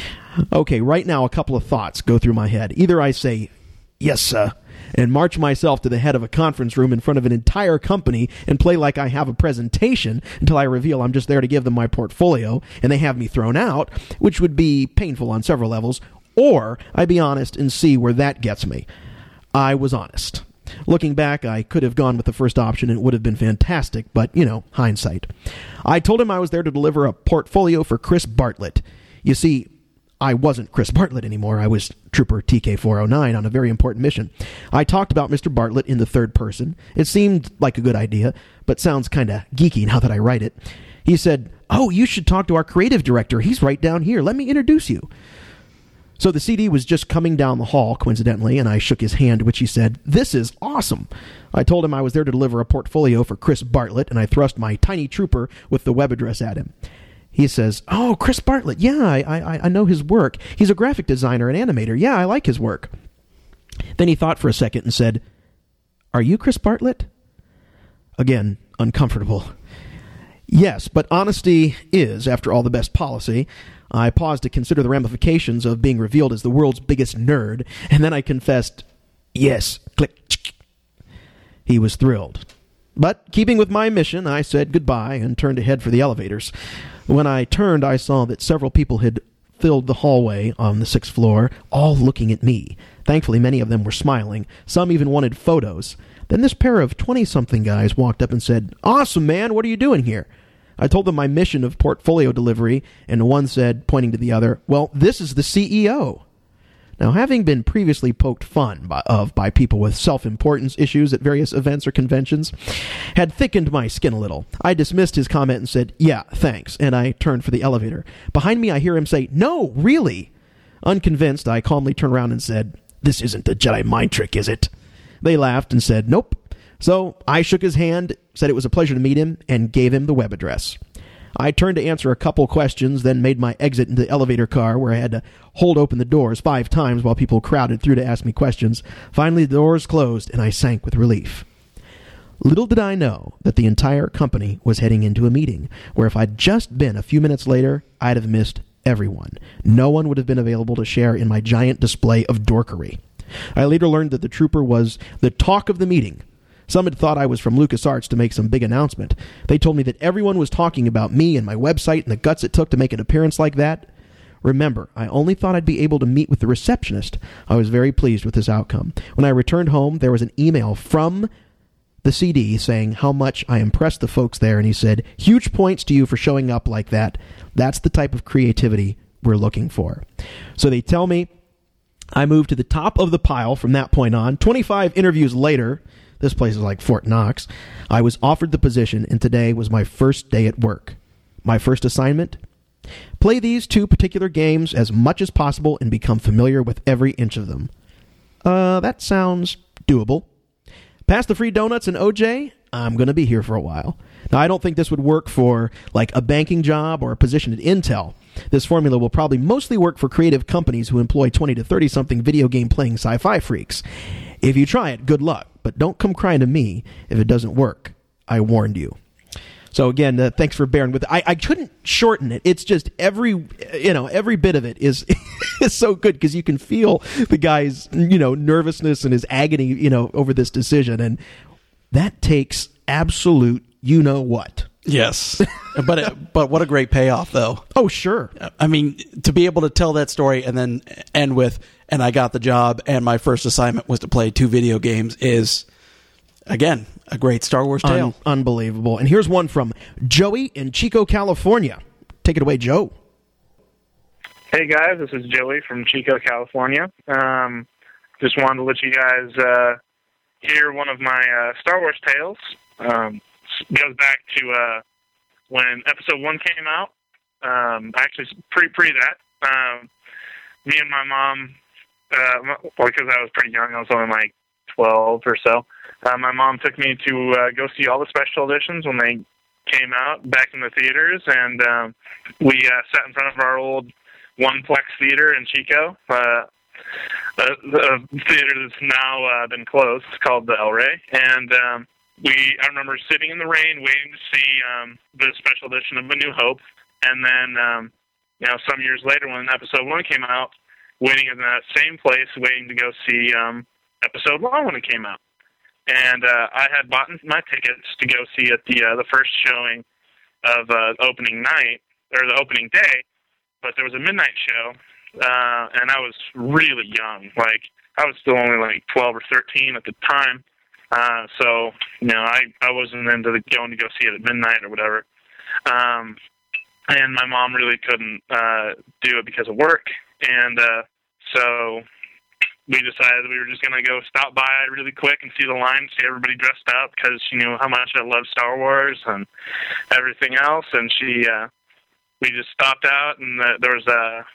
Speaker 4: Okay, right now a couple of thoughts go through my head. Either I say, "Yes, sir," and march myself to the head of a conference room in front of an entire company and play like I have a presentation until I reveal I'm just there to give them my portfolio and they have me thrown out, which would be painful on several levels, or I be honest and see where that gets me. I was honest. Looking back, I could have gone with the first option and it would have been fantastic, but, you know, hindsight. I told him I was there to deliver a portfolio for Chris Bartlett. You see, I wasn't Chris Bartlett anymore. I was Trooper T K four oh nine on a very important mission. I talked about Mister Bartlett in the third person. It seemed like a good idea, but sounds kind of geeky now that I write it. He said, "Oh, you should talk to our creative director. He's right down here. Let me introduce you." So the C D was just coming down the hall, coincidentally, and I shook his hand, which he said, "This is awesome." I told him I was there to deliver a portfolio for Chris Bartlett, and I thrust my tiny trooper with the web address at him. He says, "Oh, Chris Bartlett, yeah, I, I, I know his work. He's a graphic designer and animator. Yeah, I like his work." Then he thought for a second and said, "Are you Chris Bartlett?" Again, uncomfortable. Yes, but honesty is, after all, the best policy. I paused to consider the ramifications of being revealed as the world's biggest nerd, and then I confessed, "Yes, click." He was thrilled. But, keeping with my mission, I said goodbye and turned to head for the elevators. When I turned, I saw that several people had filled the hallway on the sixth floor, all looking at me. Thankfully, many of them were smiling. Some even wanted photos. Then this pair of twenty-something guys walked up and said, "Awesome, man, what are you doing here?" I told them my mission of portfolio delivery, and one said, pointing to the other, "Well, this is the C E O." Now, having been previously poked fun by, of by people with self-importance issues at various events or conventions, had thickened my skin a little. I dismissed his comment and said, "Yeah, thanks," and I turned for the elevator. Behind me, I hear him say, "No, really?" Unconvinced, I calmly turned around and said, "This isn't a Jedi mind trick, is it?" They laughed and said, "Nope." So I shook his hand, said it was a pleasure to meet him, and gave him the web address. I turned to answer a couple questions, then made my exit into the elevator car, where I had to hold open the doors five times while people crowded through to ask me questions. Finally, the doors closed, and I sank with relief. Little did I know that the entire company was heading into a meeting, where if I'd just been a few minutes later, I'd have missed everyone. No one would have been available to share in my giant display of dorkery. I later learned that the trooper was the talk of the meeting. Some had thought I was from LucasArts to make some big announcement. They told me that everyone was talking about me and my website and the guts it took to make an appearance like that. Remember, I only thought I'd be able to meet with the receptionist. I was very pleased with this outcome. When I returned home, there was an email from the C D saying how much I impressed the folks there, and he said, "Huge points to you for showing up like that. That's the type of creativity we're looking for." So they tell me I moved to the top of the pile from that point on. twenty-five interviews later, this place is like Fort Knox, I was offered the position, and today was my first day at work. My first assignment? Play these two particular games as much as possible and become familiar with every inch of them. Uh, that sounds doable. Pass the free donuts and O J? I'm going to be here for a while. Now, I don't think this would work for, like, a banking job or a position at Intel. This formula will probably mostly work for creative companies who employ twenty to thirty-something video game-playing sci-fi freaks. If you try it, good luck, but don't come crying to me if it doesn't work. I warned you. So again, uh, thanks for bearing with it. I, I couldn't shorten it. It's just every, you know, every bit of it is is so good because you can feel the guy's, you know, nervousness and his agony, you know, over this decision, and that takes absolute, you know what.
Speaker 5: Yes, but it, but what a great payoff, though.
Speaker 4: Oh, sure.
Speaker 5: I mean, to be able to tell that story and then end with, and I got the job, and my first assignment was to play two video games is, again, a great Star Wars tale.
Speaker 4: Un- unbelievable. And here's one from Joey in Chico, California. Take it away, Joe.
Speaker 19: Hey, guys. This is Joey from Chico, California. Um, just wanted to let you guys uh, hear one of my uh, Star Wars tales. Um, goes back to uh, when Episode one came out. Um, actually, pre pre that. Um, me and my mom, uh, well, because I was pretty young, I was only like twelve or so. Uh, my mom took me to uh, go see all the special editions when they came out back in the theaters, and um, we uh, sat in front of our old one-plex theater in Chico, uh, a, a theater that's now uh, been closed. It's called the El Rey, and um, we I remember sitting in the rain waiting to see um, the special edition of A New Hope, and then um, you know some years later when Episode one came out, waiting in that same place, waiting to go see um, Episode one when it came out. And uh, I had bought my tickets to go see it the uh, the first showing of uh, opening night, or the opening day, but there was a midnight show, uh, and I was really young. Like, I was still only like twelve or thirteen at the time, uh, so, you know, I, I wasn't into the, going to go see it at midnight or whatever. Um, and my mom really couldn't uh, do it because of work, and uh, so we decided we were just going to go stop by really quick and see the line, see everybody dressed up, because she knew how much I loved Star Wars and everything else. And she, uh, we just stopped out, and the, there was a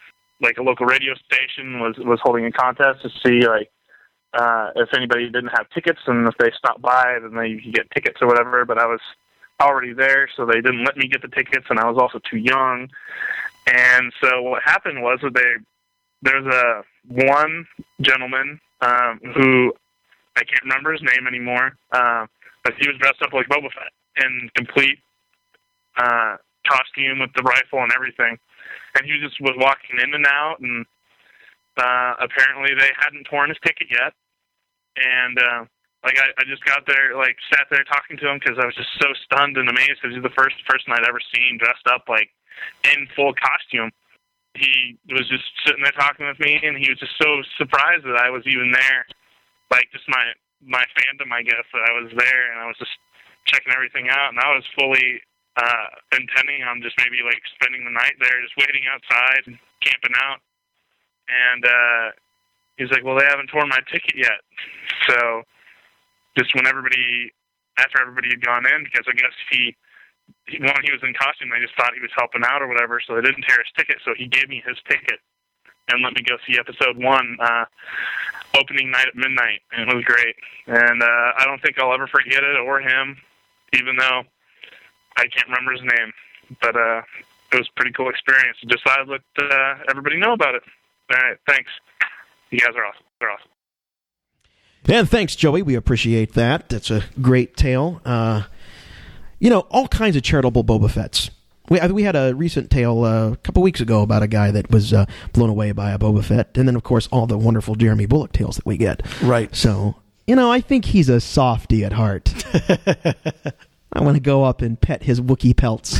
Speaker 19: like a local radio station was was holding a contest to see like uh, if anybody didn't have tickets, and if they stopped by, then they could get tickets or whatever. But I was already there, so they didn't let me get the tickets, and I was also too young. And so what happened was that they there's a one gentleman um, who I can't remember his name anymore, uh, but he was dressed up like Boba Fett in complete uh, costume with the rifle and everything. And he just was walking in and out, and uh, apparently they hadn't torn his ticket yet. And uh, like I, I just got there, like sat there talking to him because I was just so stunned and amazed because he's the first person I'd ever seen dressed up like in full costume. He was just sitting there talking with me, and he was just so surprised that I was even there. Like just my my fandom, I guess, that I was there, and I was just checking everything out, and I was fully uh, intending on just maybe like spending the night there, just waiting outside, and camping out. And uh, he's like, "Well, they haven't torn my ticket yet." So just when everybody, after everybody had gone in, because I guess he, he when he was in costume, they just thought he was helping out or whatever, so they didn't tear his ticket. So he gave me his ticket and let me go see episode one, uh, opening night at midnight, and it was great. And uh, I don't think I'll ever forget it or him, even though I can't remember his name. But uh, it was a pretty cool experience. Just thought I'd let uh, everybody know about it. All right, thanks. You guys are awesome. They're awesome.
Speaker 4: And thanks, Joey. We appreciate that. That's a great tale. Uh, you know, all kinds of charitable Boba Fetts. We we had a recent tale uh, a couple weeks ago about a guy that was uh, blown away by a Boba Fett, and then, of course, all the wonderful Jeremy Bullock tales that we get.
Speaker 5: Right.
Speaker 4: So, you know, I think he's a softie at heart. I want to go up and pet his Wookiee pelts.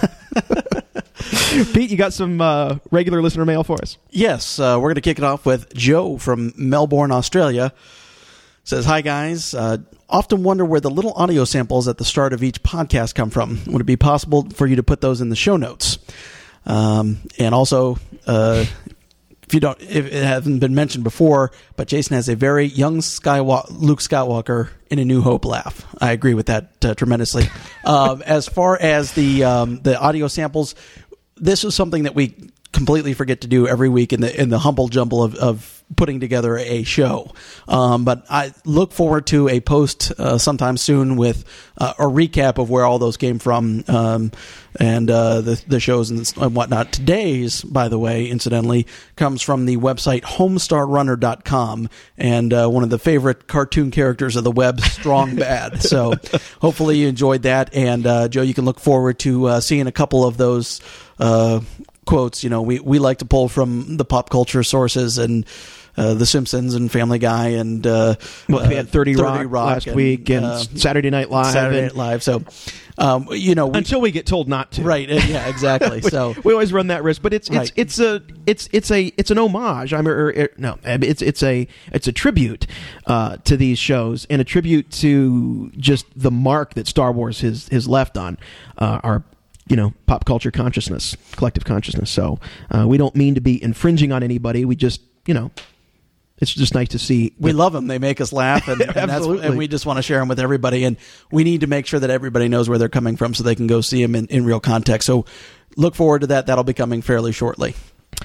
Speaker 4: Pete, you got some uh, regular listener mail for us?
Speaker 5: Yes, uh, we're going to kick it off with Joe from Melbourne, Australia. Says, "Hi guys, uh, often wonder where the little audio samples at the start of each podcast come from. Would it be possible for you to put those in the show notes? Um, and also, uh, if you don't, if it hasn't been mentioned before, but Jason has a very young Skywalker, Luke Skywalker in A New Hope laugh. I agree with that uh, tremendously. um, as far as the um, the audio samples, this is something that we completely forget to do every week in the in the humble jumble of, of putting together a show. Um, but I look forward to a post uh, sometime soon with uh, a recap of where all those came from, um, and uh, the the shows and whatnot. Today's, by the way, incidentally, comes from the website homestar runner dot com, and uh, one of the favorite cartoon characters of the web, Strong Bad. So hopefully you enjoyed that, and uh, Joe, you can look forward to uh, seeing a couple of those uh quotes. You know, we, we like to pull from the pop culture sources, and uh, The Simpsons and Family Guy, and uh,
Speaker 4: well, we had thirty,
Speaker 5: thirty
Speaker 4: Rock,
Speaker 5: Rock
Speaker 4: last
Speaker 5: and,
Speaker 4: week, and
Speaker 5: uh,
Speaker 4: Saturday Night Live.
Speaker 5: Saturday
Speaker 4: and,
Speaker 5: Night Live. So, um, you know, we,
Speaker 4: until we get told not to,
Speaker 5: right? Yeah, exactly.
Speaker 4: we,
Speaker 5: so
Speaker 4: we always run that risk, but it's it's
Speaker 5: right.
Speaker 4: it's a it's it's a it's an homage. I'm or, or, no, it's it's a it's a tribute uh, to these shows, and a tribute to just the mark that Star Wars has has left on uh, our. You know, pop culture consciousness, collective consciousness. So uh, we don't mean to be infringing on anybody. We just, you know, it's just nice to see.
Speaker 5: We love them. They make us laugh, and, and, that's, and we just want to share them with everybody. And we need to make sure that everybody knows where they're coming from so they can go see them in, in real context. So look forward to that. That'll be coming fairly shortly.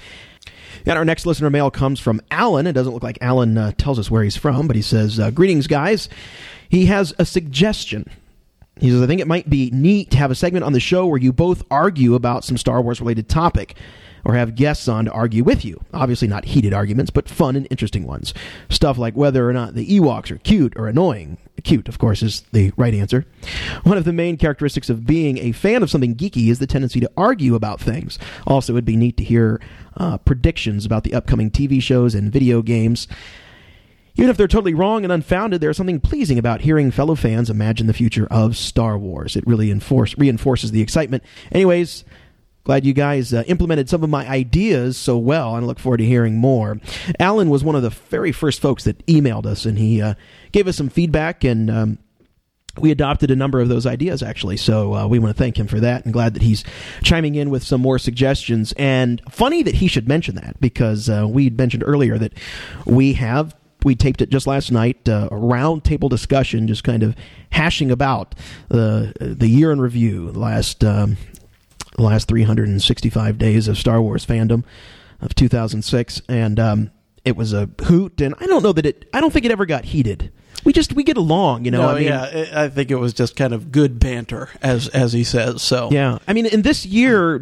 Speaker 4: And our next listener mail comes from Alan. It doesn't look like Alan uh, tells us where he's from, but he says, uh, greetings, guys. He has a suggestion. He says, I think it might be neat to have a segment on the show where you both argue about some Star Wars-related topic, or have guests on to argue with you. Obviously not heated arguments, but fun and interesting ones. Stuff like whether or not the Ewoks are cute or annoying. Cute, of course, is the right answer. One of the main characteristics of being a fan of something geeky is the tendency to argue about things. Also, it would be neat to hear uh, predictions about the upcoming T V shows and video games. Even if they're totally wrong and unfounded, there's something pleasing about hearing fellow fans imagine the future of Star Wars. It really enforce, reinforces the excitement. Anyways, glad you guys uh, implemented some of my ideas so well, and I look forward to hearing more. Alan was one of the very first folks that emailed us, and he uh, gave us some feedback, and um, we adopted a number of those ideas, actually. So uh, we want to thank him for that, and glad that he's chiming in with some more suggestions. And funny that he should mention that, because uh, we mentioned earlier that we have We taped it just last night, uh, a round table discussion, just kind of hashing about the uh, the year in review, the last um, the last three hundred sixty-five days of Star Wars fandom. of two thousand six, and um, it was a hoot. And I don't know that it. I don't think it ever got heated. We just we get along, you know.
Speaker 5: No,
Speaker 4: I mean,
Speaker 5: yeah, I think it was just kind of good banter, as as he says. So
Speaker 4: yeah, I mean, in this year,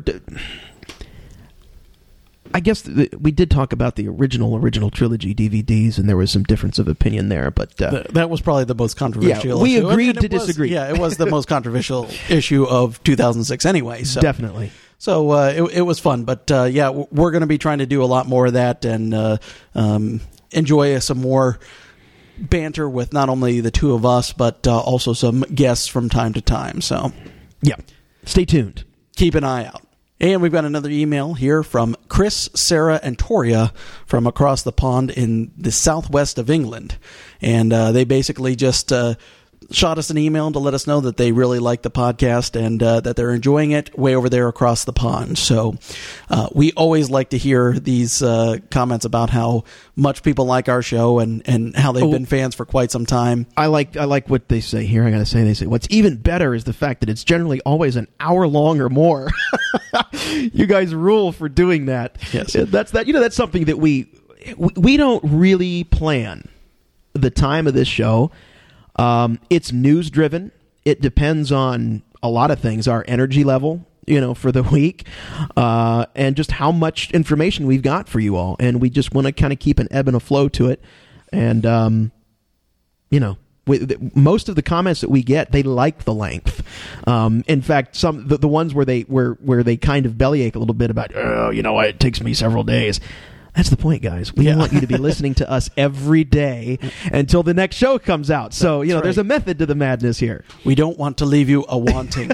Speaker 4: I guess th- we did talk about the original original trilogy D V Ds, and there was some difference of opinion there. But uh,
Speaker 5: Th- that was probably the most controversial.
Speaker 4: Yeah, we
Speaker 5: issue.
Speaker 4: agreed
Speaker 5: and, and
Speaker 4: to
Speaker 5: was,
Speaker 4: disagree.
Speaker 5: Yeah, it was the most controversial issue of two thousand six, anyway. So
Speaker 4: definitely.
Speaker 5: So uh, it it was fun, but uh, yeah, we're going to be trying to do a lot more of that and uh, um, enjoy some more banter with not only the two of us, but uh, also some guests from time to time. So,
Speaker 4: yeah, stay tuned.
Speaker 5: Keep an eye out. And we've got another email here from Chris, Sarah, and Toria from across the pond in the southwest of England. And uh, they basically just uh, shot us an email to let us know that they really like the podcast and uh, that they're enjoying it way over there across the pond. So uh, we always like to hear these uh, comments about how much people like our show and, and how they've oh, been fans for quite some time.
Speaker 4: I like I like what they say here. I got to say, they say what's even better is the fact that it's generally always an hour long or more. You guys rule for doing that.
Speaker 5: Yes,
Speaker 4: that's that. You know, that's something that we we don't really plan the time of this show. Um, it's news driven. It depends on a lot of things, our energy level, you know, for the week, uh, and just how much information we've got for you all. And we just want to kind of keep an ebb and a flow to it. And, um, you know, we, the, most of the comments that we get, they like the length. Um, in fact, some the, the ones where they where where they kind of bellyache a little bit about, oh, you know, it takes me several days. That's the point, guys. We yeah. want you to be listening to us every day until the next show comes out. So, you know, right. there's a method to the madness here.
Speaker 5: We don't want to leave you a wanting.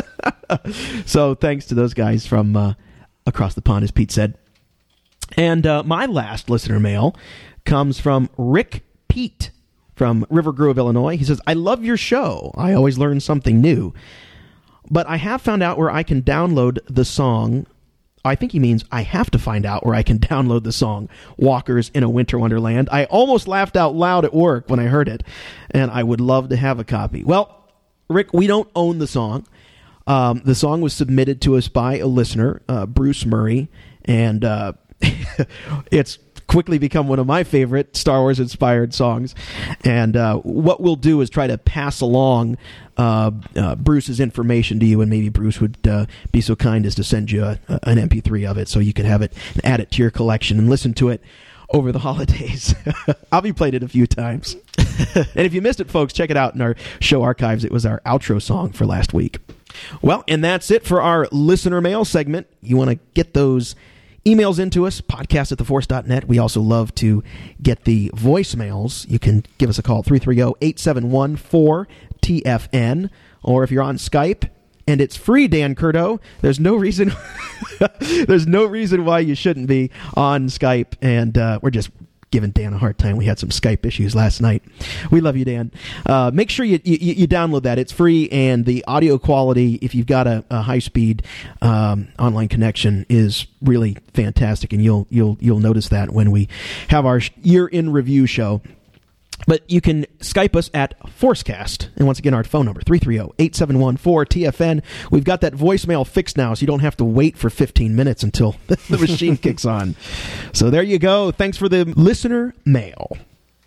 Speaker 4: So thanks to those guys from uh, across the pond, as Pete said. And uh, my last listener mail comes from Rick Pete from River Grove, Illinois. He says, I love your show. I always learn something new. But I have found out where I can download the song. I think he means I have to find out where I can download the song Walkers in a Winter Wonderland. I almost laughed out loud at work when I heard it, and I would love to have a copy. Well, Rick, we don't own the song. Um, the song was submitted to us by a listener, uh, Bruce Murray, and uh, it's quickly become one of my favorite Star Wars inspired songs. And uh, what we'll do is try to pass along uh, uh, Bruce's information to you, and maybe Bruce would uh, be so kind as to send you a, an M P three of it so you can have it and add it to your collection and listen to it over the holidays. I'll be played it a few times. And if you missed it, folks, check it out in our show archives. It was our outro song for last week. Well, and that's it for our listener mail segment. You want to get those emails into us, podcast at the force dot net. We also love to get the voicemails. You can give us a call, three three zero, eight seven one, four T F N. Or if you're on Skype, and it's free, Dan Curto, there's no reason there's no reason why you shouldn't be on Skype. And uh, we're just giving Dan a hard time. We had some Skype issues last night. We love you, Dan. Uh, make sure you, you you download that. It's free, and the audio quality, if you've got a, a high-speed um, online connection, is really fantastic, and you'll you'll you'll notice that when we have our year-in review show. But you can Skype us at Forcecast. And once again, our phone number, three three zero, eight seven one, four T F N. We've got that voicemail fixed now, so you don't have to wait for fifteen minutes until the machine kicks on. So there you go. Thanks for the listener mail.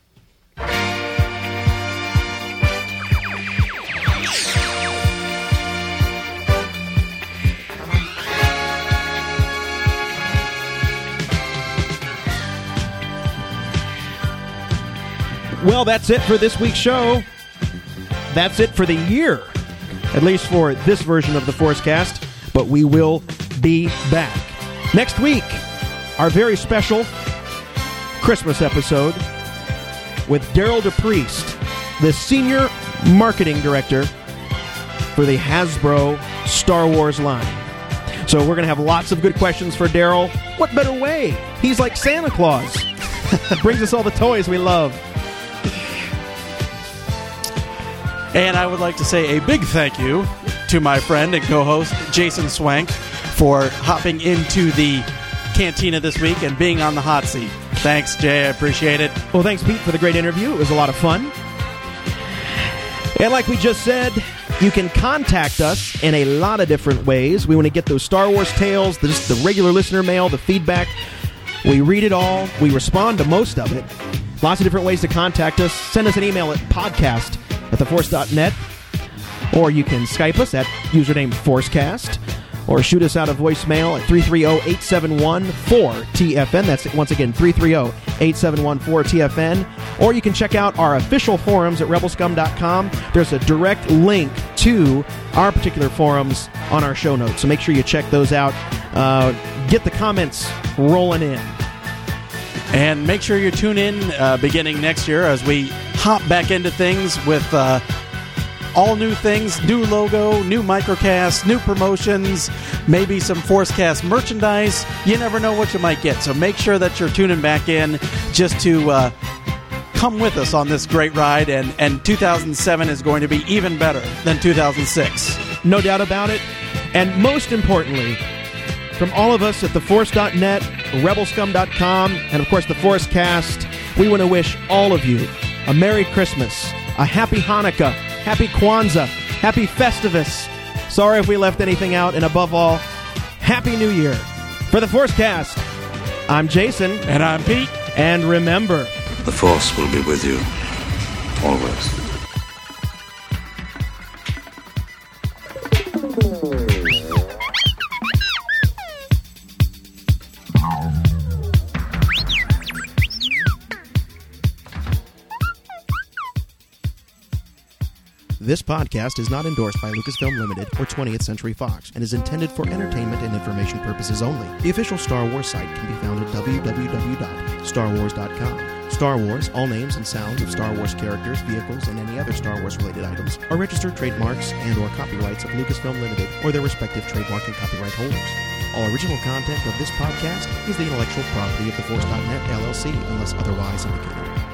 Speaker 4: Well, that's it for this week's show. That's it for the year, at least for this version of the Forcecast. But we will be back next week. Our very special Christmas episode with Daryl DePriest, the senior marketing director for the Hasbro Star Wars line. So we're going to have lots of good questions for Daryl. What better way? He's like Santa Claus. Brings us all the toys we love.
Speaker 5: And I would like to say a big thank you to my friend and co-host Jason Swank for hopping into the cantina this week and being on the hot seat. Thanks, Jay. I appreciate it.
Speaker 4: Well, thanks, Pete, for the great interview. It was a lot of fun. And like we just said, you can contact us in a lot of different ways. We want to get those Star Wars tales, the, just the regular listener mail, the feedback. We read it all. We respond to most of it. Lots of different ways to contact us. Send us an email at podcast at the force dot net, or you can Skype us at username ForceCast, or shoot us out a voicemail at three three zero, eight seven one, four T F N. That's, once again, three three zero, eight seven one, four T F N. Or you can check out our official forums at rebel scum dot com. There's a direct link to our particular forums on our show notes, so make sure you check those out. Uh, get the comments rolling in.
Speaker 5: And make sure you tune in uh, beginning next year as we hop back into things with uh, all new things, new logo, new microcast, new promotions, maybe some ForceCast merchandise. You never know what you might get. So make sure that you're tuning back in just to uh, come with us on this great ride. And, and two thousand seven is going to be even better than two thousand six.
Speaker 4: No doubt about it. And most importantly, from all of us at the force dot net, rebel scum dot com, and of course the ForceCast, we want to wish all of you a Merry Christmas, a Happy Hanukkah, Happy Kwanzaa, Happy Festivus. Sorry if we left anything out, and above all, Happy New Year. For the ForceCast, I'm Jason.
Speaker 5: And I'm Pete.
Speaker 4: And remember,
Speaker 10: the Force will be with you, always.
Speaker 4: This podcast is not endorsed by Lucasfilm Limited or twentieth Century Fox and is intended for entertainment and information purposes only. The official Star Wars site can be found at w w w dot star wars dot com. Star Wars, all names and sounds of Star Wars characters, vehicles, and any other Star Wars-related items are registered trademarks and or copyrights of Lucasfilm Limited or their respective trademark and copyright holders. All original content of this podcast is the intellectual property of the force dot net L L C unless otherwise indicated.